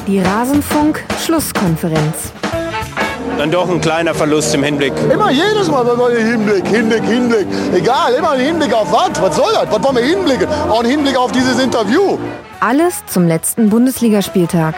Die Rasenfunk-Schlusskonferenz. Dann doch ein kleiner Verlust im Hinblick. Immer jedes Mal Hinblick. Egal, immer ein Hinblick auf was? Was soll das? Was wollen wir hinblicken? Auch ein Hinblick auf dieses Interview. Alles zum letzten Bundesligaspieltag.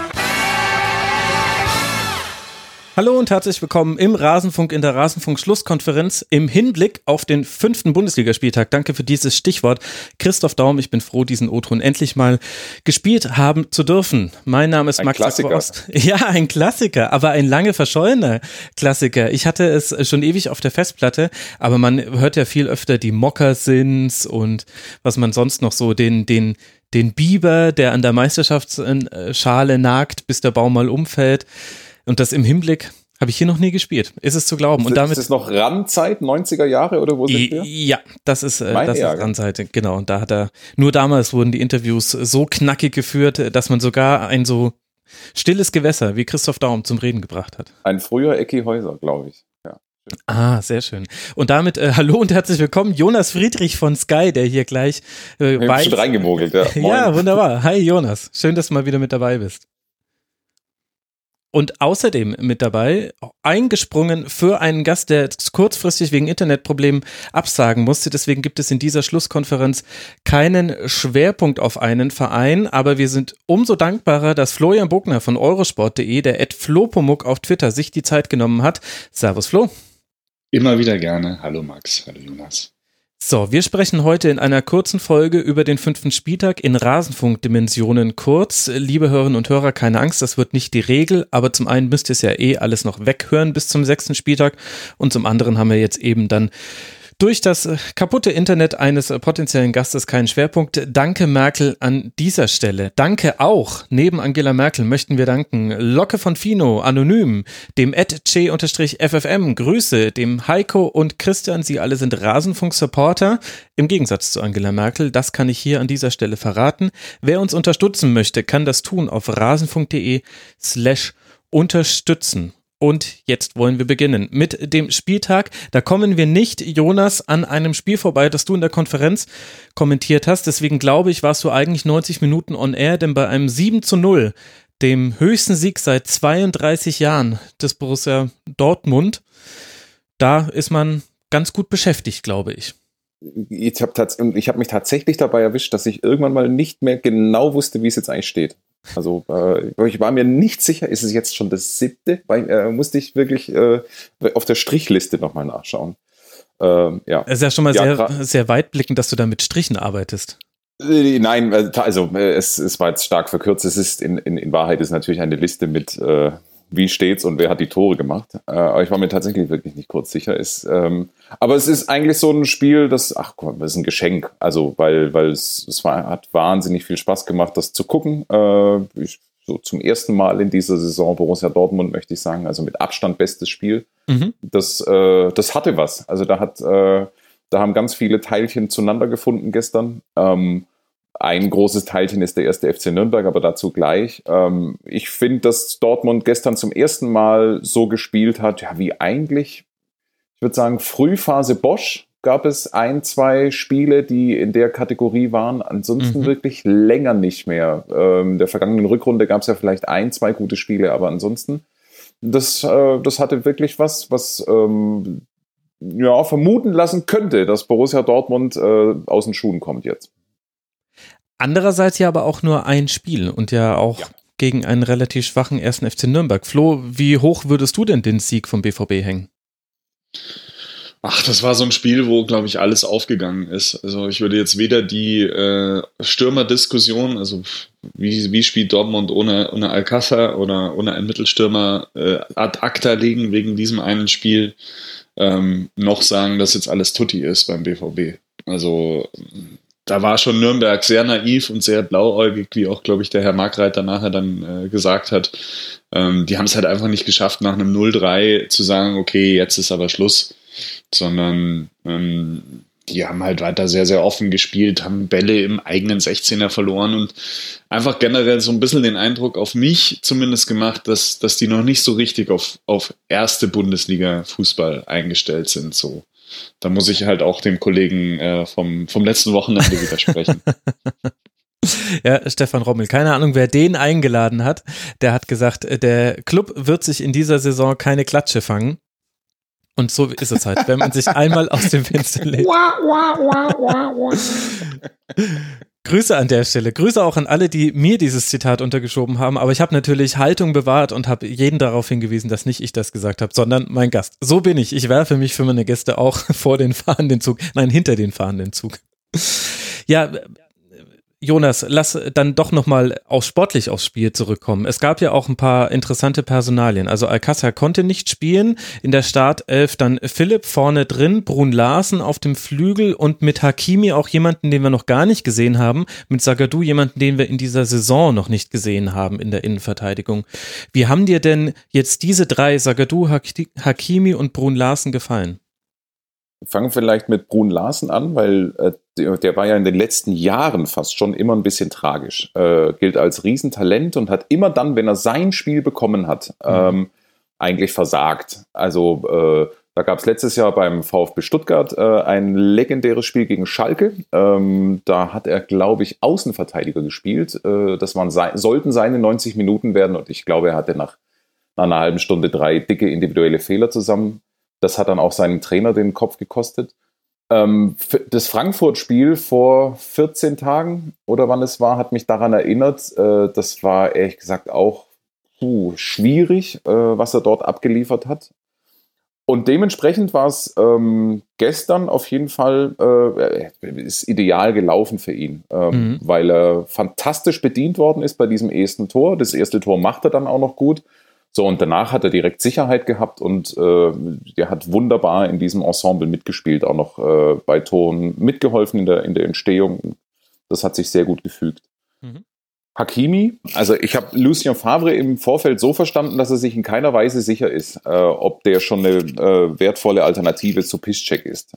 Hallo und herzlich willkommen im Rasenfunk in der Rasenfunk-Schlusskonferenz im Hinblick auf den 5. Bundesligaspieltag. Danke für dieses Stichwort. Christoph Daum, ich bin froh, diesen O-Ton endlich mal gespielt haben zu dürfen. Mein Name ist Max Ackrost. Ja, ein Klassiker, aber ein lange verschollener Klassiker. Ich hatte es schon ewig auf der Festplatte, aber man hört ja viel öfter die Moccasins und was man sonst noch so, den Biber, der an der Meisterschaftsschale nagt, bis der Baum mal umfällt. Und das im Hinblick habe ich hier noch nie gespielt. Ist es zu glauben. Und damit ist es noch Randzeit, 90er Jahre oder wo sind wir? Ja, das ist Randzeit, genau. Und nur damals wurden die Interviews so knackig geführt, dass man sogar ein so stilles Gewässer wie Christoph Daum zum Reden gebracht hat. Ein früher Ecki Häuser, glaube ich. Ja. Ah, sehr schön. Und damit hallo und herzlich willkommen, Jonas Friedrich von Sky, der hier gleich bei schon reingemogelt, ja. Moin. Ja, wunderbar. Hi Jonas, schön, dass du mal wieder mit dabei bist. Und außerdem mit dabei, eingesprungen für einen Gast, der kurzfristig wegen Internetproblemen absagen musste. Deswegen gibt es in dieser Schlusskonferenz keinen Schwerpunkt auf einen Verein. Aber wir sind umso dankbarer, dass Florian Bogner von Eurosport.de, der @flopomuk auf Twitter, sich die Zeit genommen hat. Servus Flo. Immer wieder gerne. Hallo Max, hallo Jonas. So, wir sprechen heute in einer kurzen Folge über den 5. Spieltag in Rasenfunk-Dimensionen kurz. Liebe Hörerinnen und Hörer, keine Angst, das wird nicht die Regel, aber zum einen müsst ihr es ja alles noch weghören bis zum 6. Spieltag und zum anderen haben wir jetzt eben dann durch das kaputte Internet eines potenziellen Gastes keinen Schwerpunkt. Danke Merkel an dieser Stelle. Danke auch, neben Angela Merkel möchten wir danken Locke von Fino, anonym, dem @che_ffm, Grüße, dem Heiko und Christian, sie alle sind Rasenfunk-Supporter, im Gegensatz zu Angela Merkel, das kann ich hier an dieser Stelle verraten. Wer uns unterstützen möchte, kann das tun auf rasenfunk.de/unterstützen. Und jetzt wollen wir beginnen mit dem Spieltag. Da kommen wir nicht, Jonas, an einem Spiel vorbei, das du in der Konferenz kommentiert hast. Deswegen glaube ich, warst du eigentlich 90 Minuten on air, denn bei einem 7:0, dem höchsten Sieg seit 32 Jahren des Borussia Dortmund, da ist man ganz gut beschäftigt, glaube ich. Ich habe mich tatsächlich dabei erwischt, dass ich irgendwann mal nicht mehr genau wusste, wie es jetzt eigentlich steht. Also ich war mir nicht sicher, ist es jetzt schon das 7.? Weil musste ich wirklich auf der Strichliste nochmal nachschauen. Ja. Es ist ja schon mal sehr weitblickend, dass du da mit Strichen arbeitest. Nein, also es war jetzt stark verkürzt. Es ist in Wahrheit ist natürlich eine Liste mit wie steht's und wer hat die Tore gemacht. Aber ich war mir tatsächlich wirklich nicht kurz sicher. Aber es ist eigentlich so ein Spiel, das ist ein Geschenk. Also weil hat wahnsinnig viel Spaß gemacht, das zu gucken. So zum ersten Mal in dieser Saison Borussia Dortmund, möchte ich sagen. Also mit Abstand bestes Spiel. Mhm. Das hatte was. Also da haben ganz viele Teilchen zueinander gefunden gestern. Ein großes Teilchen ist der 1. FC Nürnberg, aber dazu gleich. Ich finde, dass Dortmund gestern zum ersten Mal so gespielt hat, ja, wie eigentlich, ich würde sagen, Frühphase Bosch gab es 1-2 Spiele, die in der Kategorie waren. Ansonsten wirklich länger nicht mehr. In der vergangenen Rückrunde gab es ja vielleicht 1-2 gute Spiele, aber ansonsten, das hatte wirklich was vermuten lassen könnte, dass Borussia Dortmund aus den Schuhen kommt jetzt. Andererseits ja aber auch nur ein Spiel und ja auch gegen einen relativ schwachen 1. FC Nürnberg. Flo, wie hoch würdest du denn den Sieg vom BVB hängen? Ach, das war so ein Spiel, wo, glaube ich, alles aufgegangen ist. Also ich würde jetzt weder die Stürmerdiskussion, also wie spielt Dortmund ohne Alcázar oder ohne einen Mittelstürmer ad acta legen wegen diesem einen Spiel, noch sagen, dass jetzt alles tutti ist beim BVB. Also da war schon Nürnberg sehr naiv und sehr blauäugig, wie auch, glaube ich, der Herr Markreiter nachher dann gesagt hat. Die haben es halt einfach nicht geschafft, nach einem 0-3 zu sagen, okay, jetzt ist aber Schluss. Sondern die haben halt weiter sehr, sehr offen gespielt, haben Bälle im eigenen 16er verloren und einfach generell so ein bisschen den Eindruck auf mich zumindest gemacht, dass die noch nicht so richtig auf erste Bundesliga-Fußball eingestellt sind. So. Da muss ich halt auch dem Kollegen vom letzten Wochenende widersprechen. Ja, Stefan Rommel, keine Ahnung, wer den eingeladen hat. Der hat gesagt, der Club wird sich in dieser Saison keine Klatsche fangen. Und so ist es halt, wenn man sich einmal aus dem Fenster legt. Grüße an der Stelle. Grüße auch an alle, die mir dieses Zitat untergeschoben haben. Aber ich habe natürlich Haltung bewahrt und habe jeden darauf hingewiesen, dass nicht ich das gesagt habe, sondern mein Gast. So bin ich. Ich werfe mich für meine Gäste auch vor den fahrenden Zug. Nein, hinter den fahrenden Zug. Ja, Jonas, lass dann doch nochmal sportlich aufs Spiel zurückkommen. Es gab ja auch ein paar interessante Personalien. Also Alcázar konnte nicht spielen, in der Startelf dann Philipp vorne drin, Brun Larsen auf dem Flügel und mit Hakimi auch jemanden, den wir noch gar nicht gesehen haben, mit Zagadou jemanden, den wir in dieser Saison noch nicht gesehen haben in der Innenverteidigung. Wie haben dir denn jetzt diese drei, Zagadou, Hakimi und Brun Larsen, gefallen? Fangen vielleicht mit Brun Larsen an, weil der war ja in den letzten Jahren fast schon immer ein bisschen tragisch. Gilt als Riesentalent und hat immer dann, wenn er sein Spiel bekommen hat, eigentlich versagt. Also da gab es letztes Jahr beim VfB Stuttgart ein legendäres Spiel gegen Schalke. Da hat er, glaube ich, Außenverteidiger gespielt. Das sollten seine 90 Minuten werden und ich glaube, er hatte nach einer halben Stunde 3 dicke individuelle Fehler zusammen. Das hat dann auch seinen Trainer den Kopf gekostet. Das Frankfurt-Spiel vor 14 Tagen oder wann es war, hat mich daran erinnert. Das war ehrlich gesagt auch schwierig, was er dort abgeliefert hat. Und dementsprechend war es gestern auf jeden Fall ist ideal gelaufen für ihn, weil er fantastisch bedient worden ist bei diesem ersten Tor. Das erste Tor macht er dann auch noch gut. So, und danach hat er direkt Sicherheit gehabt und der hat wunderbar in diesem Ensemble mitgespielt, auch noch bei Toren mitgeholfen in der Entstehung. Das hat sich sehr gut gefügt. Hakimi, also ich habe Lucien Favre im Vorfeld so verstanden, dass er sich in keiner Weise sicher ist, ob der schon eine wertvolle Alternative zu Piszczek ist.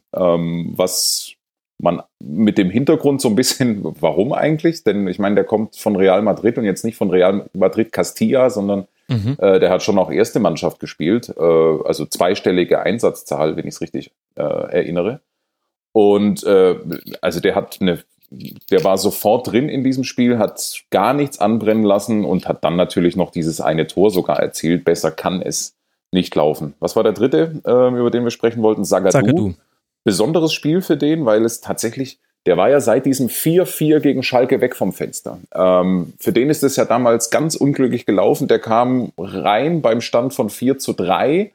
Was man mit dem Hintergrund so ein bisschen, warum eigentlich? Denn ich meine, der kommt von Real Madrid und jetzt nicht von Real Madrid Castilla, sondern der hat schon auch erste Mannschaft gespielt, also zweistellige Einsatzzahl, wenn ich es richtig erinnere. Und also der war sofort drin in diesem Spiel, hat gar nichts anbrennen lassen und hat dann natürlich noch dieses eine Tor sogar erzielt. Besser kann es nicht laufen. Was war der dritte, über den wir sprechen wollten? Zagadou. Besonderes Spiel für den, weil es tatsächlich, der war ja seit diesem 4-4 gegen Schalke weg vom Fenster. Für den ist es ja damals ganz unglücklich gelaufen. Der kam rein beim Stand von 4-3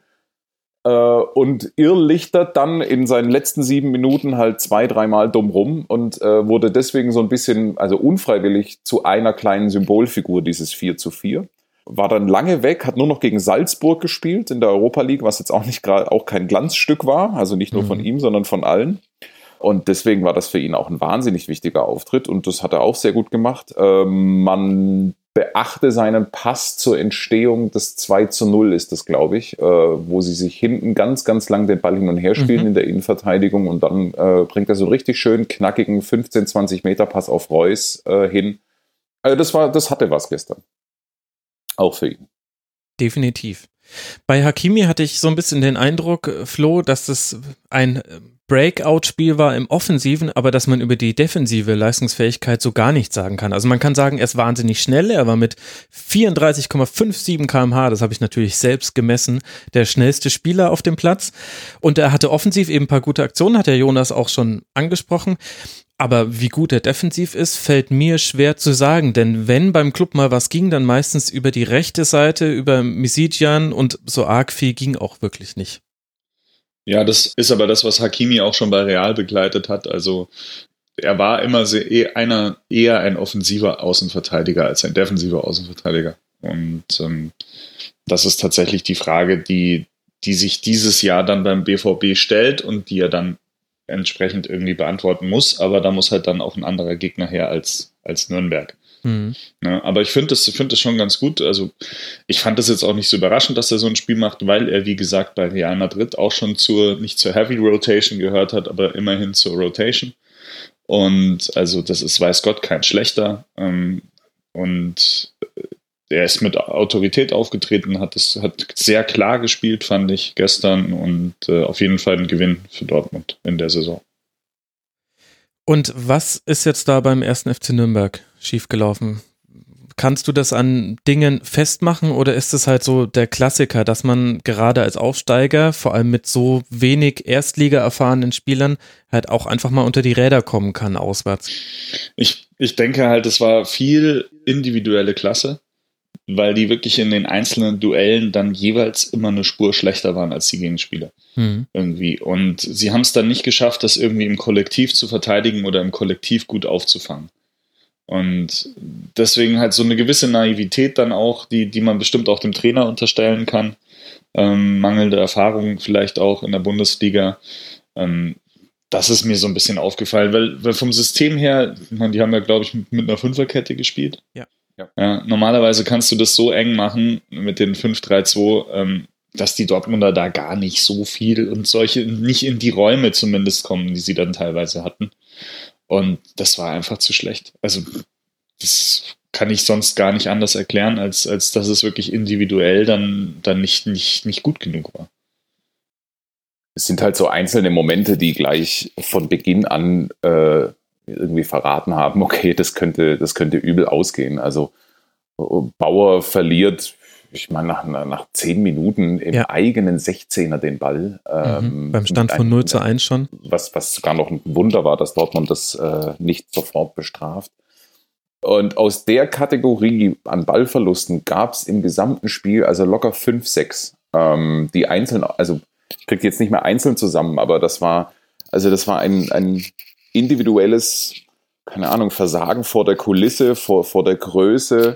und irrlichtert dann in seinen letzten 7 Minuten halt 2-3 Mal dumm rum und wurde deswegen so ein bisschen, also unfreiwillig, zu einer kleinen Symbolfigur dieses 4-4. War dann lange weg, hat nur noch gegen Salzburg gespielt in der Europa League, was jetzt auch nicht gerade auch kein Glanzstück war, also nicht nur von ihm, sondern von allen. Und deswegen war das für ihn auch ein wahnsinnig wichtiger Auftritt und das hat er auch sehr gut gemacht. Man beachte seinen Pass zur Entstehung des 2-0 ist das, glaube ich, wo sie sich hinten ganz, ganz lang den Ball hin und her spielen in der Innenverteidigung und dann bringt er so einen richtig schön knackigen 15-20 Meter Pass auf Reus hin. Also das hatte was gestern. Auch für ihn. Definitiv. Bei Hakimi hatte ich so ein bisschen den Eindruck, Flo, dass das ein Breakout-Spiel war im Offensiven, aber dass man über die defensive Leistungsfähigkeit so gar nichts sagen kann. Also man kann sagen, er ist wahnsinnig schnell, er war mit 34,57 km/h, das habe ich natürlich selbst gemessen, der schnellste Spieler auf dem Platz und er hatte offensiv eben ein paar gute Aktionen, hat der Jonas auch schon angesprochen. Aber wie gut er defensiv ist, fällt mir schwer zu sagen, denn wenn beim Club mal was ging, dann meistens über die rechte Seite, über Mizidjan und so arg viel ging auch wirklich nicht. Ja, das ist aber das, was Hakimi auch schon bei Real begleitet hat. Also er war immer eher ein offensiver Außenverteidiger als ein defensiver Außenverteidiger. Und das ist tatsächlich die Frage, die sich dieses Jahr dann beim BVB stellt und die er dann entsprechend irgendwie beantworten muss, aber da muss halt dann auch ein anderer Gegner her als Nürnberg. Ja, aber ich finde das schon ganz gut. Also ich fand das jetzt auch nicht so überraschend, dass er so ein Spiel macht, weil er, wie gesagt, bei Real Madrid auch schon nicht zur Heavy Rotation gehört hat, aber immerhin zur Rotation. Und also das ist, weiß Gott, kein schlechter. Und er ist mit Autorität aufgetreten, hat sehr klar gespielt, fand ich gestern und auf jeden Fall ein Gewinn für Dortmund in der Saison. Und was ist jetzt da beim 1. FC Nürnberg schiefgelaufen? Kannst du das an Dingen festmachen oder ist es halt so der Klassiker, dass man gerade als Aufsteiger, vor allem mit so wenig Erstliga-erfahrenen Spielern, halt auch einfach mal unter die Räder kommen kann auswärts? Ich denke halt, es war viel individuelle Klasse, weil die wirklich in den einzelnen Duellen dann jeweils immer eine Spur schlechter waren als die Gegenspieler. Irgendwie. Und sie haben es dann nicht geschafft, das irgendwie im Kollektiv zu verteidigen oder im Kollektiv gut aufzufangen. Und deswegen halt so eine gewisse Naivität dann auch, die man bestimmt auch dem Trainer unterstellen kann. Mangelnde Erfahrung vielleicht auch in der Bundesliga. Das ist mir so ein bisschen aufgefallen, weil vom System her, die haben ja, glaube ich, mit einer Fünferkette gespielt. Ja. Normalerweise kannst du das so eng machen mit den 5-3-2, dass die Dortmunder da gar nicht so viel und solche nicht in die Räume zumindest kommen, die sie dann teilweise hatten. Und das war einfach zu schlecht. Also das kann ich sonst gar nicht anders erklären, als dass es wirklich individuell dann nicht gut genug war. Es sind halt so einzelne Momente, die gleich von Beginn an irgendwie verraten haben, okay, das könnte übel ausgehen. Also Bauer verliert, ich meine, nach 10 Minuten im eigenen 16er den Ball. Beim Stand von 0-1 schon. Was sogar noch ein Wunder war, dass Dortmund das nicht sofort bestraft. Und aus der Kategorie an Ballverlusten gab es im gesamten Spiel also locker 5, 6. Die einzeln, also ich kriege jetzt nicht mehr einzeln zusammen, aber das war ein individuelles, keine Ahnung, Versagen vor der Kulisse, vor der Größe.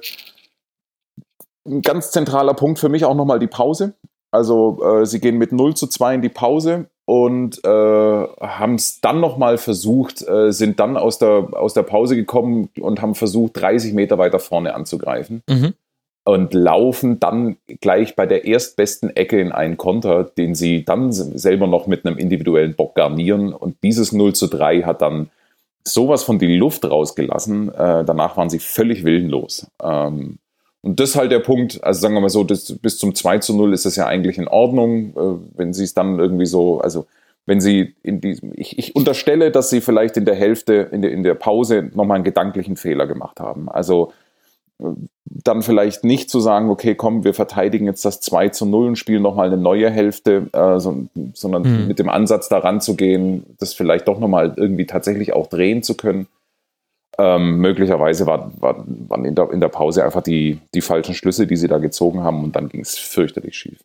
Ein ganz zentraler Punkt für mich auch nochmal die Pause. Also sie gehen mit 0-2 in die Pause und haben es dann nochmal versucht, sind dann aus der Pause gekommen und haben versucht, 30 Meter weiter vorne anzugreifen. Und laufen dann gleich bei der erstbesten Ecke in einen Konter, den sie dann selber noch mit einem individuellen Bock garnieren. Und dieses 0-3 hat dann sowas von die Luft rausgelassen. Danach waren sie völlig willenlos. Und das ist halt der Punkt, also sagen wir mal so, bis zum 2-0 ist es ja eigentlich in Ordnung, wenn sie es dann irgendwie so, also wenn sie in diesem, ich unterstelle, dass sie vielleicht in der Hälfte, in der Pause nochmal einen gedanklichen Fehler gemacht haben. Also dann vielleicht nicht zu sagen, okay, komm, wir verteidigen jetzt das 2-0 und spielen nochmal eine neue Hälfte, sondern mit dem Ansatz daran zu gehen, das vielleicht doch nochmal irgendwie tatsächlich auch drehen zu können. Möglicherweise waren in der Pause einfach die falschen Schlüsse, die sie da gezogen haben, und dann ging es fürchterlich schief.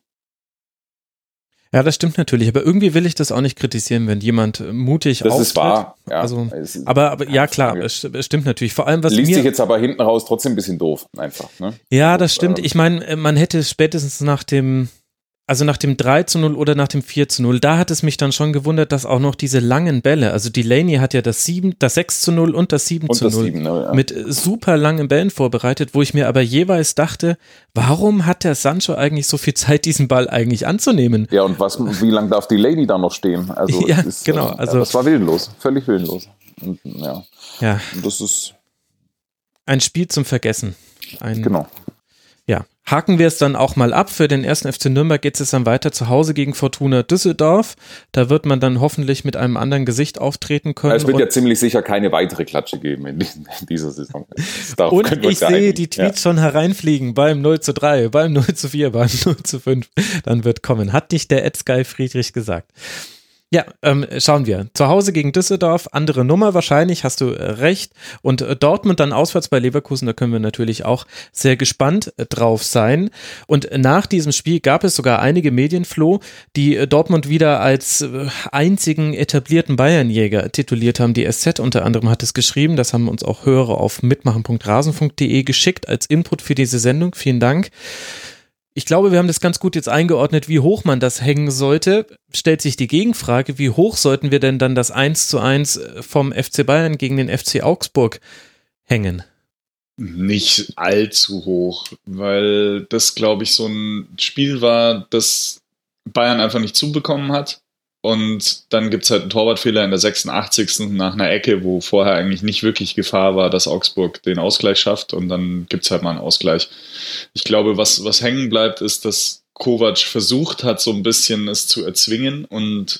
Ja, das stimmt natürlich, aber irgendwie will ich das auch nicht kritisieren, wenn jemand mutig auftritt. Das ist wahr, ja. Also, aber ja, klar, es stimmt natürlich. Vor allem, was liest sich jetzt aber hinten raus trotzdem ein bisschen doof, einfach. Ne? Ja, das stimmt. Ich meine, man hätte spätestens nach dem 3-0 oder nach dem 4-0, da hat es mich dann schon gewundert, dass auch noch diese langen Bälle, also Delaney hat ja das 6-0 und das 7-0 mit super langen Bällen vorbereitet, wo ich mir aber jeweils dachte, warum hat der Sancho eigentlich so viel Zeit, diesen Ball eigentlich anzunehmen? Ja, und wie lange darf Delaney da noch stehen? Also ja, genau. Also das war willenlos, völlig willenlos. Und, ja. Und das ist ein Spiel zum Vergessen. Genau. Ja, haken wir es dann auch mal ab. Für den 1. FC Nürnberg geht es dann weiter zu Hause gegen Fortuna Düsseldorf. Da wird man dann hoffentlich mit einem anderen Gesicht auftreten können. Es wird ja ziemlich sicher keine weitere Klatsche geben in dieser Saison. Und ich sehe die Tweets schon hereinfliegen beim 0-3, beim 0-4, beim 0-5. Dann wird kommen. Hat nicht der Ed-Sky Friedrich gesagt. Ja, schauen wir. Zu Hause gegen Düsseldorf, andere Nummer wahrscheinlich, hast du recht. Und Dortmund dann auswärts bei Leverkusen, da können wir natürlich auch sehr gespannt drauf sein. Und nach diesem Spiel gab es sogar einige Medienfloh, die Dortmund wieder als einzigen etablierten Bayernjäger tituliert haben. Die SZ unter anderem hat es geschrieben, das haben uns auch Hörer auf mitmachen.rasenfunk.de geschickt als Input für diese Sendung. Vielen Dank. Ich glaube, wir haben das ganz gut jetzt eingeordnet, wie hoch man das hängen sollte. Stellt sich die Gegenfrage, wie hoch sollten wir denn dann das 1:1 vom FC Bayern gegen den FC Augsburg hängen? Nicht allzu hoch, weil das, glaube ich, so ein Spiel war, das Bayern einfach nicht zubekommen hat. Und dann gibt es halt einen Torwartfehler in der 86. nach einer Ecke, wo vorher eigentlich nicht wirklich Gefahr war, dass Augsburg den Ausgleich schafft, und dann gibt es halt mal einen Ausgleich. Ich glaube, was hängen bleibt, ist, dass Kovac versucht hat, so ein bisschen es zu erzwingen und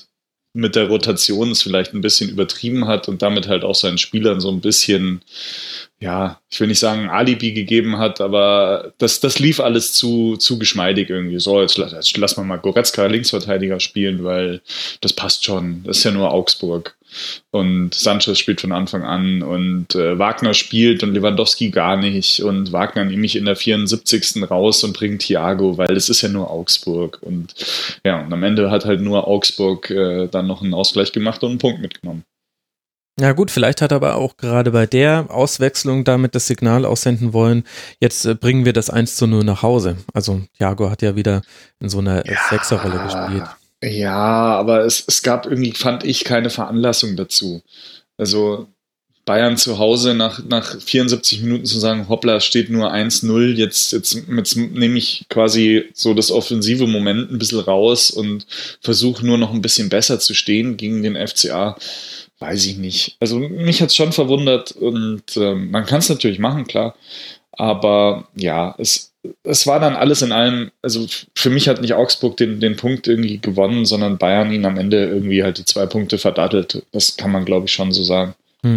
mit der Rotation es vielleicht ein bisschen übertrieben hat und damit halt auch seinen Spielern so ein bisschen, ja, ich will nicht sagen Alibi gegeben hat, aber das lief alles zu geschmeidig irgendwie. So, jetzt lass mal Goretzka Linksverteidiger spielen, weil das passt schon. Das ist ja nur Augsburg. Und Sanchez spielt von Anfang an und Wagner spielt und Lewandowski gar nicht und Wagner nehme ich in der 74. raus und bringt Thiago, weil es ist ja nur Augsburg und ja, und am Ende hat halt nur Augsburg dann noch einen Ausgleich gemacht und einen Punkt mitgenommen. Ja gut, vielleicht hat aber auch gerade bei der Auswechslung damit das Signal aussenden wollen, jetzt bringen wir das 1:0 nach Hause. Also Thiago hat ja wieder in so einer Sechserrolle gespielt. Ja, aber es gab irgendwie, fand ich, keine Veranlassung dazu. Also Bayern zu Hause nach 74 Minuten zu sagen, hoppla, es steht nur 1:0, jetzt nehme ich quasi so das offensive Moment ein bisschen raus und versuche nur noch ein bisschen besser zu stehen gegen den FCA. Weiß ich nicht. Also mich hat es schon verwundert und man kann es natürlich machen, klar. Aber ja, es war dann alles in allem, also für mich hat nicht Augsburg den Punkt irgendwie gewonnen, sondern Bayern ihn am Ende irgendwie halt die 2 Punkte verdattelt. Das kann man, glaube ich, schon so sagen.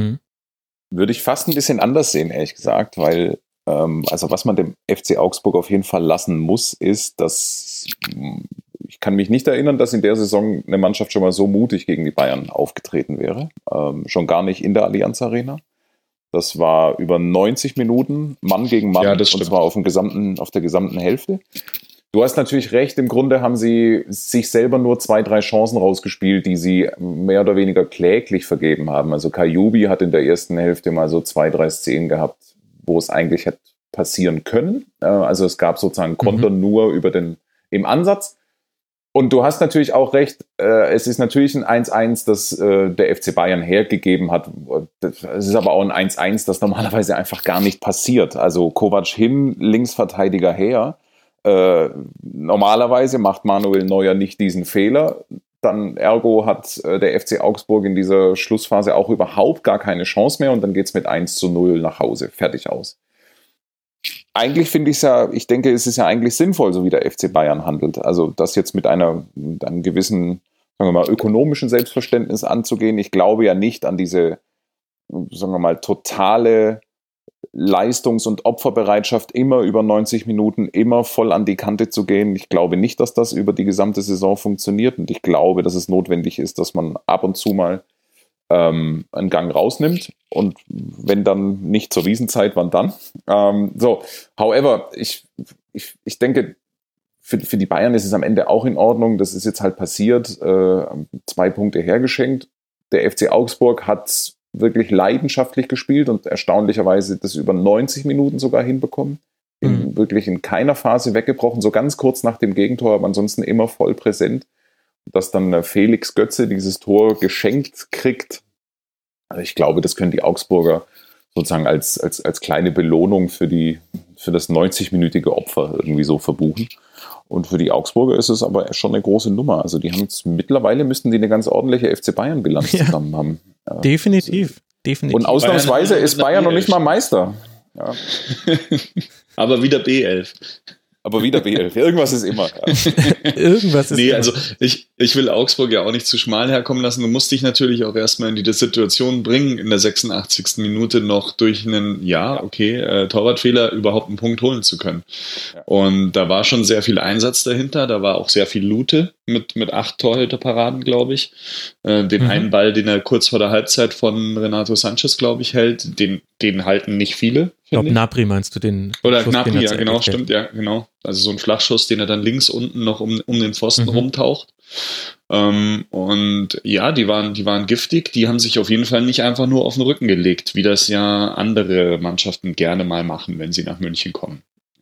Würde ich fast ein bisschen anders sehen, ehrlich gesagt, weil also was man dem FC Augsburg auf jeden Fall lassen muss, ist, dass ich kann mich nicht erinnern, dass in der Saison eine Mannschaft schon mal so mutig gegen die Bayern aufgetreten wäre. Schon gar nicht in der Allianz Arena. Das war über 90 Minuten, Mann gegen Mann, ja, das und zwar auf der gesamten Hälfte. Du hast natürlich recht, im Grunde haben sie sich selber nur 2-3 Chancen rausgespielt, die sie mehr oder weniger kläglich vergeben haben. Also Kajubi hat in der ersten Hälfte mal so 2-3 Szenen gehabt, wo es eigentlich hätte passieren können. Also es gab sozusagen Konter nur im Ansatz. Und du hast natürlich auch recht, es ist natürlich ein 1:1, das der FC Bayern hergegeben hat. Es ist aber auch ein 1:1, das normalerweise einfach gar nicht passiert. Also Kovac hin, Linksverteidiger her. Normalerweise macht Manuel Neuer nicht diesen Fehler. Dann ergo hat der FC Augsburg in dieser Schlussphase auch überhaupt gar keine Chance mehr und dann geht es mit 1:0 nach Hause. Fertig aus. Eigentlich finde ich es ja, ich denke, es ist ja eigentlich sinnvoll, so wie der FC Bayern handelt. Also das jetzt mit einem gewissen, sagen wir mal, ökonomischen Selbstverständnis anzugehen. Ich glaube ja nicht an diese, sagen wir mal, totale Leistungs- und Opferbereitschaft, immer über 90 Minuten, immer voll an die Kante zu gehen. Ich glaube nicht, dass das über die gesamte Saison funktioniert und ich glaube, dass es notwendig ist, dass man ab und zu mal einen Gang rausnimmt und wenn dann nicht zur Wiesenzeit, wann dann? However, ich denke, für die Bayern ist es am Ende auch in Ordnung, das ist jetzt halt passiert, 2 Punkte hergeschenkt. Der FC Augsburg hat wirklich leidenschaftlich gespielt und erstaunlicherweise das über 90 Minuten sogar hinbekommen. Wirklich in keiner Phase weggebrochen, so ganz kurz nach dem Gegentor, aber ansonsten immer voll präsent. Dass dann Felix Götze dieses Tor geschenkt kriegt. Also ich glaube, das können die Augsburger sozusagen als kleine Belohnung für das 90-minütige Opfer irgendwie so verbuchen. Und für die Augsburger ist es aber schon eine große Nummer. Also die haben jetzt mittlerweile, müssten die eine ganz ordentliche FC Bayern-Bilanz zusammen haben. Ja. Definitiv. Und ausnahmsweise ist Bayern noch nicht mal Meister. Ja. Aber wieder B11. Aber wieder B11. Irgendwas ist immer. Ja. Irgendwas ist immer. Also ich will Augsburg ja auch nicht zu schmal herkommen lassen. Du musst dich natürlich auch erstmal in die Situation bringen, in der 86. Minute noch durch einen, Torwartfehler überhaupt einen Punkt holen zu können. Ja. Und da war schon sehr viel Einsatz dahinter. Da war auch sehr viel Lute mit 8 Torhüterparaden, glaube ich. Den einen Ball, den er kurz vor der Halbzeit von Renato Sanchez, glaube ich, hält, den halten nicht viele. Ich glaube, Gnabry meinst du den? Oder Gnabry, ja, genau, stimmt, ja, genau. Also so ein Flachschuss, den er dann links unten noch um den Pfosten rumtaucht. Und ja, die waren giftig. Die haben sich auf jeden Fall nicht einfach nur auf den Rücken gelegt, wie das ja andere Mannschaften gerne mal machen, wenn sie nach München kommen.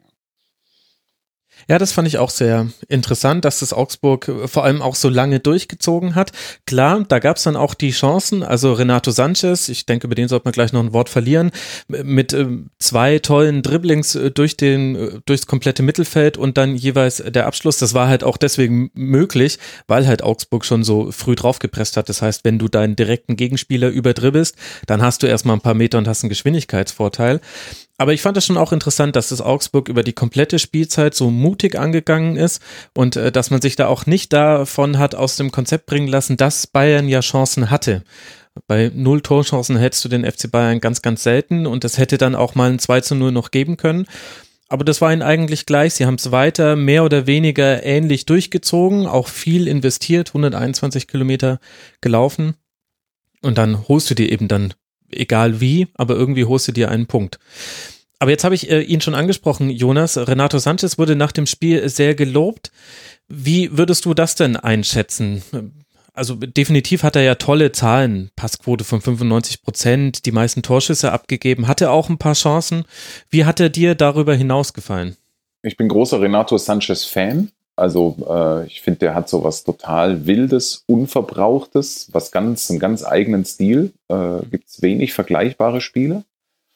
Ja, das fand ich auch sehr interessant, dass das Augsburg vor allem auch so lange durchgezogen hat. Klar, da gab es dann auch die Chancen, also Renato Sanchez, ich denke, über den sollte man gleich noch ein Wort verlieren, mit 2 tollen Dribblings durchs komplette Mittelfeld und dann jeweils der Abschluss. Das war halt auch deswegen möglich, weil halt Augsburg schon so früh draufgepresst hat. Das heißt, wenn du deinen direkten Gegenspieler überdribbelst, dann hast du erstmal ein paar Meter und hast einen Geschwindigkeitsvorteil. Aber ich fand es schon auch interessant, dass das Augsburg über die komplette Spielzeit so mutig angegangen ist und dass man sich da auch nicht davon hat aus dem Konzept bringen lassen, dass Bayern ja Chancen hatte. Bei 0 Torchancen hättest du den FC Bayern ganz, ganz selten und es hätte dann auch mal ein 2:0 noch geben können. Aber das war ihnen eigentlich gleich. Sie haben es weiter mehr oder weniger ähnlich durchgezogen, auch viel investiert, 121 Kilometer gelaufen. Und dann holst du dir eben dann, egal wie, aber irgendwie holst du dir einen Punkt. Aber jetzt habe ich ihn schon angesprochen, Jonas. Renato Sanches wurde nach dem Spiel sehr gelobt. Wie würdest du das denn einschätzen? Also definitiv hat er ja tolle Zahlen, Passquote von 95%, die meisten Torschüsse abgegeben, hatte auch ein paar Chancen. Wie hat er dir darüber hinaus gefallen? Ich bin großer Renato Sanches-Fan. Also ich finde, der hat so was total Wildes, Unverbrauchtes, einen ganz eigenen Stil. Gibt es wenig vergleichbare Spiele.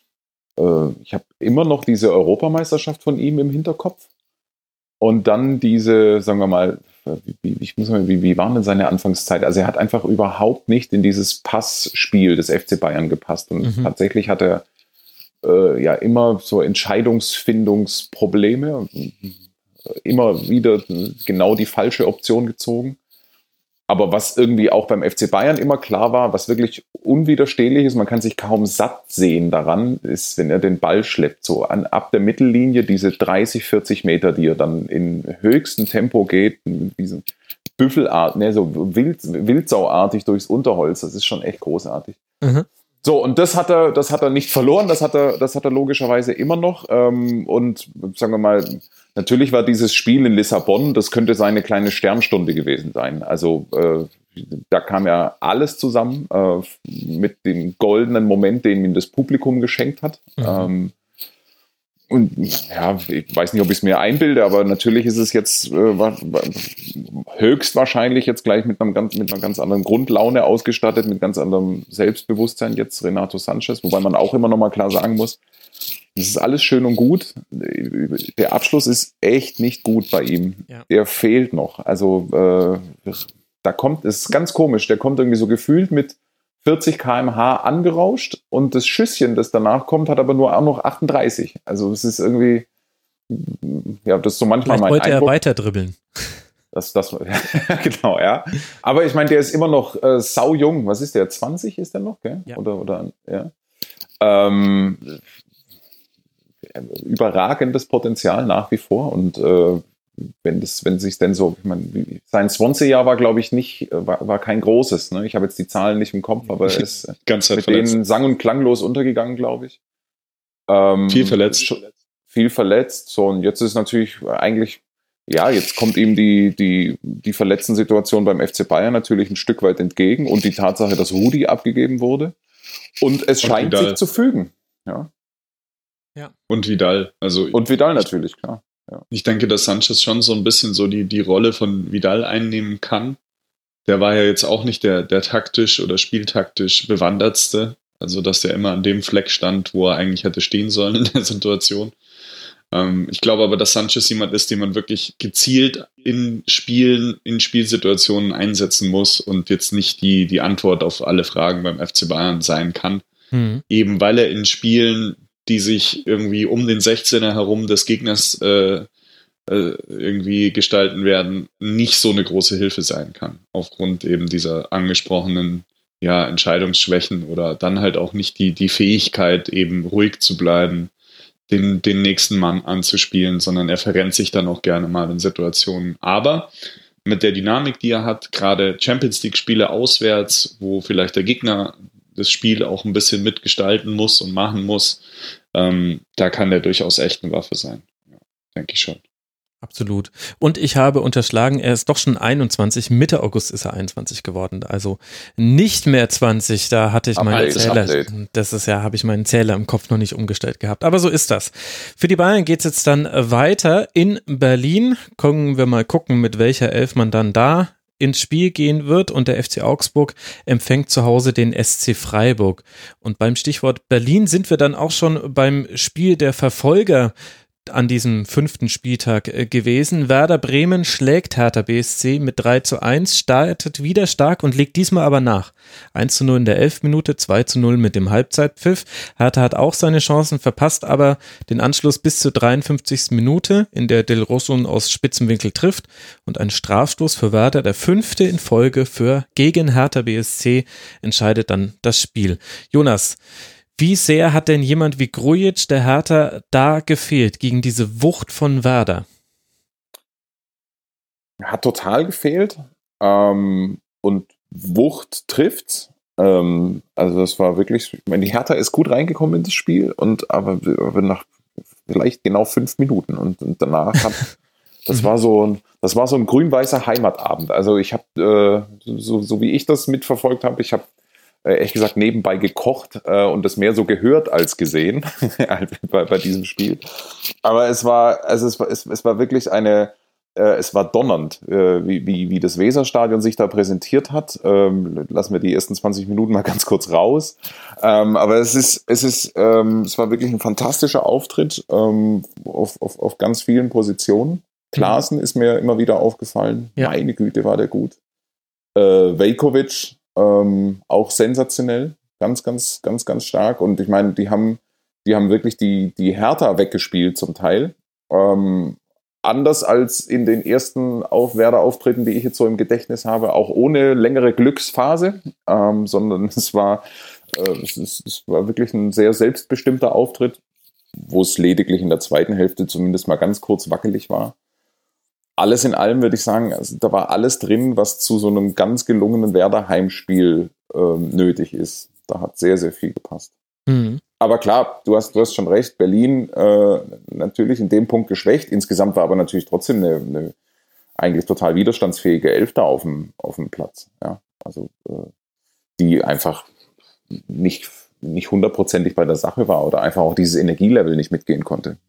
Ich habe immer noch diese Europameisterschaft von ihm im Hinterkopf. Und dann diese, sagen wir mal, wie war denn seine Anfangszeit? Also er hat einfach überhaupt nicht in dieses Passspiel des FC Bayern gepasst. Und tatsächlich hat er ja immer so Entscheidungsfindungsprobleme. Immer wieder genau die falsche Option gezogen. Aber was irgendwie auch beim FC Bayern immer klar war, was wirklich unwiderstehlich ist, man kann sich kaum satt sehen daran, ist, wenn er den Ball schleppt, so ab der Mittellinie, diese 30, 40 Meter, die er dann in höchstem Tempo geht, diese Büffelart, so Wildsauartig durchs Unterholz, das ist schon echt großartig. Mhm. So, und das hat er nicht verloren, das hat er logischerweise immer noch. Und sagen wir mal, natürlich war dieses Spiel in Lissabon, das könnte seine kleine Sternstunde gewesen sein. Also da kam ja alles zusammen mit dem goldenen Moment, den ihm das Publikum geschenkt hat. Mhm. Und ja, ich weiß nicht, ob ich es mir einbilde, aber natürlich ist es jetzt höchstwahrscheinlich jetzt gleich mit einer ganz anderen Grundlaune ausgestattet, mit ganz anderem Selbstbewusstsein jetzt Renato Sanches, wobei man auch immer noch mal klar sagen muss, das ist alles schön und gut. Der Abschluss ist echt nicht gut bei ihm. Ja. Der fehlt noch. Also es ist ganz komisch, der kommt irgendwie so gefühlt mit 40 km/h angerauscht und das Schüsschen, das danach kommt, hat aber nur auch noch 38. Also es ist irgendwie, ja, das ist so manchmal mein Eindruck. Heute er weiter dribbeln. Das genau, ja. Aber ich meine, der ist immer noch sau jung. Was ist der? 20 ist der noch, gell? Ja. Oder ja. Überragendes Potenzial nach wie vor und wenn sich denn so, ich meine, sein Swansea-Jahr war, glaube ich, war kein großes. Ne? Ich habe jetzt die Zahlen nicht im Kopf, aber er ist mit denen sang- und klanglos untergegangen, glaube ich. Viel verletzt. Viel verletzt. So, und jetzt ist natürlich eigentlich, ja, jetzt kommt ihm die Verletzten-Situation beim FC Bayern natürlich ein Stück weit entgegen und die Tatsache, dass Rudi abgegeben wurde. Und es scheint sich zu fügen. Ja. Ja. Und Vidal. Und Vidal natürlich, klar. Ja. Ich denke, dass Sanches schon so ein bisschen so die Rolle von Vidal einnehmen kann. Der war ja jetzt auch nicht der taktisch oder spieltaktisch bewandertste. Also, dass der immer an dem Fleck stand, wo er eigentlich hätte stehen sollen in der Situation. Ich glaube aber, dass Sanches jemand ist, den man wirklich gezielt in Spielsituationen einsetzen muss und jetzt nicht die Antwort auf alle Fragen beim FC Bayern sein kann. Mhm. Eben weil er in Spielen, die sich irgendwie um den 16er herum des Gegners irgendwie gestalten werden, nicht so eine große Hilfe sein kann. Aufgrund eben dieser angesprochenen Entscheidungsschwächen oder dann halt auch nicht die Fähigkeit, eben ruhig zu bleiben, den nächsten Mann anzuspielen, sondern er verrennt sich dann auch gerne mal in Situationen. Aber mit der Dynamik, die er hat, gerade Champions-League-Spiele auswärts, wo vielleicht der Gegner das Spiel auch ein bisschen mitgestalten muss und machen muss, da kann der durchaus echt eine Waffe sein. Ja, denke ich schon. Absolut. Und ich habe unterschlagen, er ist doch schon 21, Mitte August ist er 21 geworden, also nicht mehr 20, da hatte ich meinen Zähler, habe ich meinen Zähler im Kopf noch nicht umgestellt gehabt, aber so ist das. Für die Bayern geht es jetzt dann weiter in Berlin, können wir mal gucken, mit welcher Elf man dann da ins Spiel gehen wird und der FC Augsburg empfängt zu Hause den SC Freiburg. Und beim Stichwort Berlin sind wir dann auch schon beim Spiel der Verfolger an diesem 5. Spieltag gewesen. Werder Bremen schlägt Hertha BSC mit 3:1, startet wieder stark und legt diesmal aber nach. 1:0 in der 11. Minute, 2:0 mit dem Halbzeitpfiff. Hertha hat auch seine Chancen, verpasst aber den Anschluss bis zur 53. Minute, in der Del Rosso aus Spitzenwinkel trifft und ein Strafstoß für Werder, der 5. in Folge gegen Hertha BSC, entscheidet dann das Spiel. Jonas, wie sehr hat denn jemand wie Grujic der Hertha da gefehlt gegen diese Wucht von Werder? Hat total gefehlt. Und Wucht trifft. Also das war wirklich, ich meine, die Hertha ist gut reingekommen in das Spiel, aber nach vielleicht genau 5 Minuten. Und danach das war so ein grün-weißer Heimatabend. Also ich habe, so wie ich das mitverfolgt habe, ich habe ehrlich gesagt nebenbei gekocht und das mehr so gehört als gesehen bei diesem Spiel. Aber es war wirklich es war donnernd, wie das Weserstadion sich da präsentiert hat. Lassen wir die ersten 20 Minuten mal ganz kurz raus. Aber es war wirklich ein fantastischer Auftritt auf ganz vielen Positionen. Klaassen ist mir immer wieder aufgefallen. Ja. Meine Güte, war der gut. Veljković auch sensationell, ganz, ganz, ganz, ganz stark. Und ich meine, die haben wirklich die Hertha weggespielt zum Teil. Anders als in den ersten Werder-Auftritten, die ich jetzt so im Gedächtnis habe, auch ohne längere Glücksphase, sondern es war wirklich ein sehr selbstbestimmter Auftritt, wo es lediglich in der zweiten Hälfte zumindest mal ganz kurz wackelig war. Alles in allem würde ich sagen, also da war alles drin, was zu so einem ganz gelungenen Werder-Heimspiel nötig ist. Da hat sehr, sehr viel gepasst. Mhm. Aber klar, du hast schon recht, Berlin natürlich in dem Punkt geschwächt. Insgesamt war aber natürlich trotzdem eine eigentlich total widerstandsfähige Elf da auf dem Platz. Ja? Also die einfach nicht 100%ig bei der Sache war oder einfach auch dieses Energielevel nicht mitgehen konnte.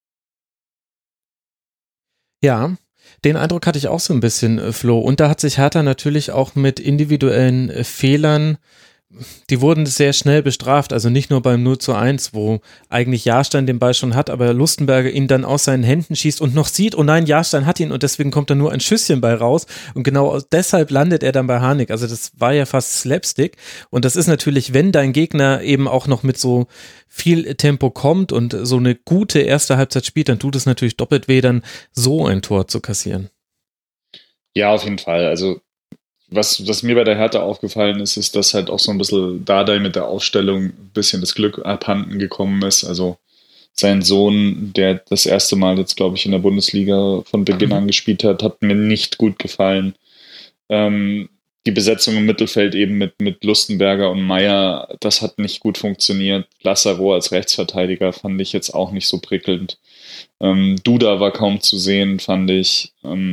Ja, den Eindruck hatte ich auch so ein bisschen, Flo. Und da hat sich Hertha natürlich auch mit individuellen Fehlern, die wurden sehr schnell bestraft, also nicht nur beim 0:1, wo eigentlich Jahrstein den Ball schon hat, aber Lustenberger ihn dann aus seinen Händen schießt und noch sieht, oh nein, Jahrstein hat ihn und deswegen kommt da nur ein Schüsschen bei raus und genau deshalb landet er dann bei Harnik. Also das war ja fast Slapstick und das ist natürlich, wenn dein Gegner eben auch noch mit so viel Tempo kommt und so eine gute erste Halbzeit spielt, dann tut es natürlich doppelt weh, dann so ein Tor zu kassieren. Ja, auf jeden Fall. Also was mir bei der Hertha aufgefallen ist, dass halt auch so ein bisschen Dardai mit der Aufstellung ein bisschen das Glück abhanden gekommen ist. Also sein Sohn, der das erste Mal jetzt, glaube ich, in der Bundesliga von Beginn an gespielt hat mir nicht gut gefallen. Die Besetzung im Mittelfeld eben mit Lustenberger und Meier, das hat nicht gut funktioniert. Lazaro als Rechtsverteidiger fand ich jetzt auch nicht so prickelnd. Duda war kaum zu sehen, fand ich.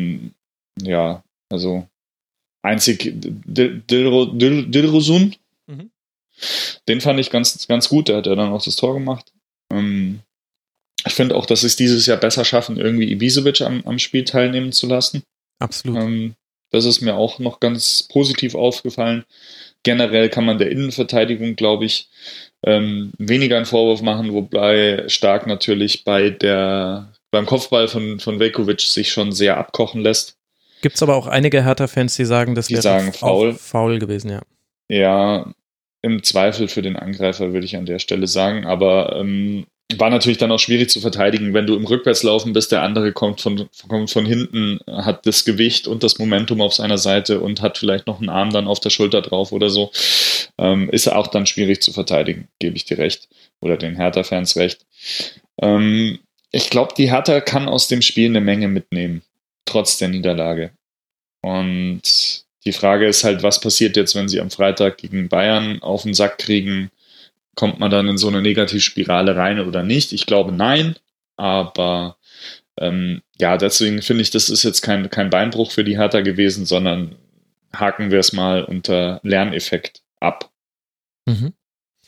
Einzig Dilrosun, den fand ich ganz, ganz gut, der hat ja dann auch das Tor gemacht. Ich finde auch, dass sie es dieses Jahr besser schaffen, irgendwie Ibisevic am Spiel teilnehmen zu lassen. Absolut. Das ist mir auch noch ganz positiv aufgefallen. Generell kann man der Innenverteidigung, glaube ich, weniger einen Vorwurf machen, wobei Stark natürlich beim Kopfball von Veljković sich schon sehr abkochen lässt. Gibt es aber auch einige Hertha-Fans, die sagen, das wäre faul gewesen, ja. Ja, im Zweifel für den Angreifer, würde ich an der Stelle sagen. Aber war natürlich dann auch schwierig zu verteidigen, wenn du im Rückwärtslaufen bist, der andere kommt von hinten, hat das Gewicht und das Momentum auf seiner Seite und hat vielleicht noch einen Arm dann auf der Schulter drauf oder so. Ist auch dann schwierig zu verteidigen, gebe ich dir recht. Oder den Hertha-Fans recht. Ich glaube, die Hertha kann aus dem Spiel eine Menge mitnehmen. Trotz der Niederlage. Und die Frage ist halt, was passiert jetzt, wenn sie am Freitag gegen Bayern auf den Sack kriegen? Kommt man dann in so eine Negativspirale rein oder nicht? Ich glaube, nein. Aber deswegen finde ich, das ist jetzt kein Beinbruch für die Hertha gewesen, sondern haken wir es mal unter Lerneffekt ab. Mhm.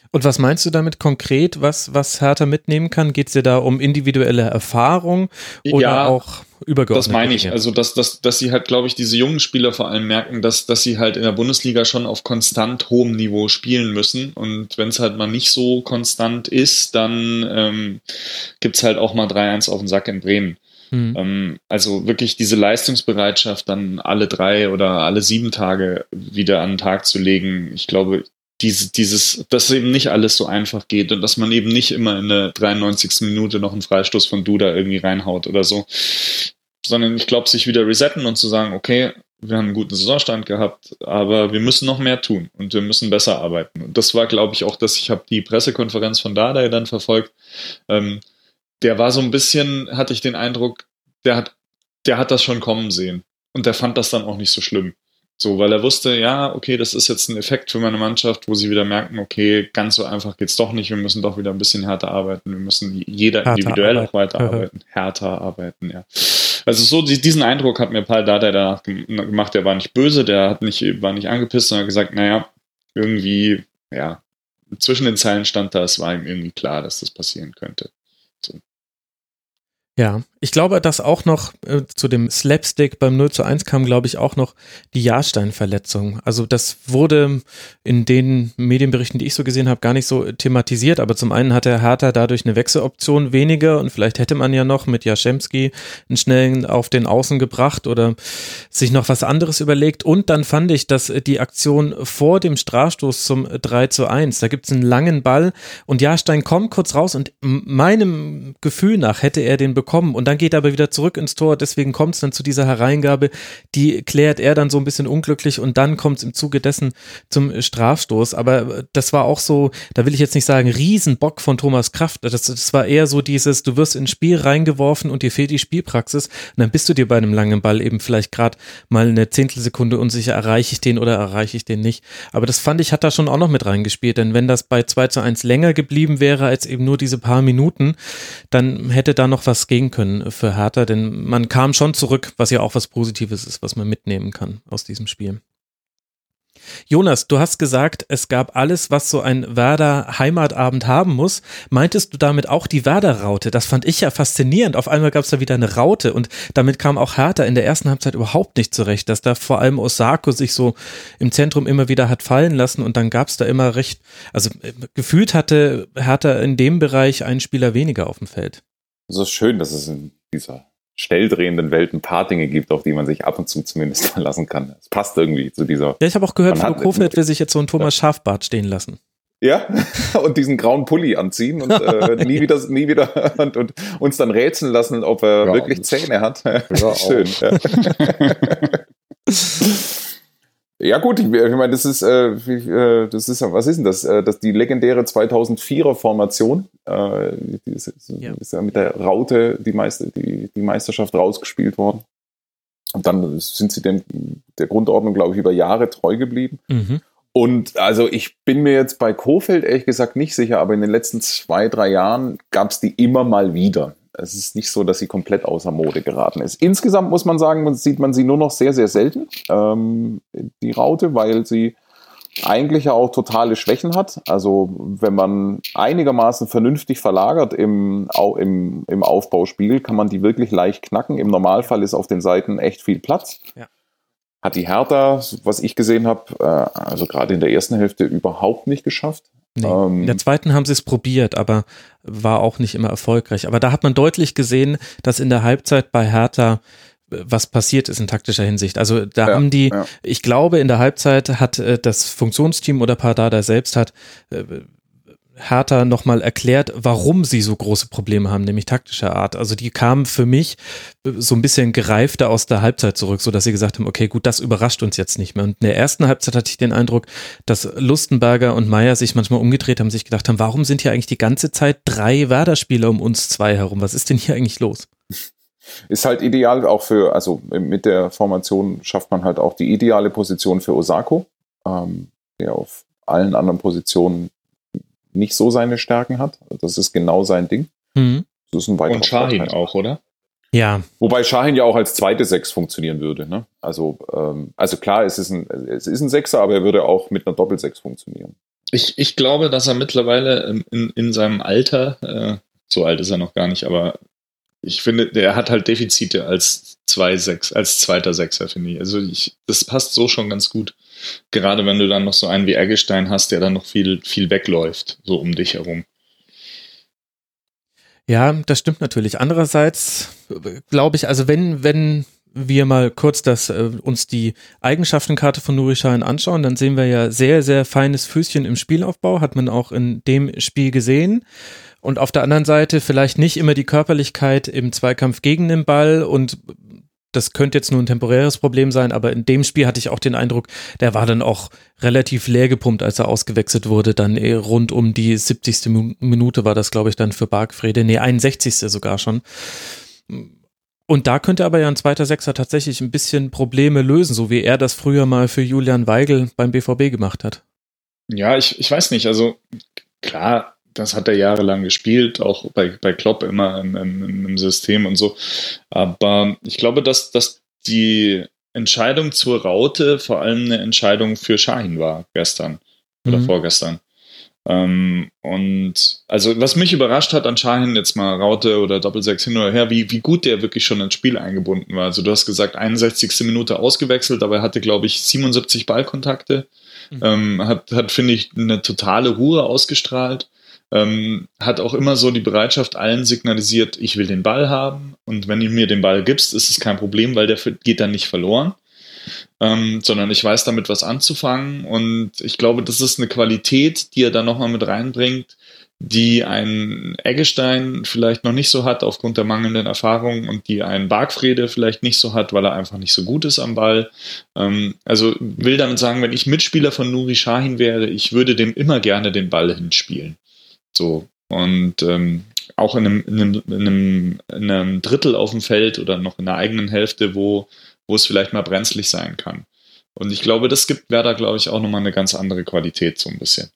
Und was meinst du damit konkret, was Hertha mitnehmen kann? Geht es dir da um individuelle Erfahrung oder auch übergeordnet? Das meine ich. Also, dass sie halt, glaube ich, diese jungen Spieler vor allem merken, dass sie halt in der Bundesliga schon auf konstant hohem Niveau spielen müssen. Und wenn es halt mal nicht so konstant ist, dann gibt es halt auch mal 3-1 auf den Sack in Bremen. Also wirklich diese Leistungsbereitschaft dann alle 3 oder alle 7 Tage wieder an den Tag zu legen. Ich glaube, dass eben nicht alles so einfach geht und dass man eben nicht immer in der 93. Minute noch einen Freistoß von Duda irgendwie reinhaut oder so, sondern ich glaube, sich wieder resetten und zu sagen, okay, wir haben einen guten Saisonstand gehabt, aber wir müssen noch mehr tun und wir müssen besser arbeiten. Und das war, glaube ich, auch, ich habe die Pressekonferenz von Dardai dann verfolgt. Der war so ein bisschen, hatte ich den Eindruck, der hat das schon kommen sehen und der fand das dann auch nicht so schlimm. So, weil er wusste, ja, okay, das ist jetzt ein Effekt für meine Mannschaft, wo sie wieder merken, okay, ganz so einfach geht's doch nicht, wir müssen doch wieder ein bisschen härter arbeiten, wir müssen jeder individuell auch weiterarbeiten, härter arbeiten, ja. Also so, diesen Eindruck hat mir Paul Dardai danach gemacht, der war nicht böse, war nicht angepisst, sondern hat gesagt, naja, irgendwie, ja, zwischen den Zeilen stand da, es war ihm irgendwie klar, dass das passieren könnte. So. Ja, ich glaube, dass auch noch zu dem Slapstick beim 0:1 kam, glaube ich, auch noch die Jahrstein-Verletzung. Also das wurde in den Medienberichten, die ich so gesehen habe, gar nicht so thematisiert, aber zum einen hatte Hertha dadurch eine Wechseloption weniger und vielleicht hätte man ja noch mit Jaschemski einen schnellen auf den Außen gebracht oder sich noch was anderes überlegt. Und dann fand ich, dass die Aktion vor dem Strafstoß zum 3:1, da gibt es einen langen Ball und Jahrstein kommt kurz raus und meinem Gefühl nach hätte er den bekommen und dann geht er aber wieder zurück ins Tor, deswegen kommt es dann zu dieser Hereingabe, die klärt er dann so ein bisschen unglücklich und dann kommt es im Zuge dessen zum Strafstoß, aber das war auch so, da will ich jetzt nicht sagen Riesenbock von Thomas Kraft, das war eher so dieses, du wirst ins Spiel reingeworfen und dir fehlt die Spielpraxis und dann bist du dir bei einem langen Ball eben vielleicht gerade mal eine Zehntelsekunde unsicher, erreiche ich den oder erreiche ich den nicht, aber das fand ich, hat da schon auch noch mit reingespielt, denn wenn das bei 2:1 länger geblieben wäre als eben nur diese paar Minuten, dann hätte da noch was gehen können für Hertha, denn man kam schon zurück, was ja auch was Positives ist, was man mitnehmen kann aus diesem Spiel. Jonas, du hast gesagt, es gab alles, was so ein Werder-Heimatabend haben muss. Meintest du damit auch die Werder-Raute? Das fand ich ja faszinierend. Auf einmal gab es da wieder eine Raute und damit kam auch Hertha in der ersten Halbzeit überhaupt nicht zurecht, dass da vor allem Osako sich so im Zentrum immer wieder hat fallen lassen und dann gab es da immer also gefühlt hatte Hertha in dem Bereich einen Spieler weniger auf dem Feld. Es ist schön, dass es in dieser schnelldrehenden Welt ein paar Dinge gibt, auf die man sich ab und zu zumindest verlassen kann. Es passt irgendwie zu dieser... Ja, ich habe auch gehört, Flo Kofeld will sich jetzt so einen Thomas Schafbart stehen lassen. Ja, und diesen grauen Pulli anziehen und nie wieder und uns dann rätseln lassen, ob er wirklich Zähne hat. Schön. Ja. Ja gut, ich meine, das ist was ist denn das? Das die legendäre 2004er Formation, ist ja mit der Raute die Meisterschaft rausgespielt worden. Und dann sind sie der Grundordnung, glaube ich, über Jahre treu geblieben. Mhm. Und also ich bin mir jetzt bei Kofeld ehrlich gesagt nicht sicher, aber in den letzten 2-3 Jahren gab es die immer mal wieder. Es ist nicht so, dass sie komplett außer Mode geraten ist. Insgesamt muss man sagen, sieht man sie nur noch sehr, sehr selten, die Raute, weil sie eigentlich ja auch totale Schwächen hat. Also wenn man einigermaßen vernünftig verlagert im Aufbauspiel, kann man die wirklich leicht knacken. Im Normalfall ist auf den Seiten echt viel Platz. Ja. Hat die Hertha, was ich gesehen habe, also gerade in der ersten Hälfte überhaupt nicht geschafft. Nee. In der zweiten haben sie es probiert, aber war auch nicht immer erfolgreich. Aber da hat man deutlich gesehen, dass in der Halbzeit bei Hertha was passiert ist in taktischer Hinsicht. Also da haben die, ich glaube, in der Halbzeit hat das Funktionsteam oder Pardada selbst hat Hertha nochmal erklärt, warum sie so große Probleme haben, nämlich taktischer Art. Also die kamen für mich so ein bisschen gereifter aus der Halbzeit zurück, sodass sie gesagt haben, okay, gut, das überrascht uns jetzt nicht mehr. Und in der ersten Halbzeit hatte ich den Eindruck, dass Lustenberger und Meier sich manchmal umgedreht haben, sich gedacht haben, warum sind hier eigentlich die ganze Zeit 3 Werder-Spieler um uns 2 herum? Was ist denn hier eigentlich los? Ist halt ideal auch also mit der Formation schafft man halt auch die ideale Position für Osako, der auf allen anderen Positionen nicht so seine Stärken hat. Das ist genau sein Ding. Mhm. Das ist ein weiterer Und Şahin Vorteil. auch, oder? Ja. Wobei Şahin ja auch als zweite 6 funktionieren würde. Ne? Also klar, es ist ein Sechser, aber er würde auch mit einer Doppel-6 funktionieren. Ich glaube, dass er mittlerweile in seinem Alter, so alt ist er noch gar nicht, aber ich finde, der hat halt Defizite als zweiter Sechser, finde ich. Also das passt so schon ganz gut. Gerade wenn du dann noch so einen wie Eggestein hast, der dann noch viel, viel wegläuft, so um dich herum. Ja, das stimmt natürlich. Andererseits glaube ich, also wenn wir mal kurz uns die Eigenschaftenkarte von Nuri Sahin anschauen, dann sehen wir ja sehr, sehr feines Füßchen im Spielaufbau, hat man auch in dem Spiel gesehen. Und auf der anderen Seite vielleicht nicht immer die Körperlichkeit im Zweikampf gegen den Ball, und das könnte jetzt nur ein temporäres Problem sein, aber in dem Spiel hatte ich auch den Eindruck, der war dann auch relativ leer gepumpt, als er ausgewechselt wurde, dann rund um die 70. Minute war das, glaube ich, dann für Bargfrede, 61. sogar schon. Und da könnte aber ja ein zweiter Sechser tatsächlich ein bisschen Probleme lösen, so wie er das früher mal für Julian Weigl beim BVB gemacht hat. Ja, ich weiß nicht, also klar, das hat er jahrelang gespielt, auch bei Klopp immer im System und so. Aber ich glaube, dass die Entscheidung zur Raute vor allem eine Entscheidung für Sahin war gestern oder vorgestern. Und also was mich überrascht hat an Sahin, jetzt mal Raute oder Doppelsechs hin oder her, wie gut der wirklich schon ins Spiel eingebunden war. Also du hast gesagt, 61. Minute ausgewechselt, aber er hatte, glaube ich, 77 Ballkontakte. Hat, finde ich, eine totale Ruhe ausgestrahlt. Hat auch immer so die Bereitschaft allen signalisiert, ich will den Ball haben, und wenn du mir den Ball gibst, ist es kein Problem, weil der geht dann nicht verloren, sondern ich weiß damit was anzufangen, und ich glaube, das ist eine Qualität, die er da nochmal mit reinbringt, die ein Eggestein vielleicht noch nicht so hat aufgrund der mangelnden Erfahrung und die ein Bargfrede vielleicht nicht so hat, weil er einfach nicht so gut ist am Ball. Also will damit sagen, wenn ich Mitspieler von Nuri Sahin wäre, ich würde dem immer gerne den Ball hinspielen. So, und auch in einem Drittel auf dem Feld oder noch in der eigenen Hälfte, wo es vielleicht mal brenzlig sein kann. Und ich glaube, das gibt Werder, glaube ich, auch nochmal eine ganz andere Qualität, so ein bisschen.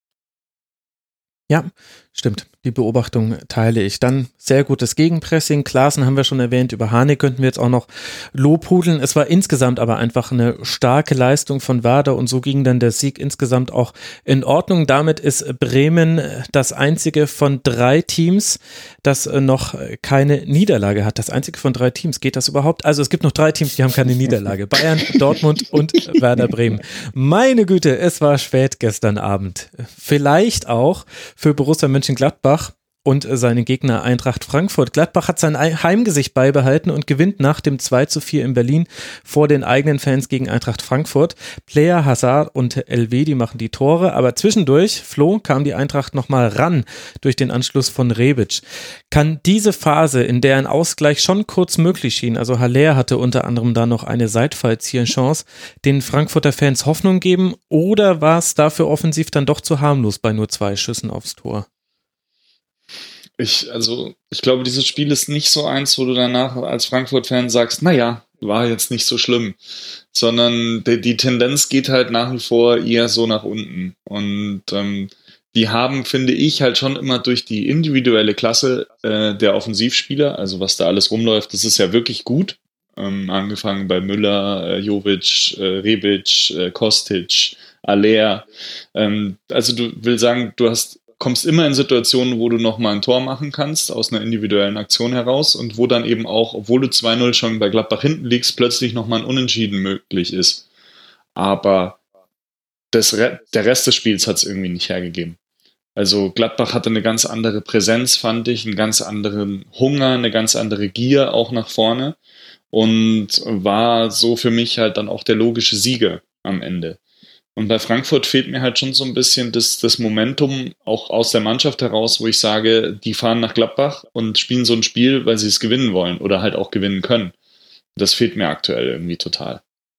Ja, stimmt. Die Beobachtung teile ich. Dann sehr gutes Gegenpressing. Klaassen haben wir schon erwähnt. Über Harnik könnten wir jetzt auch noch lobhudeln. Es war insgesamt aber einfach eine starke Leistung von Werder, und so ging dann der Sieg insgesamt auch in Ordnung. Damit ist Bremen das einzige von 3 Teams, das noch keine Niederlage hat. Das einzige von 3 Teams. Geht das überhaupt? Also es gibt noch 3 Teams, die haben keine Niederlage. Bayern, Dortmund und Werder Bremen. Meine Güte, es war spät gestern Abend. Vielleicht auch für Borussia Mönchengladbach und seinen Gegner Eintracht Frankfurt. Gladbach hat sein Heimgesicht beibehalten und gewinnt nach dem 2:4 in Berlin vor den eigenen Fans gegen Eintracht Frankfurt. Player, Hazard und Elvedi machen die Tore, aber zwischendurch, Flo, kam die Eintracht nochmal ran durch den Anschluss von Rebic. Kann diese Phase, in der ein Ausgleich schon kurz möglich schien, also Haller hatte unter anderem da noch eine Seitfallziehenchance, den Frankfurter Fans Hoffnung geben, oder war es dafür offensiv dann doch zu harmlos bei nur 2 Schüssen aufs Tor? Ich glaube, dieses Spiel ist nicht so eins, wo du danach als Frankfurt-Fan sagst, naja, war jetzt nicht so schlimm, sondern die Tendenz geht halt nach wie vor eher so nach unten. Und die haben, finde ich, halt schon immer durch die individuelle Klasse der Offensivspieler, also was da alles rumläuft, das ist ja wirklich gut. Angefangen bei Müller, Jovic, Rebic, Kostic, Aller. Also du will sagen, kommst immer in Situationen, wo du nochmal ein Tor machen kannst, aus einer individuellen Aktion heraus, und wo dann eben auch, obwohl du 2:0 schon bei Gladbach hinten liegst, plötzlich nochmal ein Unentschieden möglich ist. Aber der Rest des Spiels hat es irgendwie nicht hergegeben. Also Gladbach hatte eine ganz andere Präsenz, fand ich, einen ganz anderen Hunger, eine ganz andere Gier auch nach vorne, und war so für mich halt dann auch der logische Sieger am Ende. Und bei Frankfurt fehlt mir halt schon so ein bisschen das Momentum auch aus der Mannschaft heraus, wo ich sage, die fahren nach Gladbach und spielen so ein Spiel, weil sie es gewinnen wollen oder halt auch gewinnen können. Das fehlt mir aktuell irgendwie total.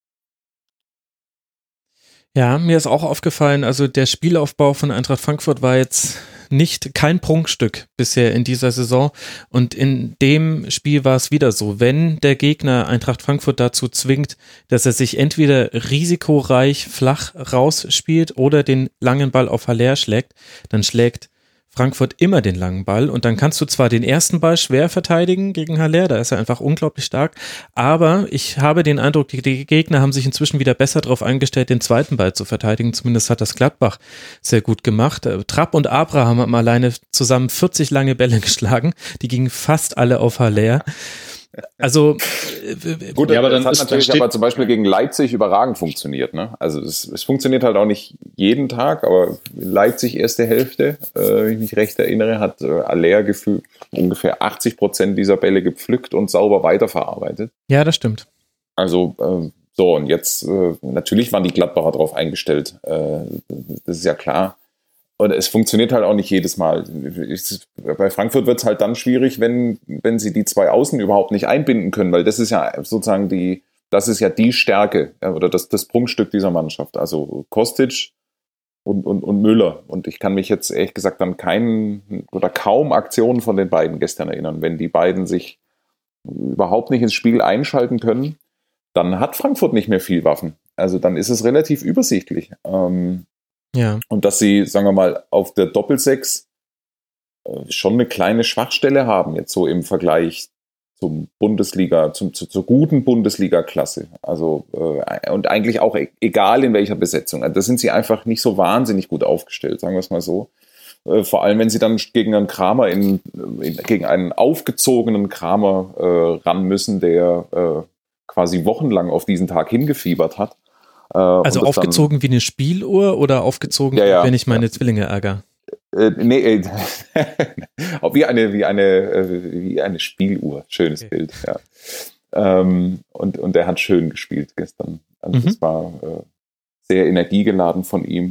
Ja, mir ist auch aufgefallen, also der Spielaufbau von Eintracht Frankfurt war jetzt kein Prunkstück bisher in dieser Saison, und in dem Spiel war es wieder so, wenn der Gegner Eintracht Frankfurt dazu zwingt, dass er sich entweder risikoreich flach rausspielt oder den langen Ball auf Haller schlägt, dann schlägt Frankfurt immer den langen Ball und dann kannst du zwar den ersten Ball schwer verteidigen gegen Haller, da ist er einfach unglaublich stark, aber ich habe den Eindruck, die Gegner haben sich inzwischen wieder besser darauf eingestellt, den zweiten Ball zu verteidigen, zumindest hat das Gladbach sehr gut gemacht. Trapp und Abraham haben alleine zusammen 40 lange Bälle geschlagen, die gingen fast alle auf Haller. Also gut, ja, aber dann hat natürlich aber zum Beispiel gegen Leipzig überragend funktioniert. Ne? Also es funktioniert halt auch nicht jeden Tag, aber Leipzig erste Hälfte, wenn ich mich recht erinnere, hat Haller gefühlt ungefähr 80% dieser Bälle gepflückt und sauber weiterverarbeitet. Ja, das stimmt. Also so, und jetzt natürlich waren die Gladbacher drauf eingestellt. Das ist ja klar. Und es funktioniert halt auch nicht jedes Mal. Bei Frankfurt wird es halt dann schwierig, wenn sie die zwei Außen überhaupt nicht einbinden können, weil das ist ja sozusagen die Stärke oder das Prunkstück dieser Mannschaft. Also Kostic und Müller. Und ich kann mich jetzt ehrlich gesagt an kaum Aktionen von den beiden gestern erinnern. Wenn die beiden sich überhaupt nicht ins Spiel einschalten können, dann hat Frankfurt nicht mehr viel Waffen. Also dann ist es relativ übersichtlich. Ja. Und dass sie, sagen wir mal, auf der Doppelsechs schon eine kleine Schwachstelle haben, jetzt so im Vergleich zur guten Bundesliga-Klasse. Also, und eigentlich auch egal in welcher Besetzung. Da sind sie einfach nicht so wahnsinnig gut aufgestellt, sagen wir es mal so. Vor allem, wenn sie dann gegen einen Kramer gegen einen aufgezogenen Kramer ran müssen, der quasi wochenlang auf diesen Tag hingefiebert hat. Also aufgezogen wie eine Spieluhr oder aufgezogen, wenn ich meine Zwillinge ärgere? Nee, wie eine Spieluhr. Schönes Bild, ja. Und er hat schön gespielt gestern. Also das war sehr energiegeladen von ihm.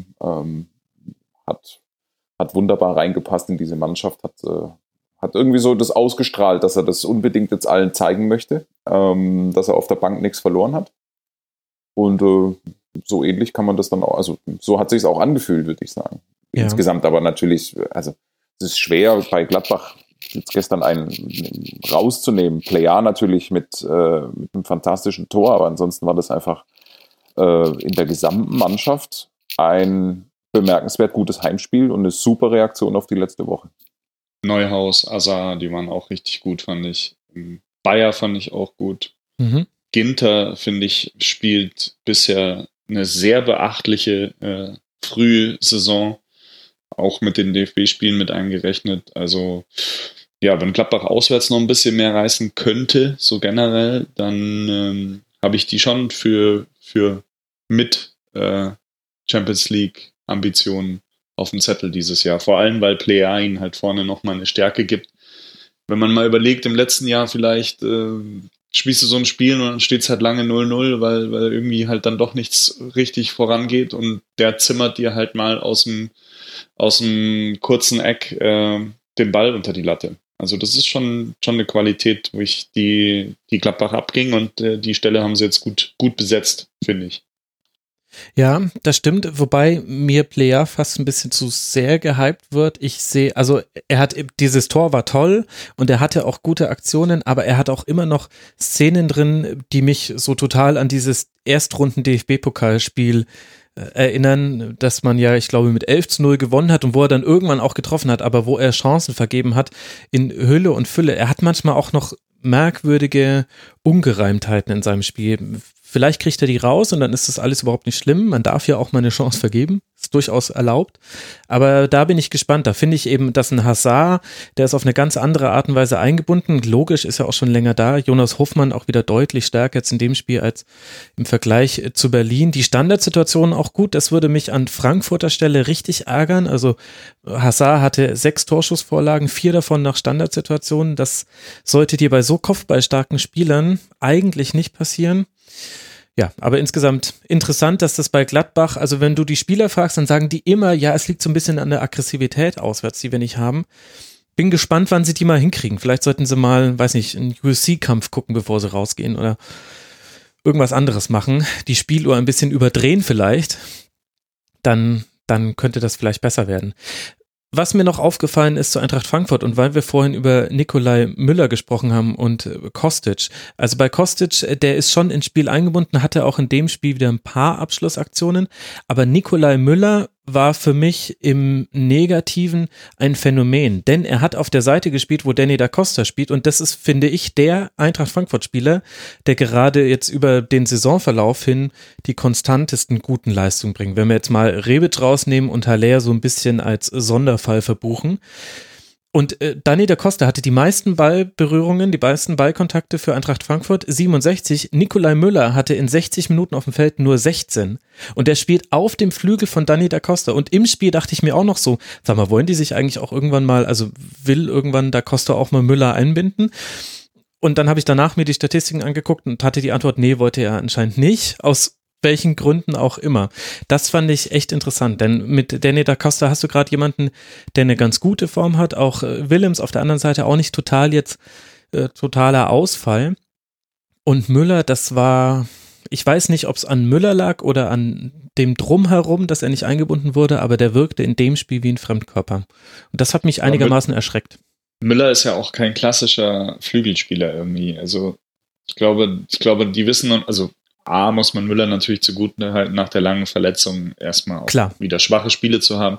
Hat wunderbar reingepasst in diese Mannschaft, hat irgendwie so das ausgestrahlt, dass er das unbedingt jetzt allen zeigen möchte, dass er auf der Bank nichts verloren hat. Und so ähnlich kann man das dann auch, also so hat sich es auch angefühlt, würde ich sagen. Ja. Insgesamt aber natürlich, also es ist schwer bei Gladbach jetzt gestern einen rauszunehmen. Plea natürlich mit einem fantastischen Tor, aber ansonsten war das einfach in der gesamten Mannschaft ein bemerkenswert gutes Heimspiel und eine super Reaktion auf die letzte Woche. Neuhaus, Azar, die waren auch richtig gut, fand ich. Bayer fand ich auch gut. Mhm. Ginter, finde ich, spielt bisher eine sehr beachtliche Frühsaison, auch mit den DFB-Spielen mit eingerechnet. Also ja, wenn Gladbach auswärts noch ein bisschen mehr reißen könnte, so generell, dann habe ich die schon für mit Champions League Ambitionen auf dem Zettel dieses Jahr. Vor allem, weil Plea ihnen halt vorne nochmal eine Stärke gibt. Wenn man mal überlegt, im letzten Jahr vielleicht spielst du so ein Spiel und dann steht es halt lange 0-0, weil irgendwie halt dann doch nichts richtig vorangeht und der zimmert dir halt mal aus dem kurzen Eck den Ball unter die Latte. Also das ist schon eine Qualität, wo ich die Gladbach abging und die Stelle haben sie jetzt gut besetzt, finde ich. Ja, das stimmt, wobei mir Plea fast ein bisschen zu sehr gehypt wird. Ich sehe, also dieses Tor war toll und er hatte auch gute Aktionen, aber er hat auch immer noch Szenen drin, die mich so total an dieses Erstrunden-DFB-Pokalspiel erinnern, dass man ja, ich glaube, mit 11-0 gewonnen hat und wo er dann irgendwann auch getroffen hat, aber wo er Chancen vergeben hat in Hülle und Fülle. Er hat manchmal auch noch merkwürdige Ungereimtheiten in seinem Spiel. Vielleicht kriegt er die raus und dann ist das alles überhaupt nicht schlimm. Man darf ja auch mal eine Chance vergeben. Ist durchaus erlaubt. Aber da bin ich gespannt. Da finde ich eben, dass ein Hazard, der ist auf eine ganz andere Art und Weise eingebunden. Logisch, ist ja auch schon länger da. Jonas Hofmann auch wieder deutlich stärker jetzt in dem Spiel als im Vergleich zu Berlin. Die Standardsituation auch gut. Das würde mich an Frankfurter Stelle richtig ärgern. Also Hazard hatte 6 Torschussvorlagen, 4 davon nach Standardsituationen. Das sollte dir bei so kopfballstarken Spielern eigentlich nicht passieren. Ja, aber insgesamt interessant, dass das bei Gladbach, also wenn du die Spieler fragst, dann sagen die immer, ja, es liegt so ein bisschen an der Aggressivität auswärts, die wir nicht haben. Bin gespannt, wann sie die mal hinkriegen. Vielleicht sollten sie mal, weiß nicht, einen UFC-Kampf gucken, bevor sie rausgehen oder irgendwas anderes machen. Die Spieluhr ein bisschen überdrehen vielleicht. Dann könnte das vielleicht besser werden. Was mir noch aufgefallen ist zu Eintracht Frankfurt und weil wir vorhin über Nikolai Müller gesprochen haben und Kostic. Also bei Kostic, der ist schon ins Spiel eingebunden, hatte auch in dem Spiel wieder ein paar Abschlussaktionen, aber Nikolai Müller war für mich im Negativen ein Phänomen, denn er hat auf der Seite gespielt, wo Danny da Costa spielt und das ist, finde ich, der Eintracht Frankfurt-Spieler, der gerade jetzt über den Saisonverlauf hin die konstantesten guten Leistungen bringt. Wenn wir jetzt mal Rebic rausnehmen und Haller so ein bisschen als Sonderfall verbuchen. Und Danny da Costa hatte die meisten Ballberührungen, die meisten Ballkontakte für Eintracht Frankfurt, 67. Nikolai Müller hatte in 60 Minuten auf dem Feld nur 16. Und der spielt auf dem Flügel von Danny da Costa. Und im Spiel dachte ich mir auch noch so, sag mal, wollen die sich eigentlich auch irgendwann mal, also will irgendwann da Costa auch mal Müller einbinden? Und dann habe ich danach mir die Statistiken angeguckt und hatte die Antwort, nee, wollte er anscheinend nicht, aus welchen Gründen auch immer. Das fand ich echt interessant, denn mit Danny da Costa hast du gerade jemanden, der eine ganz gute Form hat, auch Willems auf der anderen Seite auch nicht totaler Ausfall. Und Müller, das war, ich weiß nicht, ob es an Müller lag oder an dem Drumherum, dass er nicht eingebunden wurde, aber der wirkte in dem Spiel wie ein Fremdkörper. Und das hat mich einigermaßen erschreckt. Müller ist ja auch kein klassischer Flügelspieler irgendwie. Also ich glaube, die wissen, also A, muss man Müller natürlich zugute halten, nach der langen Verletzung erstmal auch wieder schwache Spiele zu haben.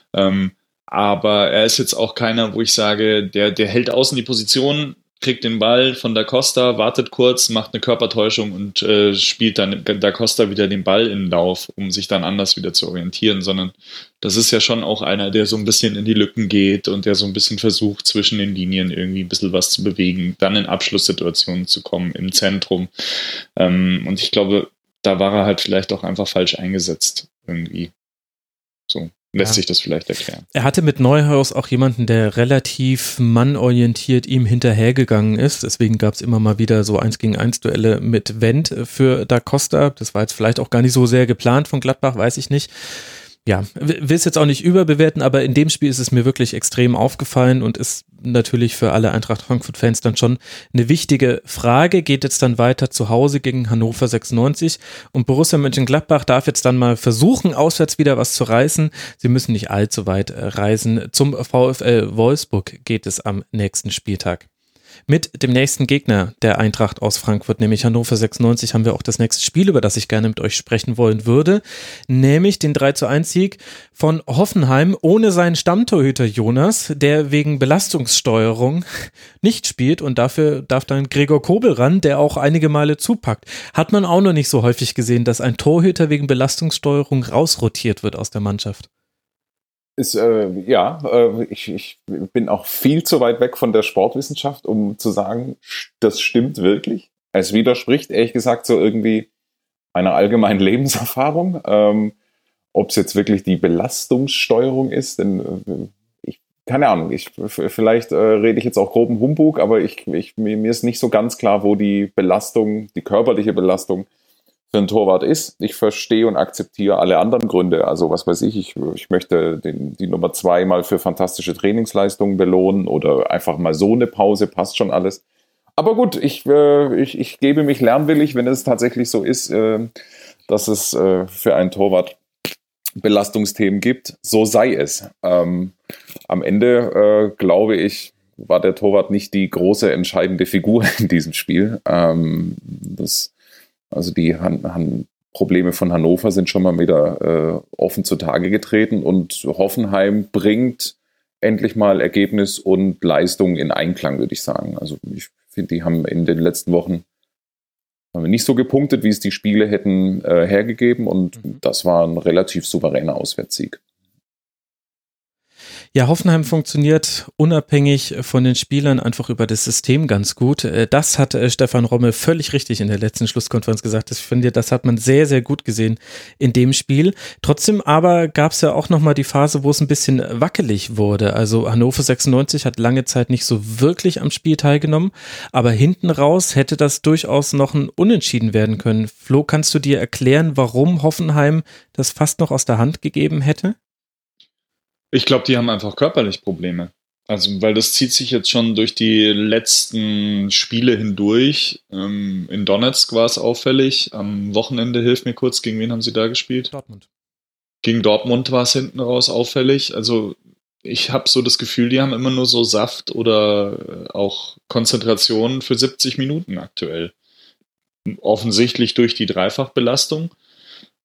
Aber er ist jetzt auch keiner, wo ich sage, der hält außen die Position, kriegt den Ball von da Costa, wartet kurz, macht eine Körpertäuschung und spielt dann da Costa wieder den Ball in den Lauf, um sich dann anders wieder zu orientieren, sondern das ist ja schon auch einer, der so ein bisschen in die Lücken geht und der so ein bisschen versucht, zwischen den Linien irgendwie ein bisschen was zu bewegen, dann in Abschlusssituationen zu kommen, im Zentrum. Und ich glaube, da war er halt vielleicht auch einfach falsch eingesetzt irgendwie. So. Lässt sich das vielleicht erklären. Er hatte mit Neuhaus auch jemanden, der relativ mannorientiert ihm hinterhergegangen ist. Deswegen gab es immer mal wieder so 1-gegen-1 Duelle mit Wendt für Da Costa. Das war jetzt vielleicht auch gar nicht so sehr geplant von Gladbach, weiß ich nicht. Ja, will es jetzt auch nicht überbewerten, aber in dem Spiel ist es mir wirklich extrem aufgefallen und ist natürlich für alle Eintracht Frankfurt-Fans dann schon eine wichtige Frage. Geht jetzt dann weiter zu Hause gegen Hannover 96 und Borussia Mönchengladbach darf jetzt dann mal versuchen, auswärts wieder was zu reißen. Sie müssen nicht allzu weit reisen. Zum VfL Wolfsburg geht es am nächsten Spieltag. Mit dem nächsten Gegner der Eintracht aus Frankfurt, nämlich Hannover 96, haben wir auch das nächste Spiel, über das ich gerne mit euch sprechen wollen würde, nämlich den 3:1-Sieg von Hoffenheim ohne seinen Stammtorhüter Jonas, der wegen Belastungssteuerung nicht spielt und dafür darf dann Gregor Kobel ran, der auch einige Male zupackt. Hat man auch noch nicht so häufig gesehen, dass ein Torhüter wegen Belastungssteuerung rausrotiert wird aus der Mannschaft. Ich bin auch viel zu weit weg von der Sportwissenschaft, um zu sagen, das stimmt wirklich. Es widerspricht, ehrlich gesagt, so irgendwie einer allgemeinen Lebenserfahrung. Ob es jetzt wirklich die Belastungssteuerung ist, denn keine Ahnung, vielleicht rede ich jetzt auch groben Humbug, aber mir ist nicht so ganz klar, wo die Belastung, die körperliche Belastung für einen Torwart ist. Ich verstehe und akzeptiere alle anderen Gründe. Also was weiß ich möchte die Nummer 2 mal für fantastische Trainingsleistungen belohnen oder einfach mal so eine Pause, passt schon alles. Aber gut, ich gebe mich lernwillig, wenn es tatsächlich so ist, dass es für einen Torwart Belastungsthemen gibt. So sei es. Am Ende, glaube ich, war der Torwart nicht die große entscheidende Figur in diesem Spiel. Also die Probleme von Hannover sind schon mal wieder offen zutage getreten und Hoffenheim bringt endlich mal Ergebnis und Leistung in Einklang, würde ich sagen. Also ich finde, die haben in den letzten Wochen nicht so gepunktet, wie es die Spiele hätten hergegeben und das war ein relativ souveräner Auswärtssieg. Ja, Hoffenheim funktioniert unabhängig von den Spielern einfach über das System ganz gut. Das hat Stefan Rommel völlig richtig in der letzten Schlusskonferenz gesagt. Ich finde, das hat man sehr, sehr gut gesehen in dem Spiel. Trotzdem aber gab es ja auch nochmal die Phase, wo es ein bisschen wackelig wurde. Also Hannover 96 hat lange Zeit nicht so wirklich am Spiel teilgenommen, aber hinten raus hätte das durchaus noch ein Unentschieden werden können. Flo, kannst du dir erklären, warum Hoffenheim das fast noch aus der Hand gegeben hätte? Ich glaube, die haben einfach körperlich Probleme. Also, weil das zieht sich jetzt schon durch die letzten Spiele hindurch. In Donetsk war es auffällig. Am Wochenende, hilf mir kurz, gegen wen haben sie da gespielt? Dortmund. Gegen Dortmund war es hinten raus auffällig. Also, ich habe so das Gefühl, die haben immer nur so Saft oder auch Konzentration für 70 Minuten aktuell. Offensichtlich durch die Dreifachbelastung.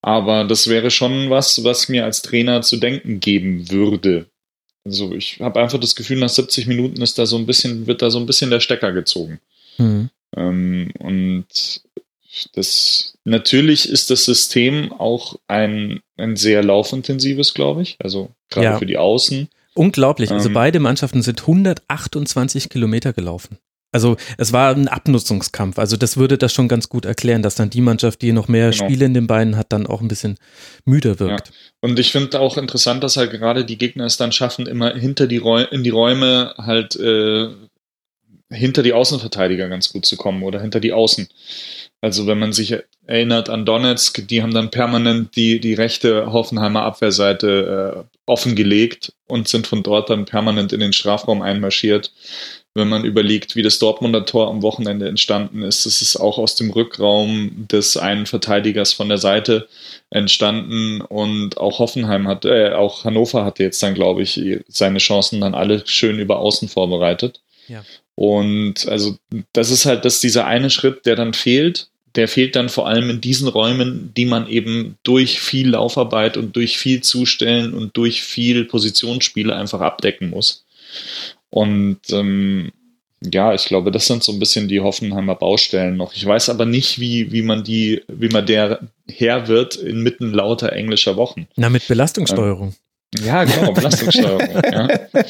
Aber das wäre schon was mir als Trainer zu denken geben würde. Also ich habe einfach das Gefühl, nach 70 Minuten wird da so ein bisschen der Stecker gezogen. Mhm. Und natürlich ist das System auch ein sehr laufintensives, glaube ich. Also gerade für die Außen. Unglaublich. Also beide Mannschaften sind 128 Kilometer gelaufen. Also es war ein Abnutzungskampf. Also das würde das schon ganz gut erklären, dass dann die Mannschaft, die noch mehr Spiele in den Beinen hat, dann auch ein bisschen müder wirkt. Ja. Und ich finde auch interessant, dass halt gerade die Gegner es dann schaffen, immer in die Räume halt hinter die Außenverteidiger ganz gut zu kommen oder hinter die Außen. Also wenn man sich erinnert an Donetsk, die haben dann permanent die rechte Hoffenheimer Abwehrseite offengelegt und sind von dort dann permanent in den Strafraum einmarschiert. Wenn man überlegt, wie das Dortmunder Tor am Wochenende entstanden ist, das ist auch aus dem Rückraum des einen Verteidigers von der Seite entstanden und auch auch Hannover hatte jetzt dann, glaube ich, seine Chancen dann alle schön über Außen vorbereitet. Ja. Und also das ist halt dieser eine Schritt, der dann fehlt. Der fehlt dann vor allem in diesen Räumen, die man eben durch viel Laufarbeit und durch viel Zustellen und durch viel Positionsspiele einfach abdecken muss. Und ich glaube, das sind so ein bisschen die Hoffenheimer Baustellen noch. Ich weiß aber nicht, wie man der Herr wird inmitten lauter englischer Wochen. Na, mit Belastungssteuerung. Ja, genau, Belastungssteuerung. Ja.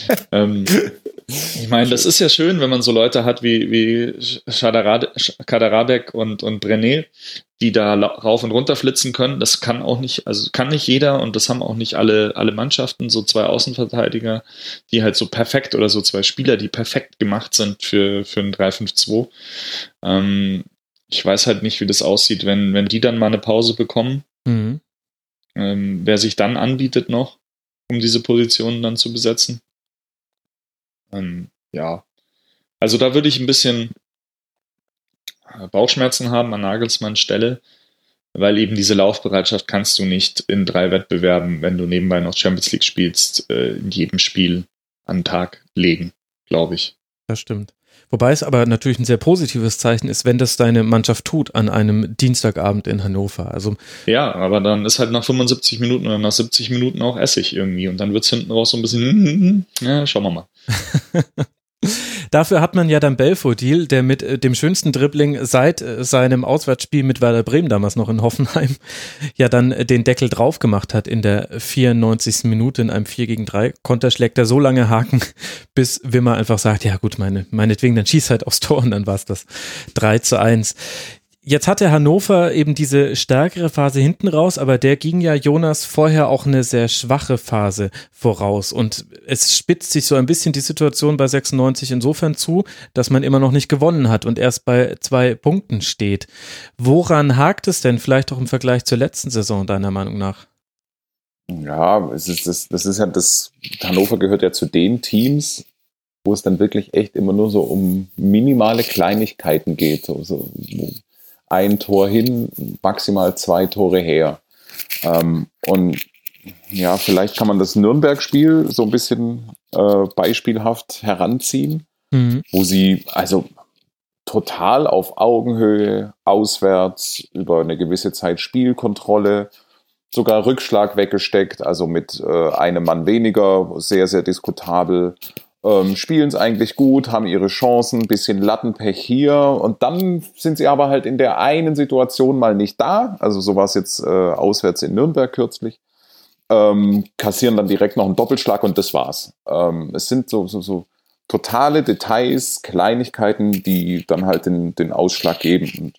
Ich meine, das ist ja schön, wenn man so Leute hat wie Kaderabek und Brené, die da rauf und runter flitzen können. Das kann nicht jeder und das haben auch nicht alle Mannschaften, so zwei Außenverteidiger, die halt so perfekt oder so zwei Spieler, die perfekt gemacht sind für ein 3-5-2. Ich weiß halt nicht, wie das aussieht, wenn die dann mal eine Pause bekommen. Mhm. Wer sich dann anbietet noch, um diese Positionen dann zu besetzen. Also da würde ich ein bisschen Bauchschmerzen haben an Nagelsmanns Stelle, weil eben diese Laufbereitschaft kannst du nicht in 3 Wettbewerben, wenn du nebenbei noch Champions League spielst, in jedem Spiel an den Tag legen, glaube ich. Das stimmt. Wobei es aber natürlich ein sehr positives Zeichen ist, wenn das deine Mannschaft tut an einem Dienstagabend in Hannover. Also ja, aber dann ist halt nach 75 Minuten oder nach 70 Minuten auch Essig irgendwie und dann wird es hinten raus so ein bisschen, schauen wir mal. Dafür hat man ja dann Belfodil, der mit dem schönsten Dribbling seit seinem Auswärtsspiel mit Werder Bremen damals noch in Hoffenheim ja dann den Deckel drauf gemacht hat in der 94. Minute in einem 4-gegen-3 Konter, schlägt er so lange Haken, bis Wimmer einfach sagt, ja gut, meinetwegen, dann schieß halt aufs Tor und dann war es das 3-1. Jetzt hatte Hannover eben diese stärkere Phase hinten raus, aber der ging ja Jonas vorher auch eine sehr schwache Phase voraus und es spitzt sich so ein bisschen die Situation bei 96 insofern zu, dass man immer noch nicht gewonnen hat und erst bei 2 Punkten steht. Woran hakt es denn vielleicht auch im Vergleich zur letzten Saison deiner Meinung nach? Ja, Hannover gehört ja zu den Teams, wo es dann wirklich echt immer nur so um minimale Kleinigkeiten geht, so ein Tor hin, maximal 2 Tore her. Und ja, vielleicht kann man das Nürnberg-Spiel so ein bisschen beispielhaft heranziehen, wo sie also total auf Augenhöhe, auswärts, über eine gewisse Zeit Spielkontrolle, sogar Rückschlag weggesteckt, also mit einem Mann weniger, sehr, sehr diskutabel. Spielen es eigentlich gut, haben ihre Chancen, ein bisschen Lattenpech hier und dann sind sie aber halt in der einen Situation mal nicht da, also so war es jetzt auswärts in Nürnberg kürzlich, kassieren dann direkt noch einen Doppelschlag und das war's. Es sind so totale Details, Kleinigkeiten, die dann halt den Ausschlag geben.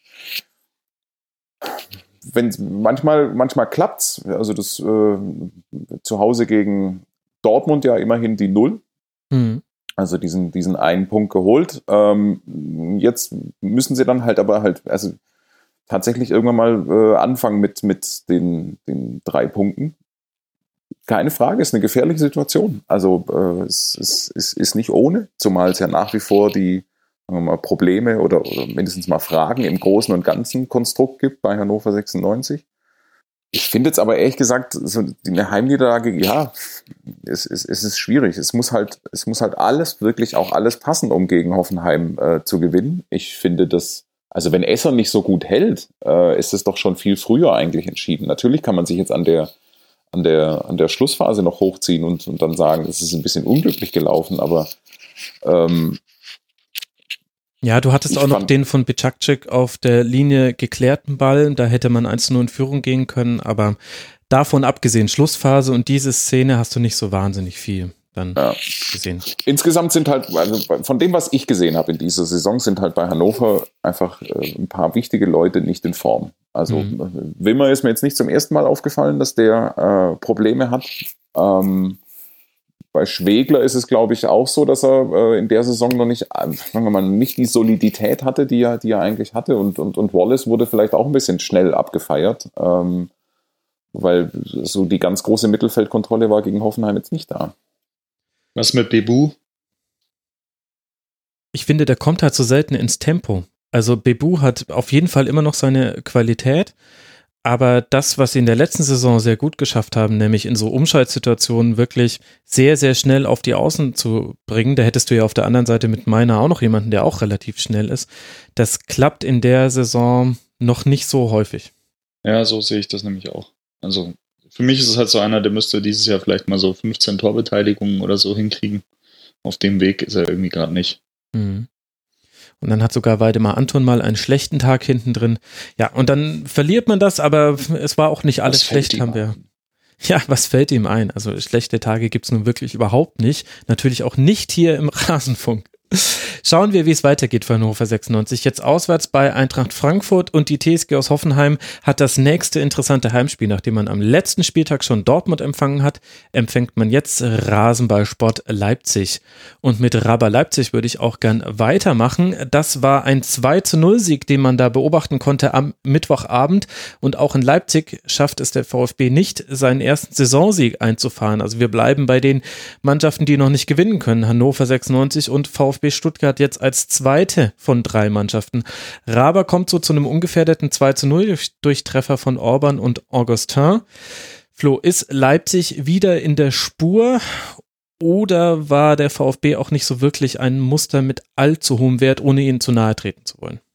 Und manchmal klappt's, also das zu Hause gegen Dortmund ja immerhin die 0. Also diesen einen Punkt geholt. Jetzt müssen sie dann halt also tatsächlich irgendwann mal anfangen mit den 3 Punkten. Keine Frage, ist eine gefährliche Situation. Also es ist nicht ohne, zumal es ja nach wie vor die, sagen wir mal, Probleme oder mindestens mal Fragen im Großen und Ganzen Konstrukt gibt bei Hannover 96. Ich finde jetzt aber ehrlich gesagt, so eine Heimniederlage, ja, es ist schwierig. Es muss halt alles, wirklich auch alles passen, um gegen Hoffenheim zu gewinnen. Ich finde, dass Also wenn Esser nicht so gut hält, ist es doch schon viel früher eigentlich entschieden. Natürlich kann man sich jetzt an der Schlussphase noch hochziehen und dann sagen, es ist ein bisschen unglücklich gelaufen, aber ja, du hattest auch noch den von Bicakcic auf der Linie geklärten Ball, da hätte man 1:0 in Führung gehen können, aber davon abgesehen, Schlussphase und diese Szene hast du nicht so wahnsinnig viel dann gesehen. Insgesamt sind halt, also von dem, was ich gesehen habe in dieser Saison, sind halt bei Hannover einfach ein paar wichtige Leute nicht in Form. Also Wimmer ist mir jetzt nicht zum ersten Mal aufgefallen, dass der Probleme hat. Bei Schwegler ist es, glaube ich, auch so, dass er in der Saison noch nicht, sagen wir mal, nicht die Solidität hatte, die er eigentlich hatte. Und Wallace wurde vielleicht auch ein bisschen schnell abgefeiert, weil so die ganz große Mittelfeldkontrolle war gegen Hoffenheim jetzt nicht da. Was mit Bebu? Ich finde, der kommt halt so selten ins Tempo. Also Bebu hat auf jeden Fall immer noch seine Qualität, aber das, was sie in der letzten Saison sehr gut geschafft haben, nämlich in so Umschaltsituationen wirklich sehr, sehr schnell auf die Außen zu bringen, da hättest du ja auf der anderen Seite mit Meiner auch noch jemanden, der auch relativ schnell ist. Das klappt in der Saison noch nicht so häufig. Ja, so sehe ich das nämlich auch. Also für mich ist es halt so einer, der müsste dieses Jahr vielleicht mal so 15 Torbeteiligungen oder so hinkriegen. Auf dem Weg ist er irgendwie gerade nicht. Mhm. Und dann hat sogar Waldemar Anton mal einen schlechten Tag hinten drin. Ja, und dann verliert man das, aber es war auch nicht alles schlecht, haben wir. Ja, was fällt ihm ein? Also schlechte Tage gibt es nun wirklich überhaupt nicht. Natürlich auch nicht hier im Rasenfunk. Schauen wir, wie es weitergeht für Hannover 96. Jetzt auswärts bei Eintracht Frankfurt und die TSG aus Hoffenheim hat das nächste interessante Heimspiel. Nachdem man am letzten Spieltag schon Dortmund empfangen hat, empfängt man jetzt Rasenballsport Leipzig. Und mit Raba Leipzig würde ich auch gern weitermachen. Das war ein 2:0-Sieg, den man da beobachten konnte am Mittwochabend. Und auch in Leipzig schafft es der VfB nicht, seinen ersten Saisonsieg einzufahren. Also wir bleiben bei den Mannschaften, die noch nicht gewinnen können. Hannover 96 und VfB Stuttgart jetzt als zweite von 3 Mannschaften. Raba kommt so zu einem ungefährdeten 2:0 durch Treffer von Orban und Augustin. Flo, ist Leipzig wieder in der Spur oder war der VfB auch nicht so wirklich ein Muster mit allzu hohem Wert, ohne ihnen zu nahe treten zu wollen?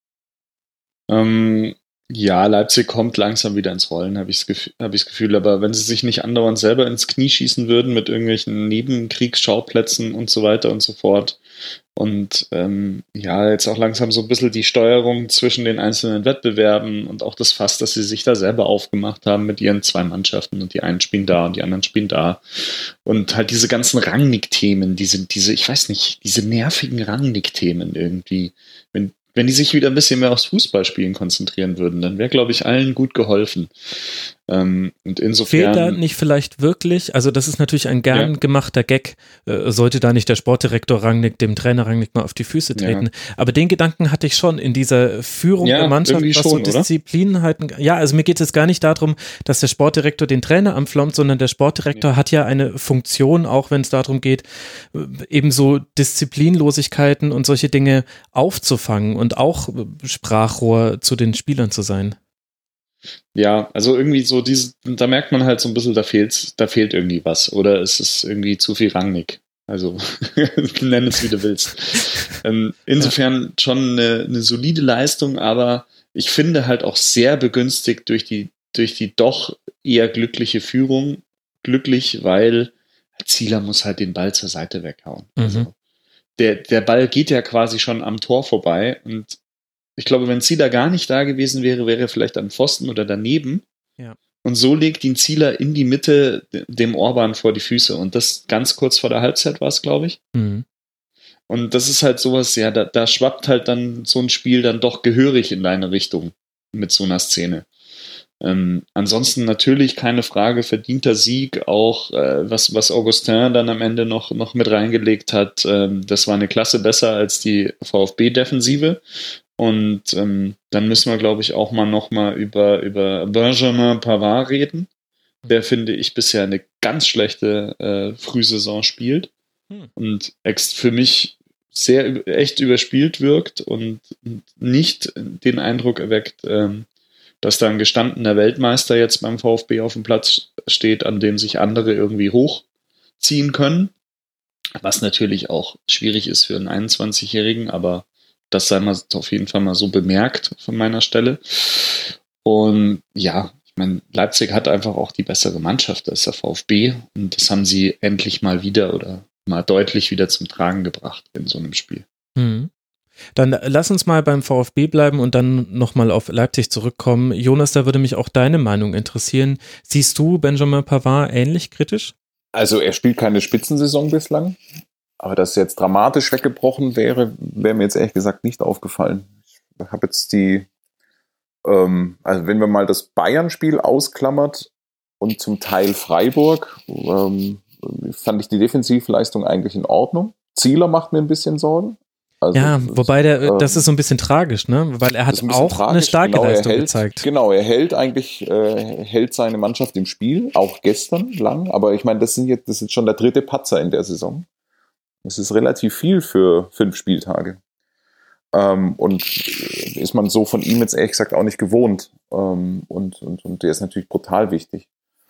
Ja, Leipzig kommt langsam wieder ins Rollen, habe ich das Gefühl. Aber wenn sie sich nicht andauernd selber ins Knie schießen würden mit irgendwelchen Nebenkriegsschauplätzen und so weiter und so fort und jetzt auch langsam so ein bisschen die Steuerung zwischen den einzelnen Wettbewerben und auch das Fass, dass sie sich da selber aufgemacht haben mit ihren 2 Mannschaften und die einen spielen da und die anderen spielen da und halt diese ganzen Rangnick-Themen, diese nervigen Rangnick-Themen irgendwie, wenn die sich wieder ein bisschen mehr aufs Fußballspielen konzentrieren würden, dann wäre, glaube ich, allen gut geholfen. Und insofern fehlt da nicht vielleicht wirklich, also das ist natürlich ein gern gemachter Gag, sollte da nicht der Sportdirektor Rangnick dem Trainer Rangnick mal auf die Füße treten. Ja. Aber den Gedanken hatte ich schon in dieser Führung der Mannschaft, was schon, so Disziplinheiten. Ja, also mir geht es gar nicht darum, dass der Sportdirektor den Trainer anflaumt, sondern der Sportdirektor hat ja eine Funktion, auch wenn es darum geht, eben so Disziplinlosigkeiten und solche Dinge aufzufangen und auch Sprachrohr zu den Spielern zu sein. Ja, also irgendwie so da merkt man halt so ein bisschen, da fehlt irgendwie was oder es ist irgendwie zu viel Rangnick. Also nenn es wie du willst. Insofern schon eine solide Leistung, aber ich finde halt auch sehr begünstigt durch die doch eher glückliche Führung. Glücklich, weil Zieler muss halt den Ball zur Seite weghauen. Mhm. Also der Ball geht ja quasi schon am Tor vorbei und ich glaube, wenn Zieler gar nicht da gewesen wäre, wäre er vielleicht am Pfosten oder daneben. Ja. Und so legt ihn Zieler in die Mitte dem Orban vor die Füße. Und das ganz kurz vor der Halbzeit war es, glaube ich. Mhm. Und das ist halt sowas, ja, da schwappt halt dann so ein Spiel dann doch gehörig in deine Richtung mit so einer Szene. Ansonsten natürlich keine Frage, verdienter Sieg, auch was Augustin dann am Ende noch mit reingelegt hat. Das war eine Klasse besser als die VfB-Defensive. Und dann müssen wir, glaube ich, auch noch mal über Benjamin Pavard reden, der, finde ich, bisher eine ganz schlechte Frühsaison spielt und für mich sehr echt überspielt wirkt und nicht den Eindruck erweckt, dass da ein gestandener Weltmeister jetzt beim VfB auf dem Platz steht, an dem sich andere irgendwie hochziehen können, was natürlich auch schwierig ist für einen 21-Jährigen, aber Das sei mal auf jeden Fall mal so bemerkt von meiner Stelle. Und ja, ich meine, Leipzig hat einfach auch die bessere Mannschaft als der VfB. Und das haben sie endlich mal wieder oder mal deutlich wieder zum Tragen gebracht in so einem Spiel. Mhm. Dann lass uns mal beim VfB bleiben und dann nochmal auf Leipzig zurückkommen. Jonas, da würde mich auch deine Meinung interessieren. Siehst du Benjamin Pavard ähnlich kritisch? Also er spielt keine Spitzensaison bislang, aber dass jetzt dramatisch weggebrochen wäre mir jetzt ehrlich gesagt nicht aufgefallen. Ich habe jetzt also wenn man mal das Bayern-Spiel ausklammert und zum Teil Freiburg, fand ich die Defensivleistung eigentlich in Ordnung. Zieler macht mir ein bisschen Sorgen. Also, ja, wobei das ist so ein bisschen tragisch, ne? Weil er hat auch eine starke Leistung gezeigt. Genau, er hält seine Mannschaft im Spiel, auch gestern lang, aber ich meine, das ist schon der 3. Patzer in der Saison. Das ist relativ viel für 5 Spieltage. Und ist man so von ihm jetzt ehrlich gesagt auch nicht gewohnt. Und der ist natürlich brutal wichtig.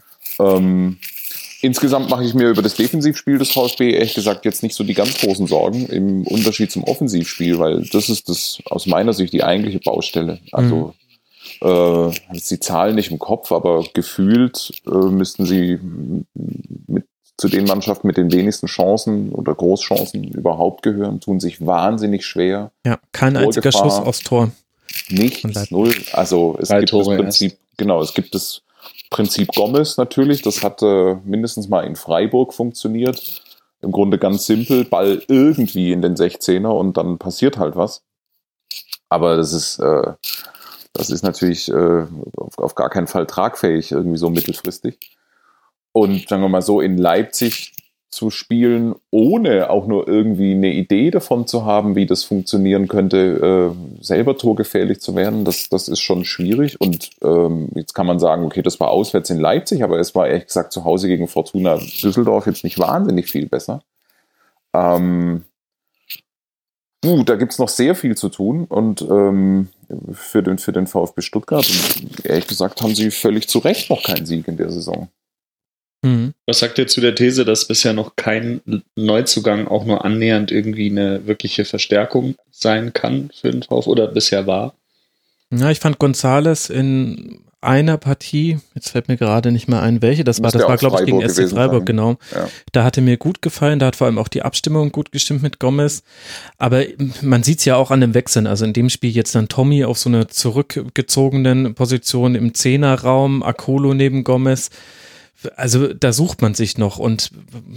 Insgesamt mache ich mir über das Defensivspiel des VfB ehrlich gesagt jetzt nicht so die ganz großen Sorgen im Unterschied zum Offensivspiel, weil das ist aus meiner Sicht die eigentliche Baustelle. Also die Zahlen nicht im Kopf, aber gefühlt müssten sie zu den Mannschaften mit den wenigsten Chancen oder Großchancen überhaupt gehören, tun sich wahnsinnig schwer. Ja, kein einziger Schuss aufs Tor. Nichts, 0. Also es gibt das Prinzip, es gibt das Prinzip Gomez natürlich, das hat mindestens mal in Freiburg funktioniert. Im Grunde ganz simpel, Ball irgendwie in den 16er und dann passiert halt was. Aber das ist natürlich auf gar keinen Fall tragfähig, irgendwie so mittelfristig. Und sagen wir mal so, in Leipzig zu spielen, ohne auch nur irgendwie eine Idee davon zu haben, wie das funktionieren könnte, selber torgefährlich zu werden, das ist schon schwierig. Und jetzt kann man sagen, okay, das war auswärts in Leipzig, aber es war ehrlich gesagt zu Hause gegen Fortuna Düsseldorf jetzt nicht wahnsinnig viel besser. Da gibt es noch sehr viel zu tun und für den VfB Stuttgart, und ehrlich gesagt, haben sie völlig zu Recht noch keinen Sieg in der Saison. Was sagt ihr zu der These, dass bisher noch kein Neuzugang auch nur annähernd irgendwie eine wirkliche Verstärkung sein kann für den VfB oder bisher war? Ja, ich fand González in einer Partie, jetzt fällt mir gerade nicht mehr ein, welche das war glaube ich gegen SC Freiburg, genau. Ja. Da hatte mir gut gefallen, da hat vor allem auch die Abstimmung gut gestimmt mit Gomez, aber man sieht es ja auch an dem Wechseln, also in dem Spiel jetzt dann Tommy auf so einer zurückgezogenen Position im Zehnerraum, Akolo neben Gomez. Also da sucht man sich noch und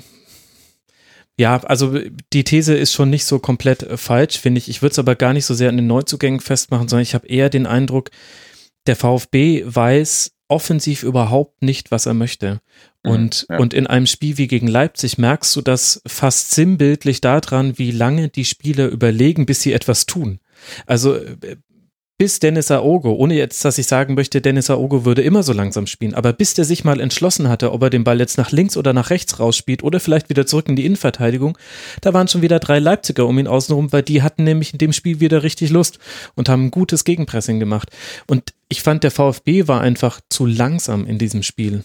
ja, also die These ist schon nicht so komplett falsch, finde ich. Ich würde es aber gar nicht so sehr an den Neuzugängen festmachen, sondern ich habe eher den Eindruck, der VfB weiß offensiv überhaupt nicht, was er möchte. Und in einem Spiel wie gegen Leipzig merkst du das fast sinnbildlich daran, wie lange die Spieler überlegen, bis sie etwas tun. Also bis Dennis Aogo, ohne jetzt, dass ich sagen möchte, Dennis Aogo würde immer so langsam spielen, aber bis der sich mal entschlossen hatte, ob er den Ball jetzt nach links oder nach rechts rausspielt oder vielleicht wieder zurück in die Innenverteidigung, da waren schon wieder 3 Leipziger um ihn außenrum, weil die hatten nämlich in dem Spiel wieder richtig Lust und haben ein gutes Gegenpressing gemacht. Und ich fand, der VfB war einfach zu langsam in diesem Spiel.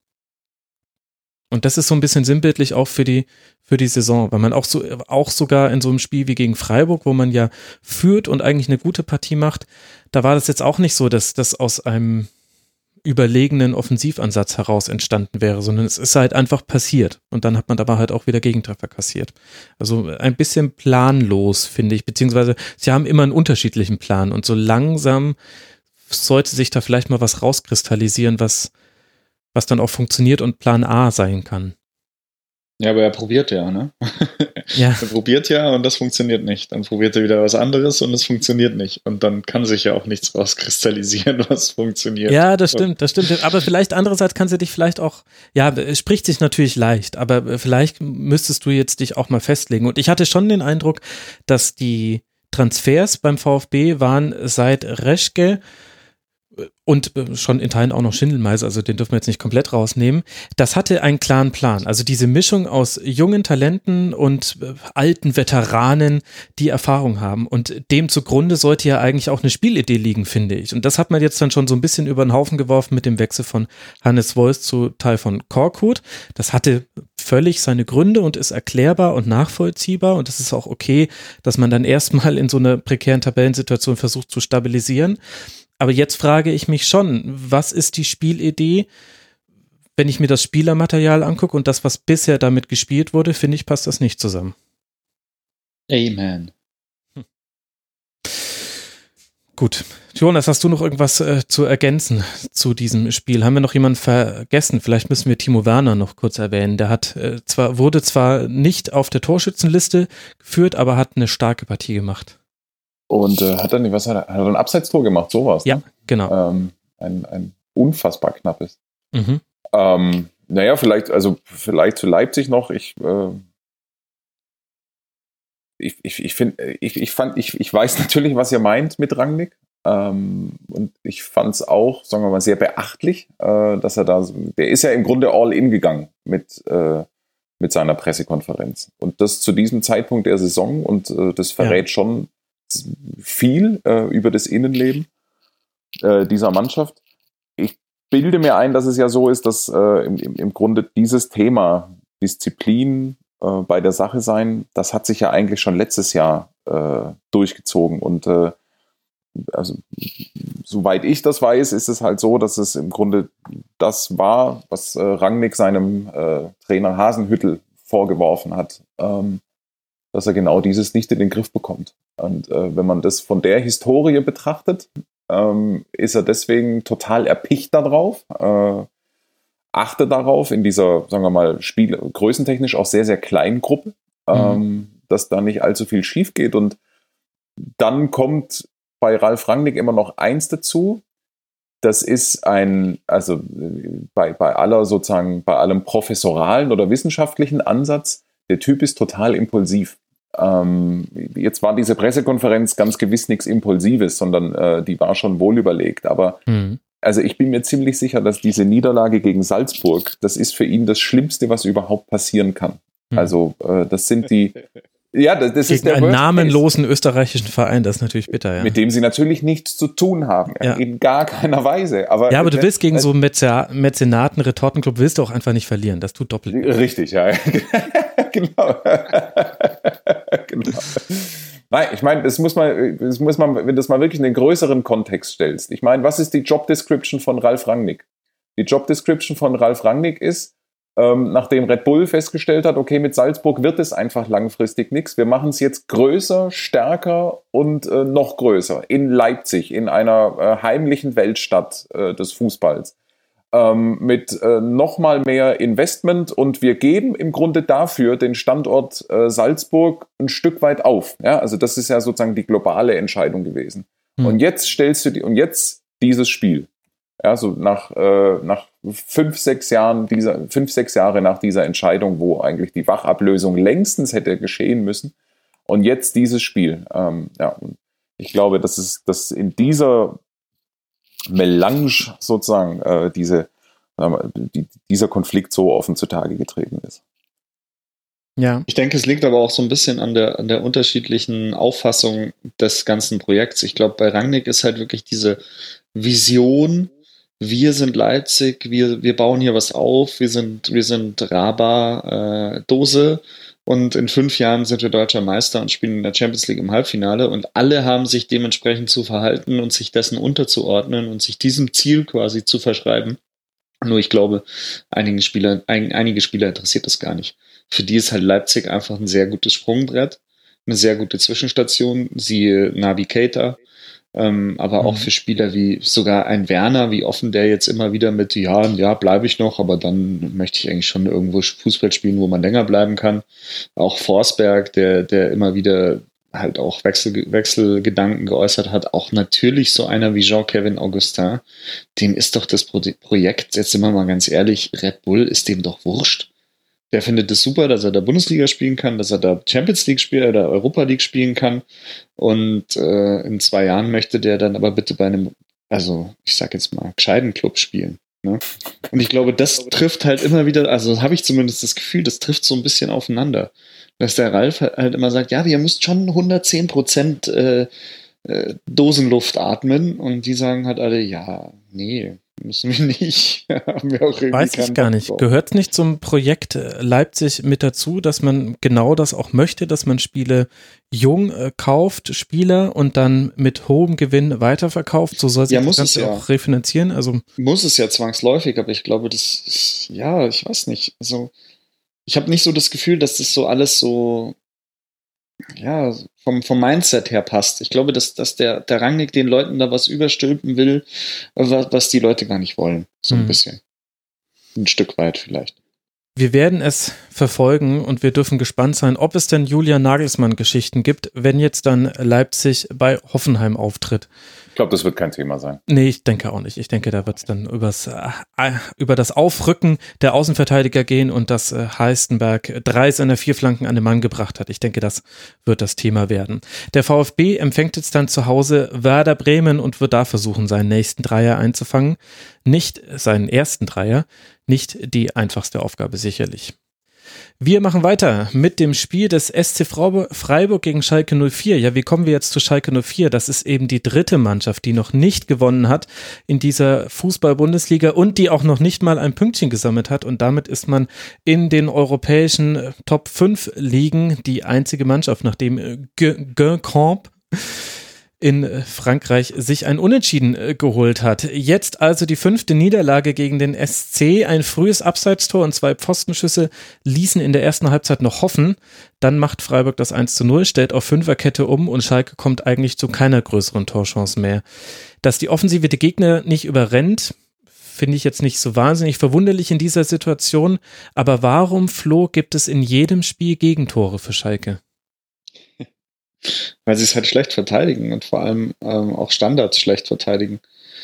Und das ist so ein bisschen sinnbildlich auch für die Saison, weil man auch sogar in so einem Spiel wie gegen Freiburg, wo man ja führt und eigentlich eine gute Partie macht, da war das jetzt auch nicht so, dass das aus einem überlegenen Offensivansatz heraus entstanden wäre, sondern es ist halt einfach passiert und dann hat man dabei halt auch wieder Gegentreffer kassiert. Also ein bisschen planlos, finde ich, beziehungsweise sie haben immer einen unterschiedlichen Plan und so langsam sollte sich da vielleicht mal was rauskristallisieren, was dann auch funktioniert und Plan A sein kann. Ja, aber er probiert ja, ne? Ja. Er probiert ja und das funktioniert nicht. Dann probiert er wieder was anderes und es funktioniert nicht. Und dann kann sich ja auch nichts rauskristallisieren, was funktioniert. Ja, das stimmt. Aber vielleicht andererseits kannst du dich vielleicht auch, ja, es spricht sich natürlich leicht, aber vielleicht müsstest du jetzt dich auch mal festlegen. Und ich hatte schon den Eindruck, dass die Transfers beim VfB waren seit Reschke und schon in Teilen auch noch Schindelmeiser, also den dürfen wir jetzt nicht komplett rausnehmen, das hatte einen klaren Plan. Also diese Mischung aus jungen Talenten und alten Veteranen, die Erfahrung haben. Und dem zugrunde sollte ja eigentlich auch eine Spielidee liegen, finde ich. Und das hat man jetzt dann schon so ein bisschen über den Haufen geworfen mit dem Wechsel von Hannes Wolf zu Taifun Korkut. Das hatte völlig seine Gründe und ist erklärbar und nachvollziehbar. Und es ist auch okay, dass man dann erstmal in so einer prekären Tabellensituation versucht zu stabilisieren. Aber jetzt frage ich mich schon, was ist die Spielidee? Wenn ich mir das Spielermaterial angucke und das, was bisher damit gespielt wurde, finde ich, passt das nicht zusammen. Amen. Gut. Jonas, hast du noch irgendwas zu ergänzen zu diesem Spiel? Haben wir noch jemanden vergessen? Vielleicht müssen wir Timo Werner noch kurz erwähnen. Der hat wurde zwar nicht auf der Torschützenliste geführt, aber hat eine starke Partie gemacht. Und hat er ein Abseitstor gemacht, sowas? Ja, ne? genau. Ein unfassbar knappes. Mhm. Naja, vielleicht zu Leipzig noch. Ich weiß natürlich, was ihr meint mit Rangnick. Und ich fand es auch, sagen wir mal, sehr beachtlich, dass er der ist ja im Grunde all in gegangen mit seiner Pressekonferenz. Und das zu diesem Zeitpunkt der Saison und das verrät schon viel über das Innenleben dieser Mannschaft. Ich bilde mir ein, dass es ja so ist, dass im Grunde dieses Thema Disziplin bei der Sache sein, das hat sich ja eigentlich schon letztes Jahr durchgezogen und also soweit ich das weiß, ist es halt so, dass es im Grunde das war, was Rangnick seinem Trainer Hasenhüttl vorgeworfen hat, dass er genau dieses nicht in den Griff bekommt. Und wenn man das von der Historie betrachtet, ist er deswegen total erpicht darauf, achte darauf in dieser, sagen wir mal, größentechnisch auch sehr, sehr kleinen Gruppe, dass da nicht allzu viel schief geht. Und dann kommt bei Ralf Rangnick immer noch eins dazu, das ist also bei allem professoralen oder wissenschaftlichen Ansatz, der Typ ist total impulsiv. Jetzt war diese Pressekonferenz ganz gewiss nichts Impulsives, sondern die war schon wohl überlegt. Aber also ich bin mir ziemlich sicher, dass diese Niederlage gegen Salzburg, das ist für ihn das Schlimmste, was überhaupt passieren kann. Also das sind die... Ja, das ist der einen namenlosen österreichischen Verein, das ist natürlich bitter, ja. Mit dem sie natürlich nichts zu tun haben, in gar keiner Weise. Aber du willst gegen so Mäzenaten, Retortenclub, willst du auch einfach nicht verlieren, das tut doppelt. Richtig, ja. Genau. Genau. Nein, ich meine, das muss man, wenn du das mal wirklich in den größeren Kontext stellst. Ich meine, was ist die Job Description von Ralf Rangnick? Die Job Description von Ralf Rangnick ist, nachdem Red Bull festgestellt hat, okay, mit Salzburg wird es einfach langfristig nichts. Wir machen es jetzt größer, stärker und noch größer. In Leipzig, in einer heimlichen Weltstadt des Fußballs. Mit noch mal mehr Investment und wir geben im Grunde dafür den Standort Salzburg ein Stück weit auf. Ja? Also das ist ja sozusagen die globale Entscheidung gewesen. Und jetzt jetzt dieses Spiel. Ja, so nach 5-6 Jahre nach dieser Entscheidung, wo eigentlich die Wachablösung längstens hätte geschehen müssen. Und jetzt dieses Spiel. Und ich glaube, dass in dieser Melange sozusagen dieser Konflikt so offen zutage getreten ist. Ja. Ich denke, es liegt aber auch so ein bisschen an der unterschiedlichen Auffassung des ganzen Projekts. Ich glaube, bei Rangnick ist halt wirklich diese Vision, wir sind Leipzig, wir bauen hier was auf, wir sind Raba-Dose und in 5 Jahren sind wir deutscher Meister und spielen in der Champions League im Halbfinale und alle haben sich dementsprechend zu verhalten und sich dessen unterzuordnen und sich diesem Ziel quasi zu verschreiben. Nur ich glaube, einige Spieler interessiert das gar nicht. Für die ist halt Leipzig einfach ein sehr gutes Sprungbrett, eine sehr gute Zwischenstation, siehe Naby Keita. Aber auch für Spieler wie sogar ein Werner, wie offen der jetzt immer wieder mit, ja, bleibe ich noch, aber dann möchte ich eigentlich schon irgendwo Fußball spielen, wo man länger bleiben kann. Auch Forsberg, der immer wieder halt auch Wechselgedanken geäußert hat, auch natürlich so einer wie Jean-Kevin Augustin, dem ist doch das Projekt, jetzt sind wir mal ganz ehrlich, Red Bull ist dem doch wurscht. Der findet es super, dass er da Bundesliga spielen kann, dass er da Champions League oder Europa League spielen kann. Und in 2 Jahren möchte der dann aber bitte bei einem also ich sag jetzt mal, gescheiten Club spielen. Ne? Und ich glaube, das trifft halt immer wieder, also habe ich zumindest das Gefühl, das trifft so ein bisschen aufeinander. Dass der Ralf halt immer sagt, ja, ihr müsst schon 110% Dosenluft atmen, und die sagen halt alle, ja, nee, müssen wir nicht. Haben wir auch Weiß ich gar nicht. Gehört nicht zum Projekt Leipzig mit dazu, dass man genau das auch möchte, dass man Spiele jung kauft, Spieler, und dann mit hohem Gewinn weiterverkauft? So soll sich das Ganze auch refinanzieren? Also muss es ja zwangsläufig, aber ich glaube, das ist, ja, ich weiß nicht. Also ich habe nicht so das Gefühl, dass das so alles so, ja, vom Mindset her passt. Ich glaube, dass der Rangnick den Leuten da was überstülpen will, was die Leute gar nicht wollen. So ein bisschen. Ein Stück weit vielleicht. Wir werden es verfolgen und wir dürfen gespannt sein, ob es denn Julian Nagelsmann-Geschichten gibt, wenn jetzt dann Leipzig bei Hoffenheim auftritt. Ich glaube, das wird kein Thema sein. Nee, ich denke auch nicht. Ich denke, da wird es dann über das Aufrücken der Außenverteidiger gehen und dass Heistenberg 3 seiner 4 Flanken an den Mann gebracht hat. Ich denke, das wird das Thema werden. Der VfB empfängt jetzt dann zu Hause Werder Bremen und wird da versuchen, seinen nächsten Dreier einzufangen. Nicht seinen ersten Dreier, nicht die einfachste Aufgabe sicherlich. Wir machen weiter mit dem Spiel des SC Freiburg gegen Schalke 04. Ja, wie kommen wir jetzt zu Schalke 04? Das ist eben die dritte Mannschaft, die noch nicht gewonnen hat in dieser Fußball-Bundesliga und die auch noch nicht mal ein Pünktchen gesammelt hat. Und damit ist man in den europäischen Top 5 Ligen die einzige Mannschaft, nachdem Guingamp in Frankreich sich ein Unentschieden geholt hat. Jetzt also die 5. Niederlage gegen den SC. Ein frühes Abseitstor und 2 Pfostenschüsse ließen in der ersten Halbzeit noch hoffen. Dann macht Freiburg das 1:0, stellt auf Fünferkette um und Schalke kommt eigentlich zu keiner größeren Torchance mehr. Dass die Offensive die Gegner nicht überrennt, finde ich jetzt nicht so wahnsinnig verwunderlich in dieser Situation. Aber warum, Flo, gibt es in jedem Spiel Gegentore für Schalke? Weil sie es halt schlecht verteidigen und vor allem auch Standards schlecht verteidigen.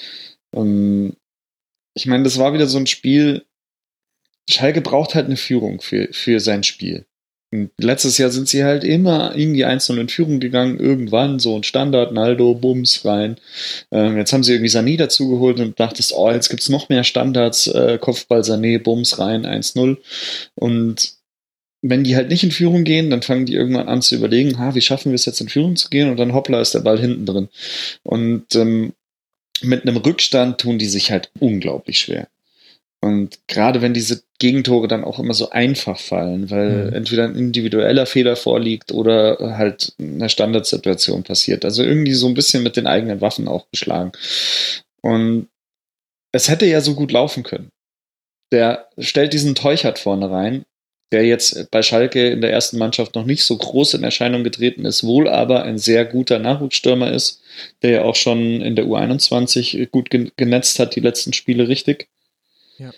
Ich meine, das war wieder so ein Spiel, Schalke braucht halt eine Führung für sein Spiel. Und letztes Jahr sind sie halt immer irgendwie 1:0 in Führung gegangen, irgendwann so ein Standard, Naldo, Bums rein. Jetzt haben sie irgendwie Sané dazugeholt und dachtest, oh, jetzt gibt's noch mehr Standards, Kopfball Sané, Bums rein, 1:0. Und wenn die halt nicht in Führung gehen, dann fangen die irgendwann an zu überlegen, wie schaffen wir es jetzt in Führung zu gehen? Und dann hoppla ist der Ball hinten drin. Und mit einem Rückstand tun die sich halt unglaublich schwer. Und gerade wenn diese Gegentore dann auch immer so einfach fallen, weil entweder ein individueller Fehler vorliegt oder halt eine Standardsituation passiert. Also irgendwie so ein bisschen mit den eigenen Waffen auch geschlagen. Und es hätte ja so gut laufen können. Der stellt diesen Teuchert vorne rein, der jetzt bei Schalke in der ersten Mannschaft noch nicht so groß in Erscheinung getreten ist, wohl aber ein sehr guter Nachwuchsstürmer ist, der ja auch schon in der U21 gut genetzt hat, die letzten Spiele richtig. Ja.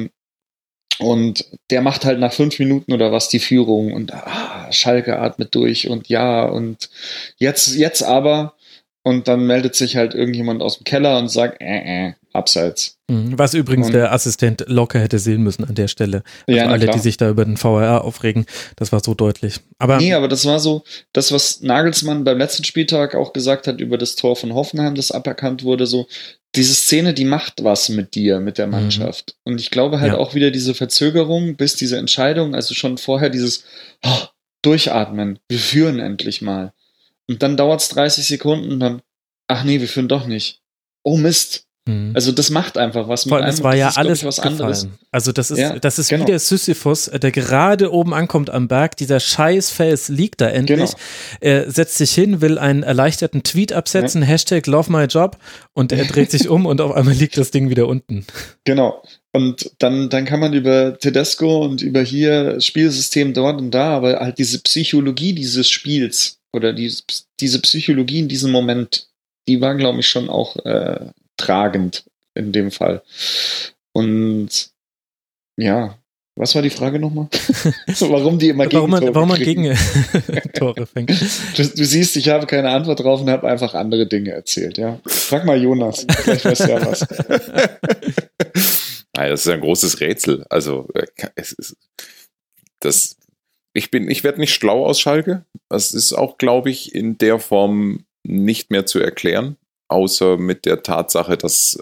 Und der macht halt nach 5 Minuten oder was die Führung und Schalke atmet durch und ja und jetzt aber, und dann meldet sich halt irgendjemand aus dem Keller und sagt, abseits. Was übrigens der Assistent locker hätte sehen müssen an der Stelle. Also ja, alle, die sich da über den VAR aufregen, das war so deutlich. Aber das war so, das, was Nagelsmann beim letzten Spieltag auch gesagt hat über das Tor von Hoffenheim, das aberkannt wurde, so, diese Szene, die macht was mit dir, mit der Mannschaft. Und ich glaube halt auch wieder diese Verzögerung bis diese Entscheidung, also schon vorher dieses Durchatmen, wir führen endlich mal. Und dann dauert es 30 Sekunden und dann, wir führen doch nicht. Oh Mist. Also das macht einfach was mit einem. Es war ja alles was anderes. Also das ist genau. Wie der Sisyphus, der gerade oben ankommt am Berg, dieser Scheißfels liegt da endlich. Genau. Er setzt sich hin, will einen erleichterten Tweet absetzen, Hashtag Love My Job, und er dreht sich um und auf einmal liegt das Ding wieder unten. Genau. Und dann kann man über Tedesco und über hier Spielsystem dort und da, aber halt diese Psychologie dieses Spiels oder diese Psychologie in diesem Moment, die war, glaube ich, schon auch tragend in dem Fall. Und ja, was war die Frage nochmal? Warum die immer Gegentore warum man Gegentore fängt. Du siehst, ich habe keine Antwort drauf und habe einfach andere Dinge erzählt. Ja, frag mal Jonas, vielleicht weiß er was. Nein, das ist ein großes Rätsel. Also ich werde nicht schlau aus Schalke. Das ist auch, glaube ich, in der Form nicht mehr zu erklären. außer mit der Tatsache, dass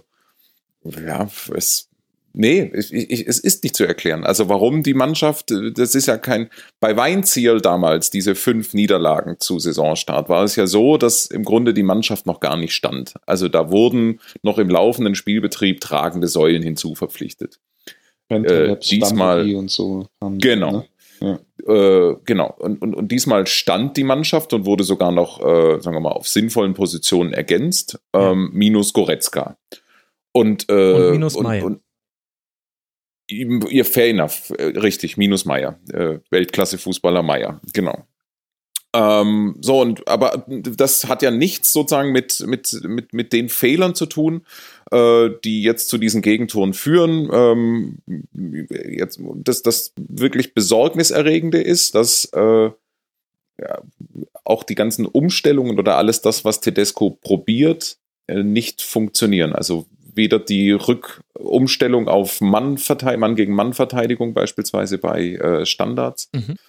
es ist nicht zu erklären. Also warum die Mannschaft, das ist ja bei Weinzierl damals, diese 5 Niederlagen zu Saisonstart, war es ja so, dass im Grunde die Mannschaft noch gar nicht stand. Also da wurden noch im laufenden Spielbetrieb tragende Säulen hinzuverpflichtet. Diesmal und so. Genau. Ne? Ja. Genau. Und diesmal stand die Mannschaft und wurde sogar noch, sagen wir mal, auf sinnvollen Positionen ergänzt, minus Goretzka. Und minus Meier. Ihr fair enough, richtig, minus Meier, Weltklasse-Fußballer Meier, genau. Aber das hat ja nichts sozusagen mit den Fehlern zu tun, die jetzt zu diesen Gegentoren führen. Das wirklich Besorgniserregende ist, dass auch die ganzen Umstellungen oder alles das, was Tedesco probiert, nicht funktionieren. Also weder die Rückumstellung auf Mann gegen Mann Verteidigung beispielsweise bei Standards,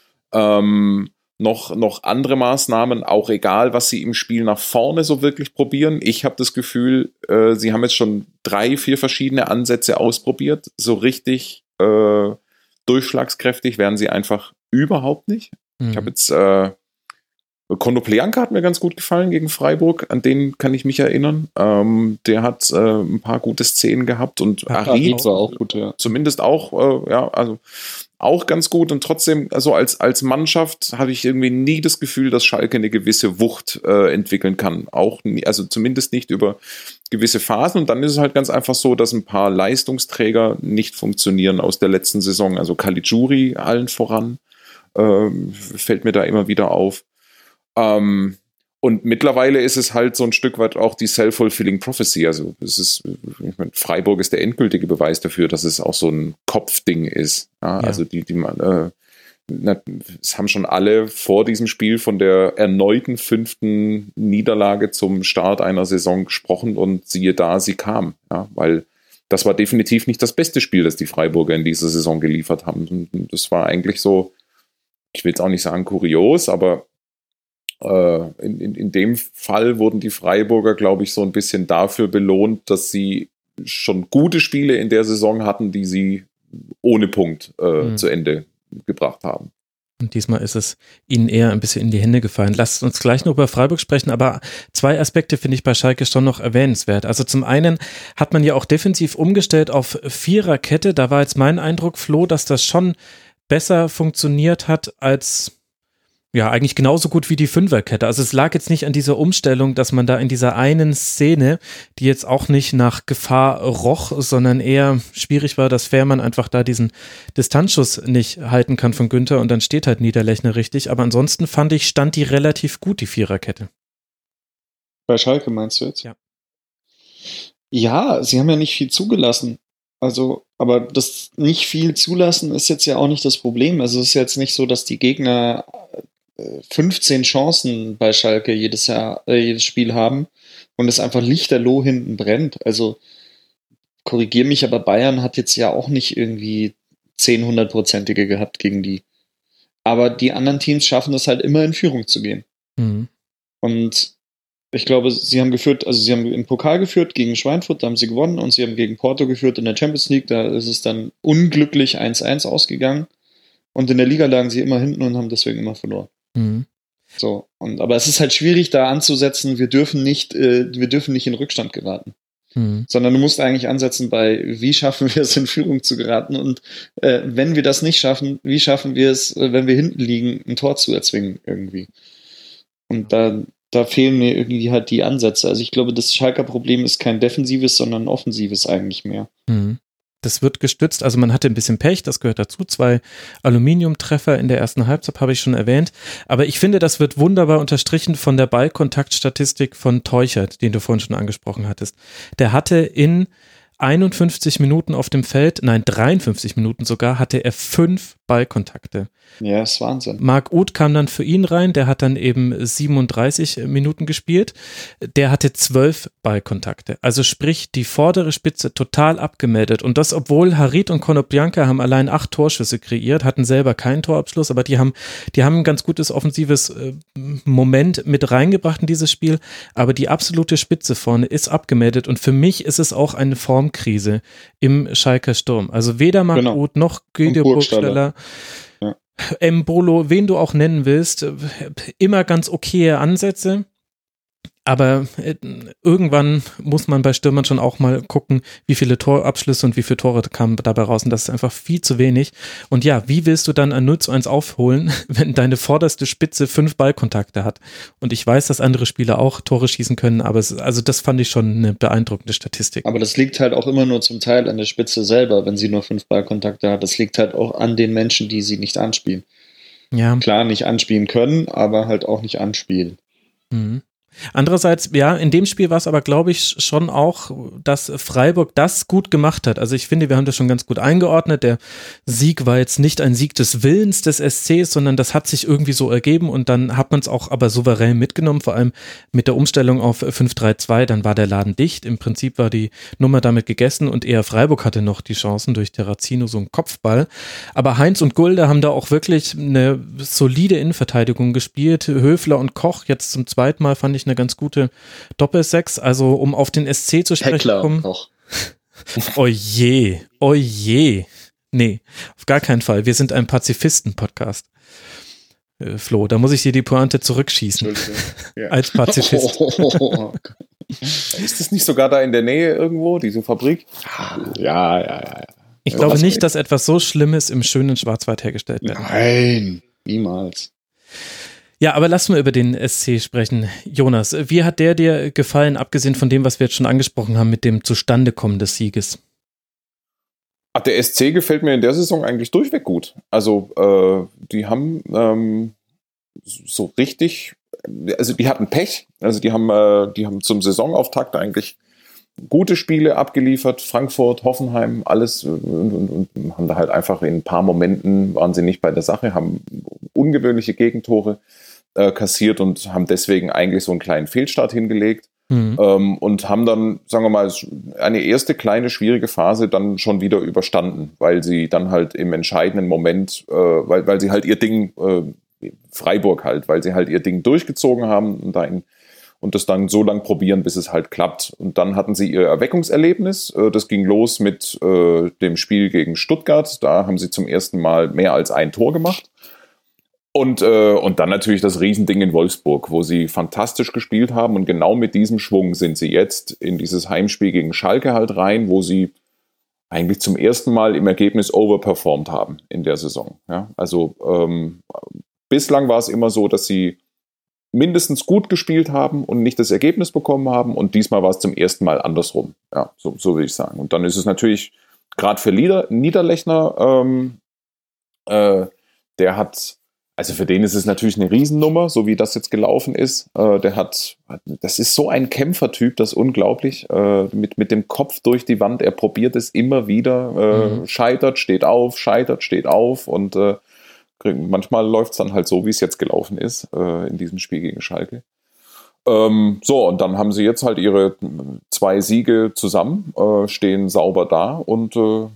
noch andere Maßnahmen, auch egal, was sie im Spiel nach vorne so wirklich probieren. Ich habe das Gefühl, sie haben jetzt schon 3-4 verschiedene Ansätze ausprobiert. So richtig durchschlagskräftig werden sie einfach überhaupt nicht. Ich habe jetzt Konoplyanka hat mir ganz gut gefallen gegen Freiburg, an den kann ich mich erinnern. Der hat ein paar gute Szenen gehabt und Arid war auch gut, ja. Zumindest auch, also auch ganz gut und trotzdem, also als Mannschaft habe ich irgendwie nie das Gefühl, dass Schalke eine gewisse Wucht entwickeln kann. Auch nie, also zumindest nicht über gewisse Phasen und dann ist es halt ganz einfach so, dass ein paar Leistungsträger nicht funktionieren aus der letzten Saison, also Caligiuri allen voran, fällt mir da immer wieder auf. Und mittlerweile ist es halt so ein Stück weit auch die self-fulfilling prophecy. Also Freiburg ist der endgültige Beweis dafür, dass es auch so ein Kopfding ist. Ja. Also es haben schon alle vor diesem Spiel von der erneuten 5. Niederlage zum Start einer Saison gesprochen und siehe da, sie kam. Ja, weil das war definitiv nicht das beste Spiel, das die Freiburger in dieser Saison geliefert haben. Und das war eigentlich so, ich will jetzt auch nicht sagen kurios, aber in dem Fall wurden die Freiburger, glaube ich, so ein bisschen dafür belohnt, dass sie schon gute Spiele in der Saison hatten, die sie ohne Punkt zu Ende gebracht haben. Und diesmal ist es ihnen eher ein bisschen in die Hände gefallen. Lasst uns gleich noch über Freiburg sprechen, aber 2 Aspekte finde ich bei Schalke schon noch erwähnenswert. Also zum einen hat man ja auch defensiv umgestellt auf Viererkette. Da war jetzt mein Eindruck, Flo, dass das schon besser funktioniert hat als eigentlich genauso gut wie die Fünferkette. Also es lag jetzt nicht an dieser Umstellung, dass man da in dieser einen Szene, die jetzt auch nicht nach Gefahr roch, sondern eher schwierig war, dass Fährmann einfach da diesen Distanzschuss nicht halten kann von Günther und dann steht halt Niederlechner richtig. Aber ansonsten fand ich, stand die relativ gut, die Viererkette. Bei Schalke meinst du jetzt? Ja. Ja, sie haben ja nicht viel zugelassen. Also, aber das nicht viel zulassen ist jetzt ja auch nicht das Problem. Also es ist jetzt nicht so, dass die Gegner 15 Chancen bei Schalke jedes Spiel haben und es einfach lichterloh hinten brennt. Also korrigier mich, aber Bayern hat jetzt ja auch nicht irgendwie 10 100-prozentige gehabt gegen die. Aber die anderen Teams schaffen es halt immer in Führung zu gehen. Mhm. Und ich glaube, sie haben im Pokal geführt gegen Schweinfurt, da haben sie gewonnen und sie haben gegen Porto geführt in der Champions League, da ist es dann unglücklich 1-1 ausgegangen und in der Liga lagen sie immer hinten und haben deswegen immer verloren. Mhm. So, aber es ist halt schwierig, da anzusetzen, wir dürfen nicht in Rückstand geraten. Sondern du musst eigentlich ansetzen bei, wie schaffen wir es, in Führung zu geraten und wenn wir das nicht schaffen, wie schaffen wir es, wenn wir hinten liegen, ein Tor zu erzwingen irgendwie. Und da fehlen mir irgendwie halt die Ansätze. Also ich glaube, das Schalker Problem ist kein defensives, sondern ein offensives eigentlich mehr. Das wird gestützt, also man hatte ein bisschen Pech, das gehört dazu, 2 Aluminiumtreffer in der ersten Halbzeit, habe ich schon erwähnt, aber ich finde, das wird wunderbar unterstrichen von der Ballkontaktstatistik von Teuchert, den du vorhin schon angesprochen hattest. Der hatte in 51 Minuten auf dem Feld, nein 53 Minuten sogar, hatte er 5 Ballkontakte. Ja, ist Wahnsinn. Marc Uth kam dann für ihn rein, der hat dann eben 37 Minuten gespielt, der hatte 12 Ballkontakte, also sprich die vordere Spitze total abgemeldet und das, obwohl Harit und Konoplyanka haben allein 8 Torschüsse kreiert, hatten selber keinen Torabschluss, aber die haben ein ganz gutes offensives Moment mit reingebracht in dieses Spiel, aber die absolute Spitze vorne ist abgemeldet und für mich ist es auch eine Formkrise im Schalker Sturm, also weder Marc Uth noch Guido Burgstaller, Embolo, wen du auch nennen willst, immer ganz okaye Ansätze, aber irgendwann muss man bei Stürmern schon auch mal gucken, wie viele Torabschlüsse und wie viele Tore kamen dabei raus und das ist einfach viel zu wenig und ja, wie willst du dann ein 0:1 aufholen, wenn deine vorderste Spitze 5 Ballkontakte hat und ich weiß, dass andere Spieler auch Tore schießen können, aber also das fand ich schon eine beeindruckende Statistik. Aber das liegt halt auch immer nur zum Teil an der Spitze selber, wenn sie nur 5 Ballkontakte hat, das liegt halt auch an den Menschen, die sie nicht anspielen. Ja. Klar, nicht anspielen können, aber halt auch nicht anspielen. Mhm. Andererseits, ja, in dem Spiel war es aber, glaube ich, schon auch, dass Freiburg das gut gemacht hat. Also ich finde, wir haben das schon ganz gut eingeordnet. Der Sieg war jetzt nicht ein Sieg des Willens des SCs, sondern das hat sich irgendwie so ergeben und dann hat man es auch aber souverän mitgenommen, vor allem mit der Umstellung auf 5-3-2, dann war der Laden dicht. Im Prinzip war die Nummer damit gegessen und eher Freiburg hatte noch die Chancen durch Terrazino, so einen Kopfball. Aber Heinz und Gulde haben da auch wirklich eine solide Innenverteidigung gespielt. Höfler und Koch jetzt zum zweiten Mal fand ich eine ganz gute Doppelsechs, also um auf den SC zu sprechen Heckler kommen. Koch. Oje. Nee, auf gar keinen Fall. Wir sind ein Pazifisten-Podcast. Flo, da muss ich dir die Pointe zurückschießen. Ja. Als Pazifist. Ist das nicht sogar da in der Nähe irgendwo, diese Fabrik? Ja. Ich glaube nicht, dass etwas so Schlimmes im schönen Schwarzwald hergestellt wird. Nein, niemals. Ja, aber lass mal über den SC sprechen. Jonas, wie hat der dir gefallen, abgesehen von dem, was wir jetzt schon angesprochen haben, mit dem Zustandekommen des Sieges? Ach, der SC gefällt mir in der Saison eigentlich durchweg gut. Also die haben so richtig, also die hatten Pech. Also die haben zum Saisonauftakt eigentlich gute Spiele abgeliefert. Frankfurt, Hoffenheim, alles und haben da halt einfach in ein paar Momenten waren sie nicht bei der Sache, haben ungewöhnliche Gegentore kassiert und haben deswegen eigentlich so einen kleinen Fehlstart hingelegt und haben dann, sagen wir mal, eine erste kleine schwierige Phase dann schon wieder überstanden, weil sie dann halt im entscheidenden Moment, weil sie halt ihr Ding, Freiburg halt, weil sie halt ihr Ding durchgezogen haben und das dann so lang probieren, bis es halt klappt. Und dann hatten sie ihr Erweckungserlebnis. Das ging los mit dem Spiel gegen Stuttgart. Da haben sie zum ersten Mal mehr als ein Tor gemacht. Und dann natürlich das Riesending in Wolfsburg, wo sie fantastisch gespielt haben. Und genau mit diesem Schwung sind sie jetzt in dieses Heimspiel gegen Schalke halt rein, wo sie eigentlich zum ersten Mal im Ergebnis overperformed haben in der Saison. Ja? Also bislang war es immer so, dass sie mindestens gut gespielt haben und nicht das Ergebnis bekommen haben. Und diesmal war es zum ersten Mal andersrum. Ja, so will ich sagen. Und dann ist es natürlich, gerade für Niederlechner, der hat, also für den ist es natürlich eine Riesennummer, so wie das jetzt gelaufen ist. Das ist so ein Kämpfertyp, das ist unglaublich. Mit dem Kopf durch die Wand, er probiert es immer wieder, scheitert, steht auf und manchmal läuft es dann halt so, wie es jetzt gelaufen ist, in diesem Spiel gegen Schalke. Und dann haben sie jetzt halt ihre 2 Siege zusammen, stehen sauber da und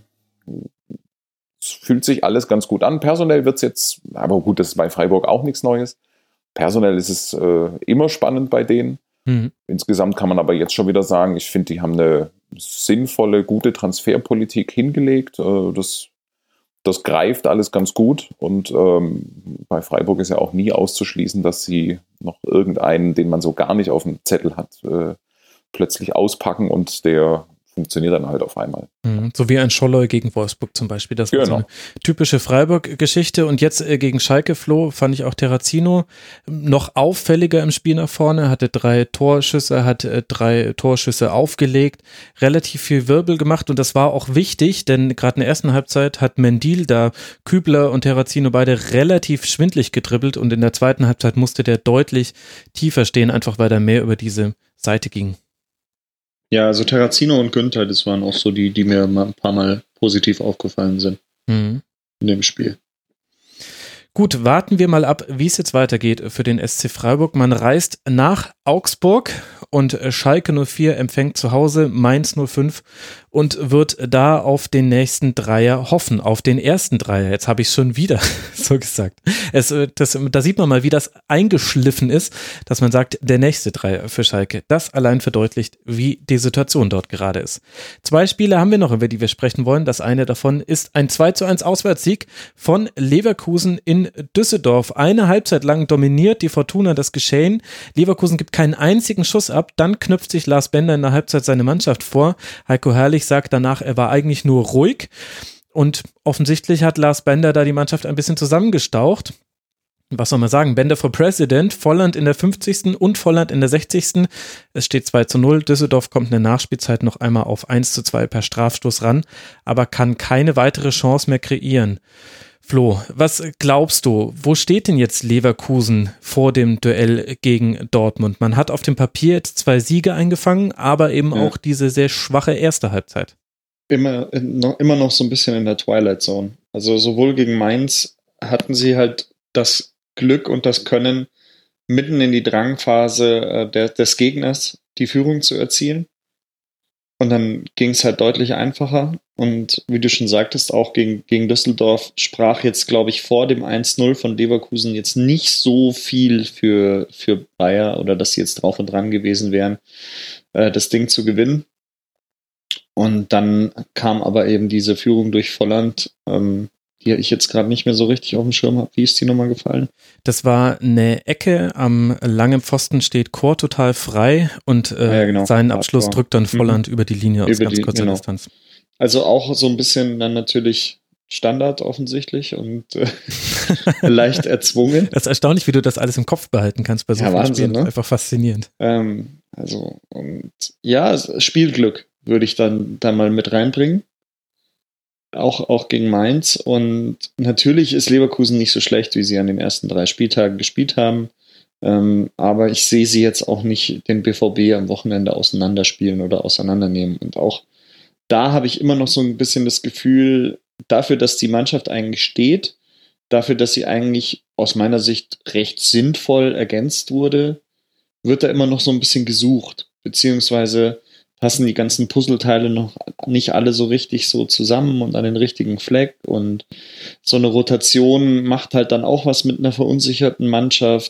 es fühlt sich alles ganz gut an. Personell wird es jetzt, aber gut, das ist bei Freiburg auch nichts Neues. Personell ist es immer spannend bei denen. Insgesamt kann man aber jetzt schon wieder sagen, ich finde, die haben eine sinnvolle, gute Transferpolitik hingelegt. Das greift alles ganz gut und bei Freiburg ist ja auch nie auszuschließen, dass sie noch irgendeinen, den man so gar nicht auf dem Zettel hat, plötzlich auspacken und der funktioniert dann halt auf einmal. So wie ein Scholloy gegen Wolfsburg zum Beispiel. Das war so eine typische Freiburg-Geschichte. Und jetzt gegen Schalke, Flo, fand ich auch Terrazino noch auffälliger im Spiel nach vorne, hatte 3 Torschüsse, hat 3 Torschüsse aufgelegt, relativ viel Wirbel gemacht und das war auch wichtig, denn gerade in der ersten Halbzeit hat Mendil da Kübler und Terrazino beide relativ schwindlig gedribbelt und in der zweiten Halbzeit musste der deutlich tiefer stehen, einfach weil er mehr über diese Seite ging. Ja, also Terrazino und Günther, das waren auch so die mir mal ein paar Mal positiv aufgefallen sind in dem Spiel. Gut, warten wir mal ab, wie es jetzt weitergeht für den SC Freiburg. Man reist nach Augsburg und Schalke 04 empfängt zu Hause Mainz 05 und wird da auf den nächsten Dreier hoffen, auf den ersten Dreier. Jetzt habe ich schon wieder so gesagt. Da sieht man mal, wie das eingeschliffen ist, dass man sagt, der nächste Dreier für Schalke. Das allein verdeutlicht, wie die Situation dort gerade ist. 2 Spiele haben wir noch, über die wir sprechen wollen. Das eine davon ist ein 2:1 Auswärtssieg von Leverkusen in Düsseldorf. Eine Halbzeit lang dominiert die Fortuna das Geschehen. Leverkusen gibt keinen einzigen Schuss ab. Dann knüpft sich Lars Bender in der Halbzeit seine Mannschaft vor. Heiko Herrlich sagt danach, er war eigentlich nur ruhig. Und offensichtlich hat Lars Bender da die Mannschaft ein bisschen zusammengestaucht. Was soll man sagen? Bender for President, Volland in der 50. und Volland in der 60. Es steht 2:0. Düsseldorf kommt in der Nachspielzeit noch einmal auf 1:2 per Strafstoß ran, aber kann keine weitere Chance mehr kreieren. Flo, was glaubst du, wo steht denn jetzt Leverkusen vor dem Duell gegen Dortmund? Man hat auf dem Papier jetzt 2 Siege eingefangen, aber eben auch diese sehr schwache erste Halbzeit. Immer noch so ein bisschen in der Twilight Zone. Also sowohl gegen Mainz hatten sie halt das Glück und das Können, mitten in die Drangphase des Gegners die Führung zu erzielen. Und dann ging es halt deutlich einfacher. Und wie du schon sagtest, auch gegen Düsseldorf sprach jetzt, glaube ich, vor dem 1:0 von Leverkusen jetzt nicht so viel für Bayer oder dass sie jetzt drauf und dran gewesen wären, das Ding zu gewinnen. Und dann kam aber eben diese Führung durch Volland, die ich jetzt gerade nicht mehr so richtig auf dem Schirm habe. Wie ist die nochmal gefallen? Das war eine Ecke, am langen Pfosten steht Chor total frei und genau. Seinen Abschluss drückt dann Volland über die Linie aus ganz kurzer Distanz. Also auch so ein bisschen dann natürlich Standard offensichtlich und leicht erzwungen. Das ist erstaunlich, wie du das alles im Kopf behalten kannst bei so vielen Spielen. Ne? Einfach faszinierend. Spielglück würde ich dann mal mit reinbringen. Auch gegen Mainz. Und natürlich ist Leverkusen nicht so schlecht, wie sie an den ersten 3 Spieltagen gespielt haben. Aber ich sehe sie jetzt auch nicht den BVB am Wochenende auseinanderspielen oder auseinandernehmen. Und auch da habe ich immer noch so ein bisschen das Gefühl, dafür, dass die Mannschaft eigentlich steht, dafür, dass sie eigentlich aus meiner Sicht recht sinnvoll ergänzt wurde, wird da immer noch so ein bisschen gesucht. Beziehungsweise passen die ganzen Puzzleteile noch nicht alle so richtig so zusammen und an den richtigen Fleck. Und so eine Rotation macht halt dann auch was mit einer verunsicherten Mannschaft.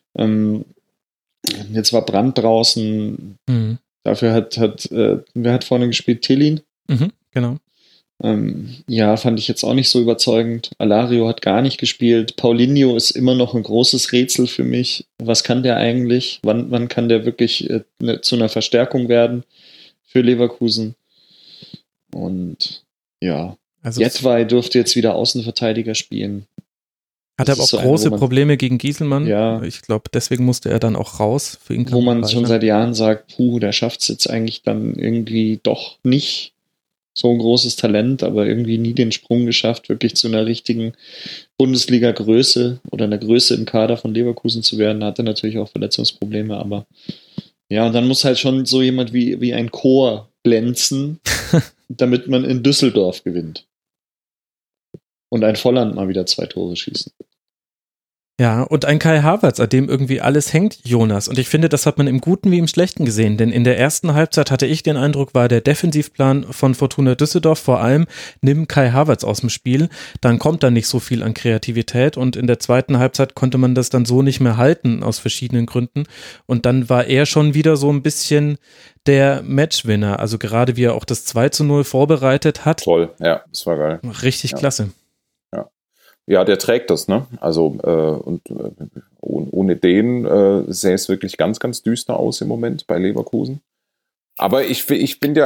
Jetzt war Brandt draußen. Dafür wer hat vorne gespielt? Tillin? Genau. Fand ich jetzt auch nicht so überzeugend. Alario hat gar nicht gespielt. Paulinho ist immer noch ein großes Rätsel für mich. Was kann der eigentlich? Wann kann der wirklich zu einer Verstärkung werden für Leverkusen? Und ja, also Jedwai dürfte jetzt wieder Außenverteidiger spielen. Hat aber auch so große Probleme gegen Gieselmann. Ja. Ich glaube, deswegen musste er dann auch raus. Für ihn wo man schon seit Jahren sagt, der schafft es jetzt eigentlich dann irgendwie doch nicht. So ein großes Talent, aber irgendwie nie den Sprung geschafft, wirklich zu einer richtigen Bundesliga-Größe oder einer Größe im Kader von Leverkusen zu werden. Hatte natürlich auch Verletzungsprobleme, aber ja, und dann muss halt schon so jemand wie ein Chor glänzen, damit man in Düsseldorf gewinnt. Und ein Volland mal wieder 2 Tore schießen. Ja, und ein Kai Havertz, an dem irgendwie alles hängt, Jonas. Und ich finde, das hat man im Guten wie im Schlechten gesehen. Denn in der ersten Halbzeit hatte ich den Eindruck, war der Defensivplan von Fortuna Düsseldorf vor allem, nimm Kai Havertz aus dem Spiel, dann kommt da nicht so viel an Kreativität. Und in der zweiten Halbzeit konnte man das dann so nicht mehr halten, aus verschiedenen Gründen. Und dann war er schon wieder so ein bisschen der Matchwinner. Also gerade wie er auch das 2:0 vorbereitet hat. Toll, ja, das war geil. Richtig klasse. Ja, der trägt das, ne? Also ohne den sähe es wirklich ganz, ganz düster aus im Moment bei Leverkusen. Aber ich finde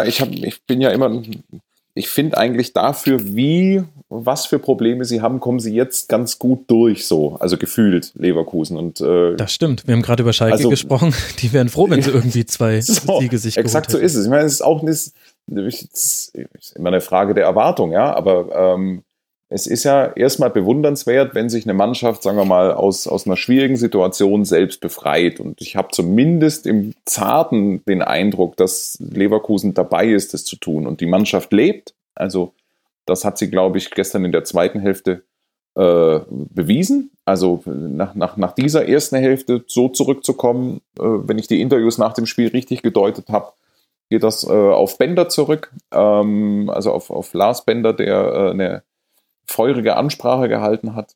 eigentlich dafür, was für Probleme sie haben, kommen sie jetzt ganz gut durch, so, also gefühlt Leverkusen. Und das stimmt. Wir haben gerade über Schalke gesprochen. Die wären froh, wenn sie irgendwie 2 Siege sich geholt exakt hätten. So ist es. Ich meine, es ist auch nicht, ist immer eine Frage der Erwartung, ja, aber es ist ja erstmal bewundernswert, wenn sich eine Mannschaft, sagen wir mal, aus einer schwierigen Situation selbst befreit. Und ich habe zumindest im Zarten den Eindruck, dass Leverkusen dabei ist, das zu tun. Und die Mannschaft lebt. Also das hat sie, glaube ich, gestern in der zweiten Hälfte bewiesen. Also nach dieser ersten Hälfte so zurückzukommen, wenn ich die Interviews nach dem Spiel richtig gedeutet habe, geht das auf Bender zurück. Also auf Lars Bender, der eine feurige Ansprache gehalten hat.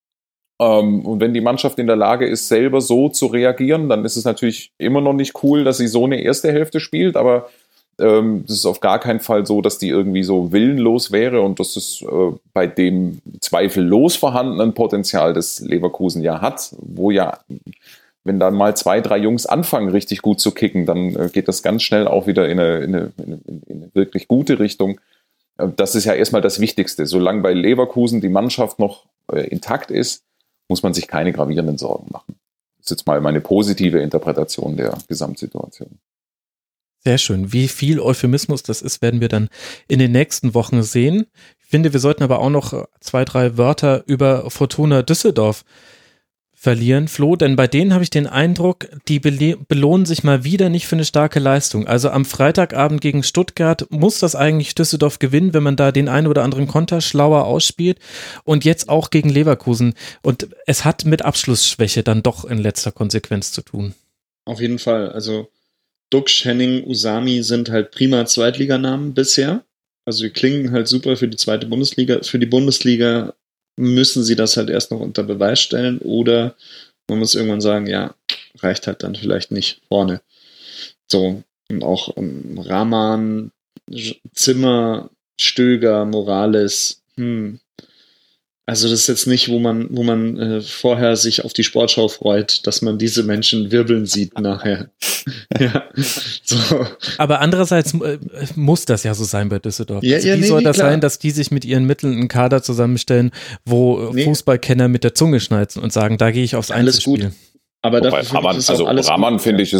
Und wenn die Mannschaft in der Lage ist, selber so zu reagieren, dann ist es natürlich immer noch nicht cool, dass sie so eine erste Hälfte spielt, aber das ist auf gar keinen Fall so, dass die irgendwie so willenlos wäre und das ist bei dem zweifellos vorhandenen Potenzial, das Leverkusen ja hat, wo ja, wenn dann mal 2, 3 Jungs anfangen, richtig gut zu kicken, dann geht das ganz schnell auch wieder in eine wirklich gute Richtung. Das ist ja erstmal das Wichtigste. Solange bei Leverkusen die Mannschaft noch intakt ist, muss man sich keine gravierenden Sorgen machen. Das ist jetzt mal meine positive Interpretation der Gesamtsituation. Sehr schön. Wie viel Euphemismus das ist, werden wir dann in den nächsten Wochen sehen. Ich finde, wir sollten aber auch noch 2, 3 Wörter über Fortuna Düsseldorf verlieren, Flo, denn bei denen habe ich den Eindruck, die belohnen sich mal wieder nicht für eine starke Leistung. Also am Freitagabend gegen Stuttgart muss das eigentlich Düsseldorf gewinnen, wenn man da den einen oder anderen Konter schlauer ausspielt und jetzt auch gegen Leverkusen. Und es hat mit Abschlussschwäche dann doch in letzter Konsequenz zu tun. Auf jeden Fall. Also Dux, Henning, Usami sind halt prima Zweitliganamen bisher. Also die klingen halt super für die zweite Bundesliga. Für die Bundesliga müssen sie das halt erst noch unter Beweis stellen oder man muss irgendwann sagen, ja, reicht halt dann vielleicht nicht vorne. So, und auch Rahman, Zimmer, Stöger, Morales, Also das ist jetzt nicht, wo man vorher sich auf die Sportschau freut, dass man diese Menschen wirbeln sieht nachher. Ja, so. Aber andererseits muss das ja so sein bei Düsseldorf. Ja, also wie soll das sein, dass die sich mit ihren Mitteln einen Kader zusammenstellen, wo Fußballkenner mit der Zunge schnalzen und sagen, da gehe ich aufs Einzelspiel. Alles gut. Aber dafür Rahman finde ich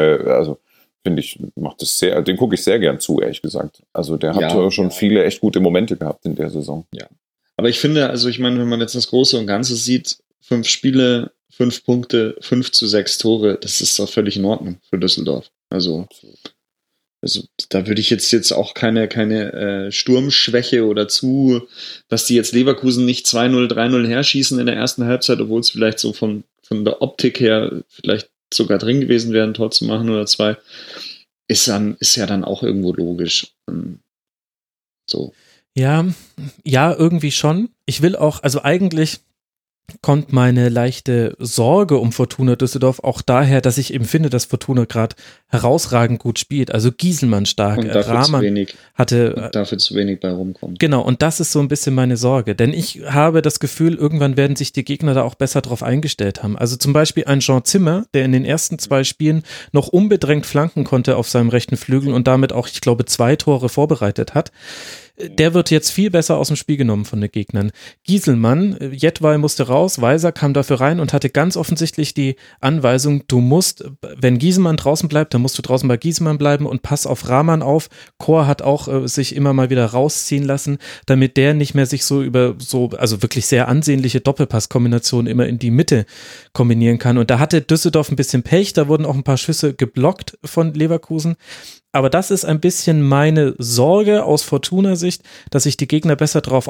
macht das sehr, den gucke ich sehr gern zu, ehrlich gesagt. Also der hat schon viele echt gute Momente gehabt in der Saison. Ja. Aber ich finde, also ich meine, wenn man jetzt das Große und Ganze sieht, 5 Spiele, 5 Punkte, 5-6 Tore, das ist doch völlig in Ordnung für Düsseldorf. Also da würde ich jetzt auch keine Sturmschwäche oder dass die jetzt Leverkusen nicht 2-0, 3-0 herschießen in der ersten Halbzeit, obwohl es vielleicht so von der Optik her vielleicht sogar drin gewesen wäre, ein Tor zu machen oder 2, ist ja dann auch irgendwo logisch. So. Ja, irgendwie schon. Ich will auch, also eigentlich kommt meine leichte Sorge um Fortuna Düsseldorf auch daher, dass ich eben finde, dass Fortuna gerade herausragend gut spielt. Also Gieselmann stark, und dafür Rahman dafür zu wenig bei rumkommt. Genau, und das ist so ein bisschen meine Sorge, denn ich habe das Gefühl, irgendwann werden sich die Gegner da auch besser drauf eingestellt haben. Also zum Beispiel ein Jean Zimmer, der in den ersten 2 Spielen noch unbedrängt flanken konnte auf seinem rechten Flügel und damit auch, ich glaube, 2 Tore vorbereitet hat. Der wird jetzt viel besser aus dem Spiel genommen von den Gegnern. Gieselmann, Jedwai musste raus, Weiser kam dafür rein und hatte ganz offensichtlich die Anweisung, du musst, wenn Gieselmann draußen bleibt, dann musst du draußen bei Gieselmann bleiben und pass auf Rahman auf. Chor hat auch sich immer mal wieder rausziehen lassen, damit der nicht mehr sich also wirklich sehr ansehnliche Doppelpasskombinationen immer in die Mitte kombinieren kann. Und da hatte Düsseldorf ein bisschen Pech, da wurden auch ein paar Schüsse geblockt von Leverkusen. Aber das ist ein bisschen meine Sorge aus Fortuna-Sicht, dass sich die Gegner besser drauf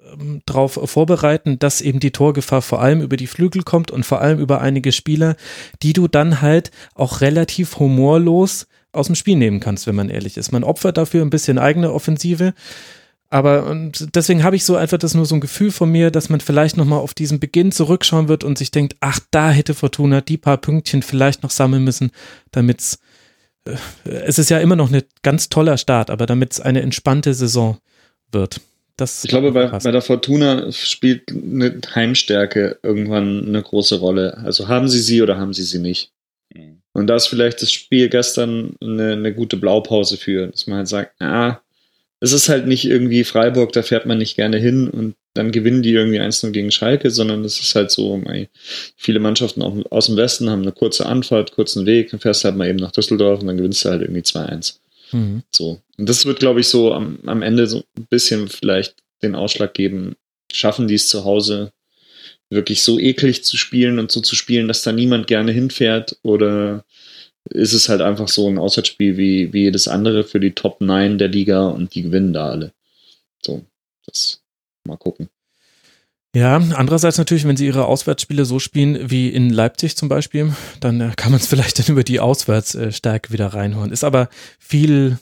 vorbereiten, dass eben die Torgefahr vor allem über die Flügel kommt und vor allem über einige Spieler, die du dann halt auch relativ humorlos aus dem Spiel nehmen kannst, wenn man ehrlich ist. Man opfert dafür ein bisschen eigene Offensive, aber deswegen habe ich so einfach das nur so ein Gefühl von mir, dass man vielleicht nochmal auf diesen Beginn zurückschauen wird und sich denkt, ach, da hätte Fortuna die paar Pünktchen vielleicht noch sammeln müssen, damit es ist ja immer noch ein ganz toller Start, aber damit es eine entspannte Saison wird. Ich glaube, bei der Fortuna spielt eine Heimstärke irgendwann eine große Rolle. Also haben sie oder haben sie nicht? Und da ist vielleicht das Spiel gestern eine gute Blaupause für, dass man halt sagt, es ist halt nicht irgendwie Freiburg, da fährt man nicht gerne hin und dann gewinnen die irgendwie 1-0 gegen Schalke, sondern es ist halt so, viele Mannschaften auch aus dem Westen haben eine kurze Anfahrt, kurzen Weg, dann fährst du halt mal eben nach Düsseldorf und dann gewinnst du halt irgendwie 2-1. So. Und das wird, glaube ich, so am Ende so ein bisschen vielleicht den Ausschlag geben, Schaffen die es zu Hause wirklich so eklig zu spielen und so zu spielen, dass da niemand gerne hinfährt? Oder ist es halt einfach so ein Auswärtsspiel wie jedes andere für die Top 9 der Liga und die gewinnen da alle? So, das mal gucken. Ja, andererseits natürlich, wenn sie ihre Auswärtsspiele so spielen wie in Leipzig zum Beispiel, dann kann man es vielleicht dann über die Auswärtsstärke wieder reinholen. Ist aber viel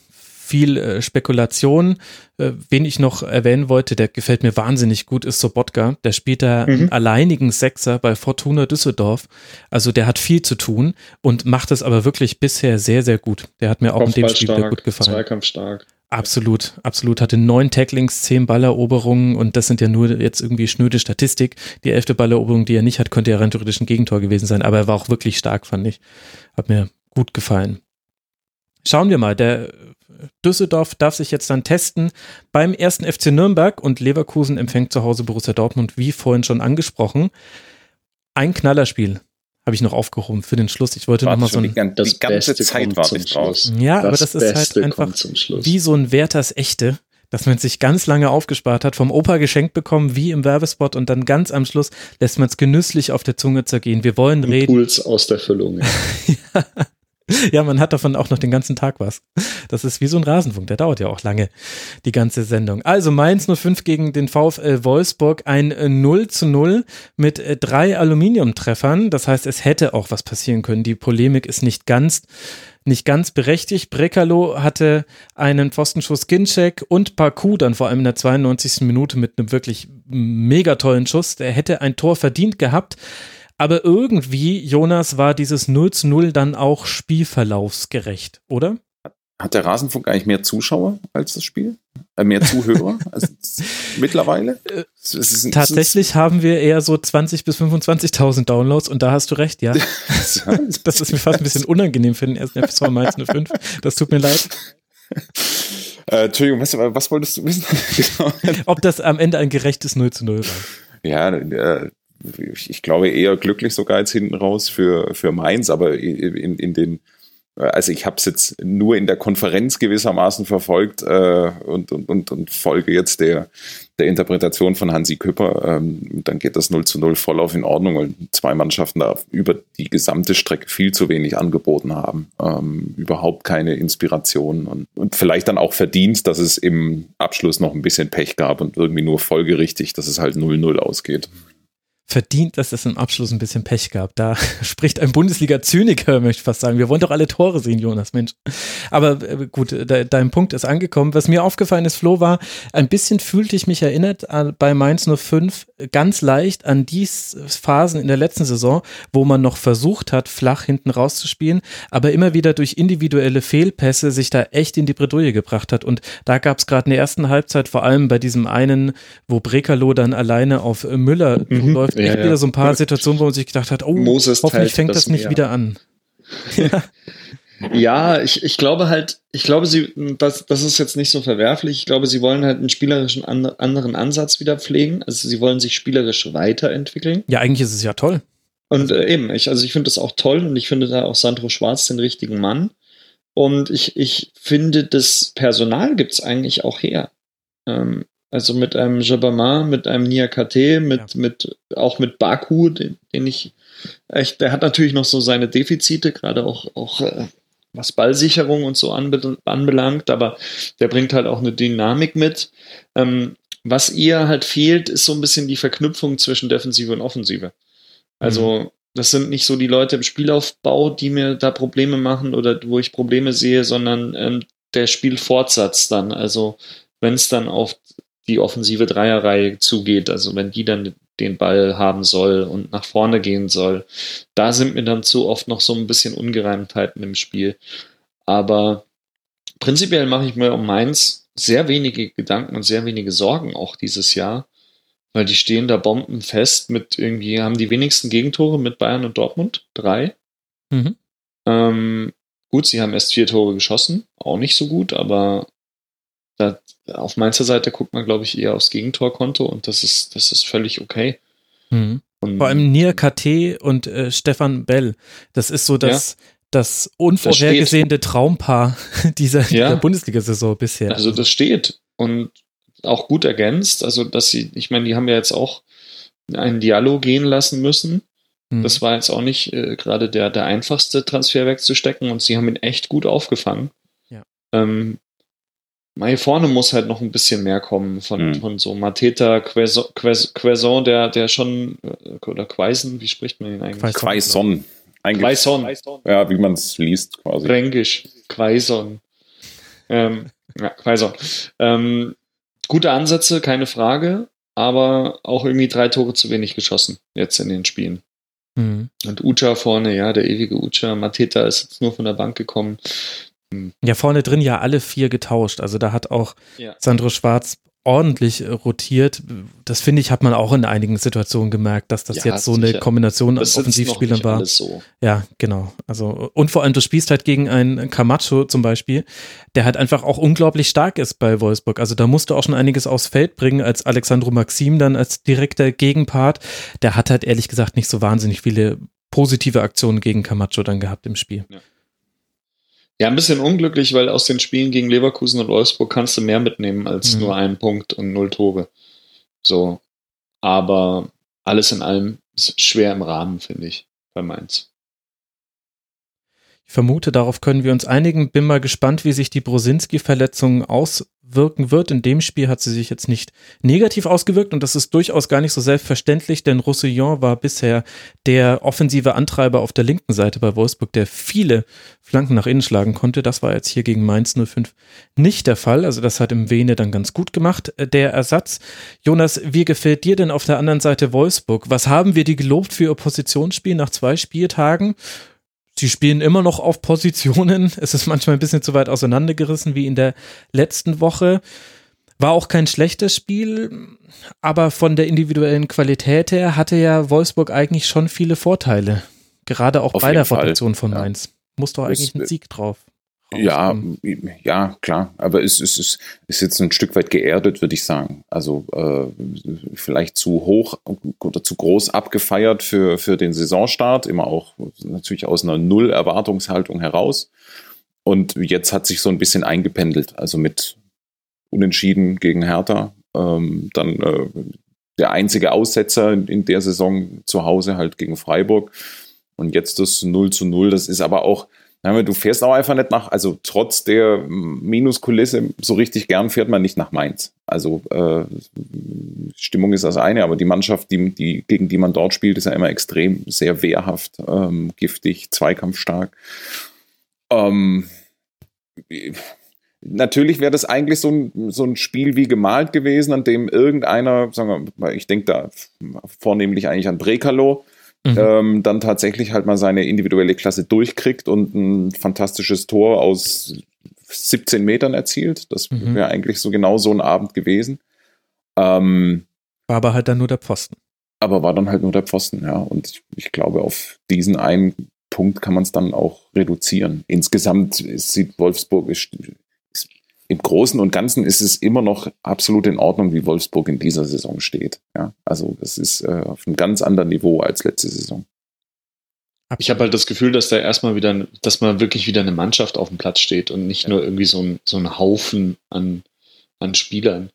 Spekulation. Wen ich noch erwähnen wollte, der gefällt mir wahnsinnig gut, ist Sobotka. Der spielt da einen alleinigen Sechser bei Fortuna Düsseldorf. Also der hat viel zu tun und macht es aber wirklich bisher sehr, sehr gut. Der hat mir auch in dem Spiel wieder gut gefallen. Zweikampfstark. Absolut. Hatte 9 Tacklings, 10 Balleroberungen und das sind ja nur jetzt irgendwie schnöde Statistik. Die 11. Balleroberung, die er nicht hat, könnte ja rein theoretisch ein Gegentor gewesen sein, aber er war auch wirklich stark, fand ich. Hat mir gut gefallen. Schauen wir mal, der Düsseldorf darf sich jetzt dann testen beim 1. FC Nürnberg und Leverkusen empfängt zu Hause Borussia Dortmund, wie vorhin schon angesprochen. Ein Knallerspiel habe ich noch aufgehoben für den Schluss. Ich wollte nochmal so die ganze Zeit war ich draus. Ja, aber das ist halt einfach wie so ein Werthers Echte, dass man sich ganz lange aufgespart hat, vom Opa geschenkt bekommen, wie im Werbespot und dann ganz am Schluss lässt man es genüsslich auf der Zunge zergehen. Wir wollen reden. Impuls aus der Füllung. Ja. Ja, man hat davon auch noch den ganzen Tag was. Das ist wie so ein Rasenfunk, der dauert ja auch lange, die ganze Sendung. Also Mainz 05 gegen den VfL Wolfsburg, ein 0:0 mit 3 Aluminiumtreffern. Das heißt, es hätte auch was passieren können. Die Polemik ist nicht ganz berechtigt. Brekalo hatte einen Pfostenschuss, Ginczek und Parkou dann vor allem in der 92. Minute mit einem wirklich mega tollen Schuss. Der hätte ein Tor verdient gehabt. Aber irgendwie, Jonas, war dieses 0:0 dann auch spielverlaufsgerecht, oder? Hat der Rasenfunk eigentlich mehr Zuschauer als das Spiel? Mehr Zuhörer als mittlerweile? Tatsächlich haben wir eher so 20.000 bis 25.000 Downloads und da hast du recht, ja. Das ist mir fast ein bisschen unangenehm für den 1. FSV Mainz 05. Das tut mir leid. Entschuldigung, was wolltest du wissen? Ob das am Ende ein gerechtes 0:0 war? Ja, ich glaube eher glücklich sogar jetzt hinten raus für Mainz, aber in den, also ich habe es jetzt nur in der Konferenz gewissermaßen verfolgt und folge jetzt der Interpretation von Hansi Küpper. Dann geht das 0:0 voll auf in Ordnung, weil 2 Mannschaften da über die gesamte Strecke viel zu wenig angeboten haben. Überhaupt keine Inspiration und vielleicht dann auch verdient, dass es im Abschluss noch ein bisschen Pech gab und irgendwie nur folgerichtig, dass es halt 0:0 ausgeht. Verdient, dass es im Abschluss ein bisschen Pech gab. Da spricht ein Bundesliga-Zyniker, möchte ich fast sagen. Wir wollen doch alle Tore sehen, Jonas, Mensch. Aber gut, dein Punkt ist angekommen. Was mir aufgefallen ist, Flo, war, ein bisschen fühlte ich mich erinnert bei Mainz 05 ganz leicht an die Phasen in der letzten Saison, wo man noch versucht hat, flach hinten rauszuspielen, aber immer wieder durch individuelle Fehlpässe sich da echt in die Bredouille gebracht hat. Und da gab es gerade in der ersten Halbzeit, vor allem bei diesem einen, wo Brekalo dann alleine auf Müller läuft, wieder so ein paar Situationen, wo man sich gedacht hat, oh, Moses hoffentlich fängt das nicht wieder an. Ja, ich glaube, das ist jetzt nicht so verwerflich. Ich glaube, sie wollen halt einen spielerischen anderen Ansatz wieder pflegen. Also sie wollen sich spielerisch weiterentwickeln. Ja, eigentlich ist es ja toll. Und ich finde das auch toll und ich finde da auch Sandro Schwarz den richtigen Mann. Und ich finde, das Personal gibt es eigentlich auch her. Also mit einem Jabama, mit einem Niakate, auch mit Baku, den ich echt, der hat natürlich noch so seine Defizite, gerade auch was Ballsicherung und so anbelangt, aber der bringt halt auch eine Dynamik mit. Was ihr halt fehlt, ist so ein bisschen die Verknüpfung zwischen Defensive und Offensive. Also das sind nicht so die Leute im Spielaufbau, die mir da Probleme machen oder wo ich Probleme sehe, sondern der Spielfortsatz dann. Also wenn es dann auf die offensive Dreierreihe zugeht, also wenn die dann den Ball haben soll und nach vorne gehen soll, da sind mir dann zu oft noch so ein bisschen Ungereimtheiten im Spiel. Aber prinzipiell mache ich mir um Mainz sehr wenige Gedanken und sehr wenige Sorgen auch dieses Jahr, weil die stehen da bombenfest mit irgendwie, haben die wenigsten Gegentore mit Bayern und Dortmund, 3. Gut, sie haben erst 4 Tore geschossen, auch nicht so gut, aber auf Mainzer Seite guckt man, glaube ich, eher aufs Gegentorkonto und das ist völlig okay. Und vor allem Niakate und Stefan Bell, das ist so das unvorhergesehene Traumpaar dieser Bundesliga-Saison bisher. Also das steht und auch gut ergänzt. Also, ich meine, die haben ja jetzt auch einen Dialog gehen lassen müssen. Das war jetzt auch nicht gerade der einfachste Transfer wegzustecken und sie haben ihn echt gut aufgefangen. Ja. Hier vorne muss halt noch ein bisschen mehr kommen von so Mateta, Quaison, der schon, oder Quaison, wie spricht man ihn eigentlich? Quaison. Quaison. Ja, wie man es liest quasi. Fränkisch. Quaison. Quaison. Gute Ansätze, keine Frage, aber auch irgendwie 3 Tore zu wenig geschossen jetzt in den Spielen. Und Ucha vorne, ja, der ewige Ucha. Mateta ist jetzt nur von der Bank gekommen. Ja, vorne drin ja alle 4 getauscht. Also da hat auch Sandro Schwarz ordentlich rotiert. Das finde ich, hat man auch in einigen Situationen gemerkt, dass das jetzt so eine Kombination an Offensivspielern war. So. Ja, genau. Also, und vor allem, du spielst halt gegen einen Camacho zum Beispiel, der halt einfach auch unglaublich stark ist bei Wolfsburg. Also da musst du auch schon einiges aufs Feld bringen, als Alexandro Maxim dann als direkter Gegenpart. Der hat halt ehrlich gesagt nicht so wahnsinnig viele positive Aktionen gegen Camacho dann gehabt im Spiel. Ja, ein bisschen unglücklich, weil aus den Spielen gegen Leverkusen und Wolfsburg kannst du mehr mitnehmen als nur 1 Punkt und 0 Tore. So. Aber alles in allem ist schwer im Rahmen, finde ich, bei Mainz. Ich vermute, darauf können wir uns einigen. Bin mal gespannt, wie sich die Brosinski-Verletzung auswirken wird. In dem Spiel hat sie sich jetzt nicht negativ ausgewirkt und das ist durchaus gar nicht so selbstverständlich, denn Roussillon war bisher der offensive Antreiber auf der linken Seite bei Wolfsburg, der viele Flanken nach innen schlagen konnte. Das war jetzt hier gegen Mainz 05 nicht der Fall. Also das hat im Vene dann ganz gut gemacht, der Ersatz. Jonas, wie gefällt dir denn auf der anderen Seite Wolfsburg? Was haben wir die gelobt für ihr Positionsspiel nach 2 Spieltagen? Sie spielen immer noch auf Positionen. Es ist manchmal ein bisschen zu weit auseinandergerissen wie in der letzten Woche. War auch kein schlechtes Spiel, aber von der individuellen Qualität her hatte ja Wolfsburg eigentlich schon viele Vorteile. Gerade auch bei der Rotation von Mainz. Muss doch eigentlich ein Sieg drauf. Ja, klar. Aber es ist jetzt ein Stück weit geerdet, würde ich sagen. Also vielleicht zu hoch oder zu groß abgefeiert für den Saisonstart. Immer auch natürlich aus einer Null-Erwartungshaltung heraus. Und jetzt hat sich so ein bisschen eingependelt. Also mit Unentschieden gegen Hertha. Dann der einzige Aussetzer in der Saison zu Hause halt gegen Freiburg. Und jetzt das 0:0. Das ist aber auch, du fährst auch einfach nicht nach, also trotz der Minuskulisse, so richtig gern fährt man nicht nach Mainz. Also Stimmung ist das eine, aber die Mannschaft, gegen die man dort spielt, ist ja immer extrem, sehr wehrhaft, giftig, zweikampfstark. Natürlich wäre das eigentlich so ein Spiel wie gemalt gewesen, an dem irgendeiner, sagen wir, ich denke da vornehmlich eigentlich an Brekalo, dann tatsächlich halt mal seine individuelle Klasse durchkriegt und ein fantastisches Tor aus 17 Metern erzielt. Das wäre eigentlich so genau so ein Abend gewesen. War aber halt dann nur der Pfosten. Aber war dann halt nur der Pfosten, ja. Und ich glaube, auf diesen einen Punkt kann man es dann auch reduzieren. Insgesamt sieht Wolfsburg, im Großen und Ganzen ist es immer noch absolut in Ordnung, wie Wolfsburg in dieser Saison steht. Ja, also das ist auf einem ganz anderen Niveau als letzte Saison. Ich habe halt das Gefühl, dass dass mal wirklich wieder eine Mannschaft auf dem Platz steht und nicht nur irgendwie so ein Haufen an Spielern.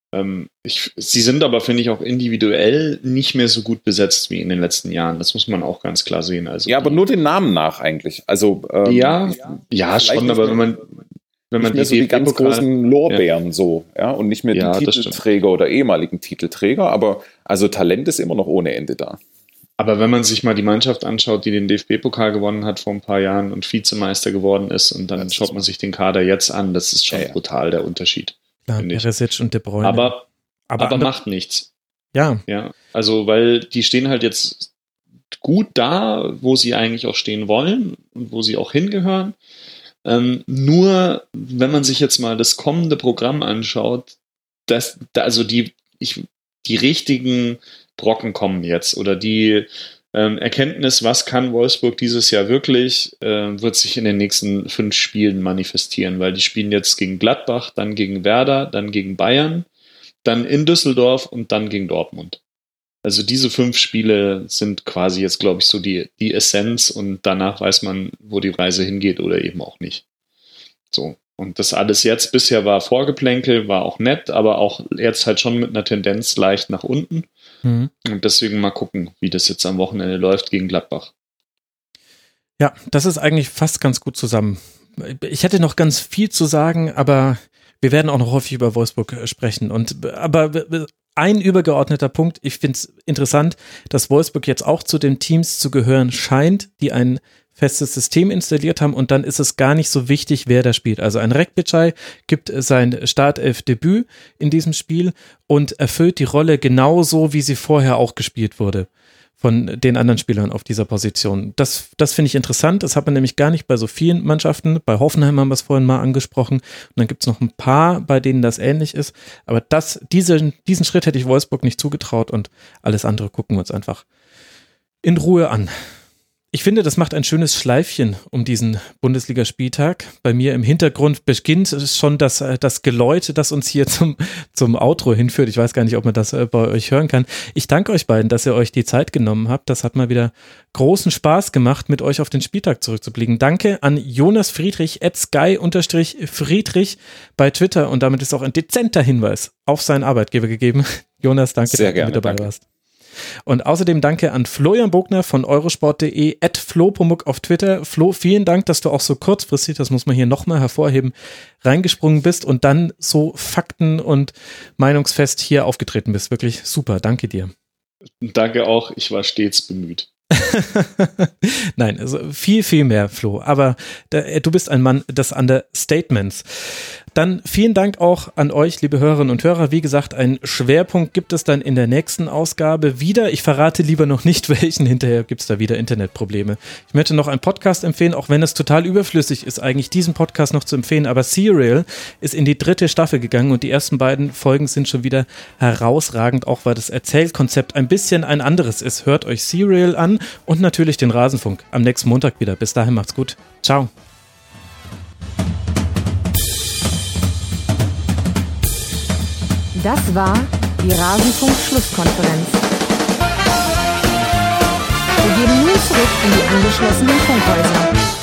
Sie sind aber, finde ich, auch individuell nicht mehr so gut besetzt wie in den letzten Jahren. Das muss man auch ganz klar sehen. Also ja, aber nur den Namen nach eigentlich. Also ja, schon, aber wenn man nicht mehr so die ganz großen Lorbeeren so, ja, und nicht mehr die Titelträger oder ehemaligen Titelträger, aber also Talent ist immer noch ohne Ende da. Aber wenn man sich mal die Mannschaft anschaut, die den DFB-Pokal gewonnen hat vor ein paar Jahren und Vizemeister geworden ist und dann schaut man sich den Kader jetzt an, das ist schon brutal der Unterschied. Klar, Perisic und De Bruyne. Aber macht nichts. Ja. Ja, also weil die stehen halt jetzt gut da, wo sie eigentlich auch stehen wollen und wo sie auch hingehören. Nur, wenn man sich jetzt mal das kommende Programm anschaut, also die richtigen Brocken kommen jetzt oder die Erkenntnis, was kann Wolfsburg dieses Jahr wirklich, wird sich in den nächsten 5 Spielen manifestieren, weil die spielen jetzt gegen Gladbach, dann gegen Werder, dann gegen Bayern, dann in Düsseldorf und dann gegen Dortmund. Also diese 5 Spiele sind quasi jetzt, glaube ich, so die Essenz und danach weiß man, wo die Reise hingeht oder eben auch nicht. So. Und das alles jetzt bisher war Vorgeplänkel, war auch nett, aber auch jetzt halt schon mit einer Tendenz leicht nach unten. Und deswegen mal gucken, wie das jetzt am Wochenende läuft gegen Gladbach. Ja, das ist eigentlich fast ganz gut zusammen. Ich hätte noch ganz viel zu sagen, aber wir werden auch noch häufig über Wolfsburg sprechen. Aber ein übergeordneter Punkt, ich finde es interessant, dass Wolfsburg jetzt auch zu den Teams zu gehören scheint, die ein festes System installiert haben und dann ist es gar nicht so wichtig, wer da spielt. Also ein Rekbicay gibt sein Startelf-Debüt in diesem Spiel und erfüllt die Rolle genauso, wie sie vorher auch gespielt wurde von den anderen Spielern auf dieser Position. Das finde ich interessant. Das hat man nämlich gar nicht bei so vielen Mannschaften. Bei Hoffenheim haben wir es vorhin mal angesprochen. Und dann gibt es noch ein paar, bei denen das ähnlich ist. Aber diesen Schritt hätte ich Wolfsburg nicht zugetraut und alles andere gucken wir uns einfach in Ruhe an. Ich finde, das macht ein schönes Schleifchen um diesen Bundesligaspieltag. Bei mir im Hintergrund beginnt schon das Geläute, das uns hier zum Outro hinführt. Ich weiß gar nicht, ob man das bei euch hören kann. Ich danke euch beiden, dass ihr euch die Zeit genommen habt. Das hat mal wieder großen Spaß gemacht, mit euch auf den Spieltag zurückzublicken. Danke an Jonas Friedrich, @sky_Friedrich bei Twitter. Und damit ist auch ein dezenter Hinweis auf seinen Arbeitgeber gegeben. Jonas, danke, dass du mit dabei warst. Und außerdem danke an Florian Bogner von eurosport.de, @Flo_Pomuk auf Twitter. Flo, vielen Dank, dass du auch so kurzfristig, das muss man hier nochmal hervorheben, reingesprungen bist und dann so fakten- und meinungsfest hier aufgetreten bist. Wirklich super, danke dir. Danke auch, ich war stets bemüht. Nein, also viel, viel mehr, Flo. Aber du bist ein Mann des Understatements. Dann vielen Dank auch an euch, liebe Hörerinnen und Hörer. Wie gesagt, einen Schwerpunkt gibt es dann in der nächsten Ausgabe wieder. Ich verrate lieber noch nicht, welchen. Hinterher gibt es da wieder Internetprobleme. Ich möchte noch einen Podcast empfehlen, auch wenn es total überflüssig ist, eigentlich diesen Podcast noch zu empfehlen. Aber Serial ist in die 3. Staffel gegangen und die ersten beiden Folgen sind schon wieder herausragend, auch weil das Erzählkonzept ein bisschen ein anderes ist. Hört euch Serial an und natürlich den Rasenfunk am nächsten Montag wieder. Bis dahin macht's gut. Ciao. Das war die Rasenfunk-Schlusskonferenz. Wir gehen nun zurück in die angeschlossenen Funkhäuser.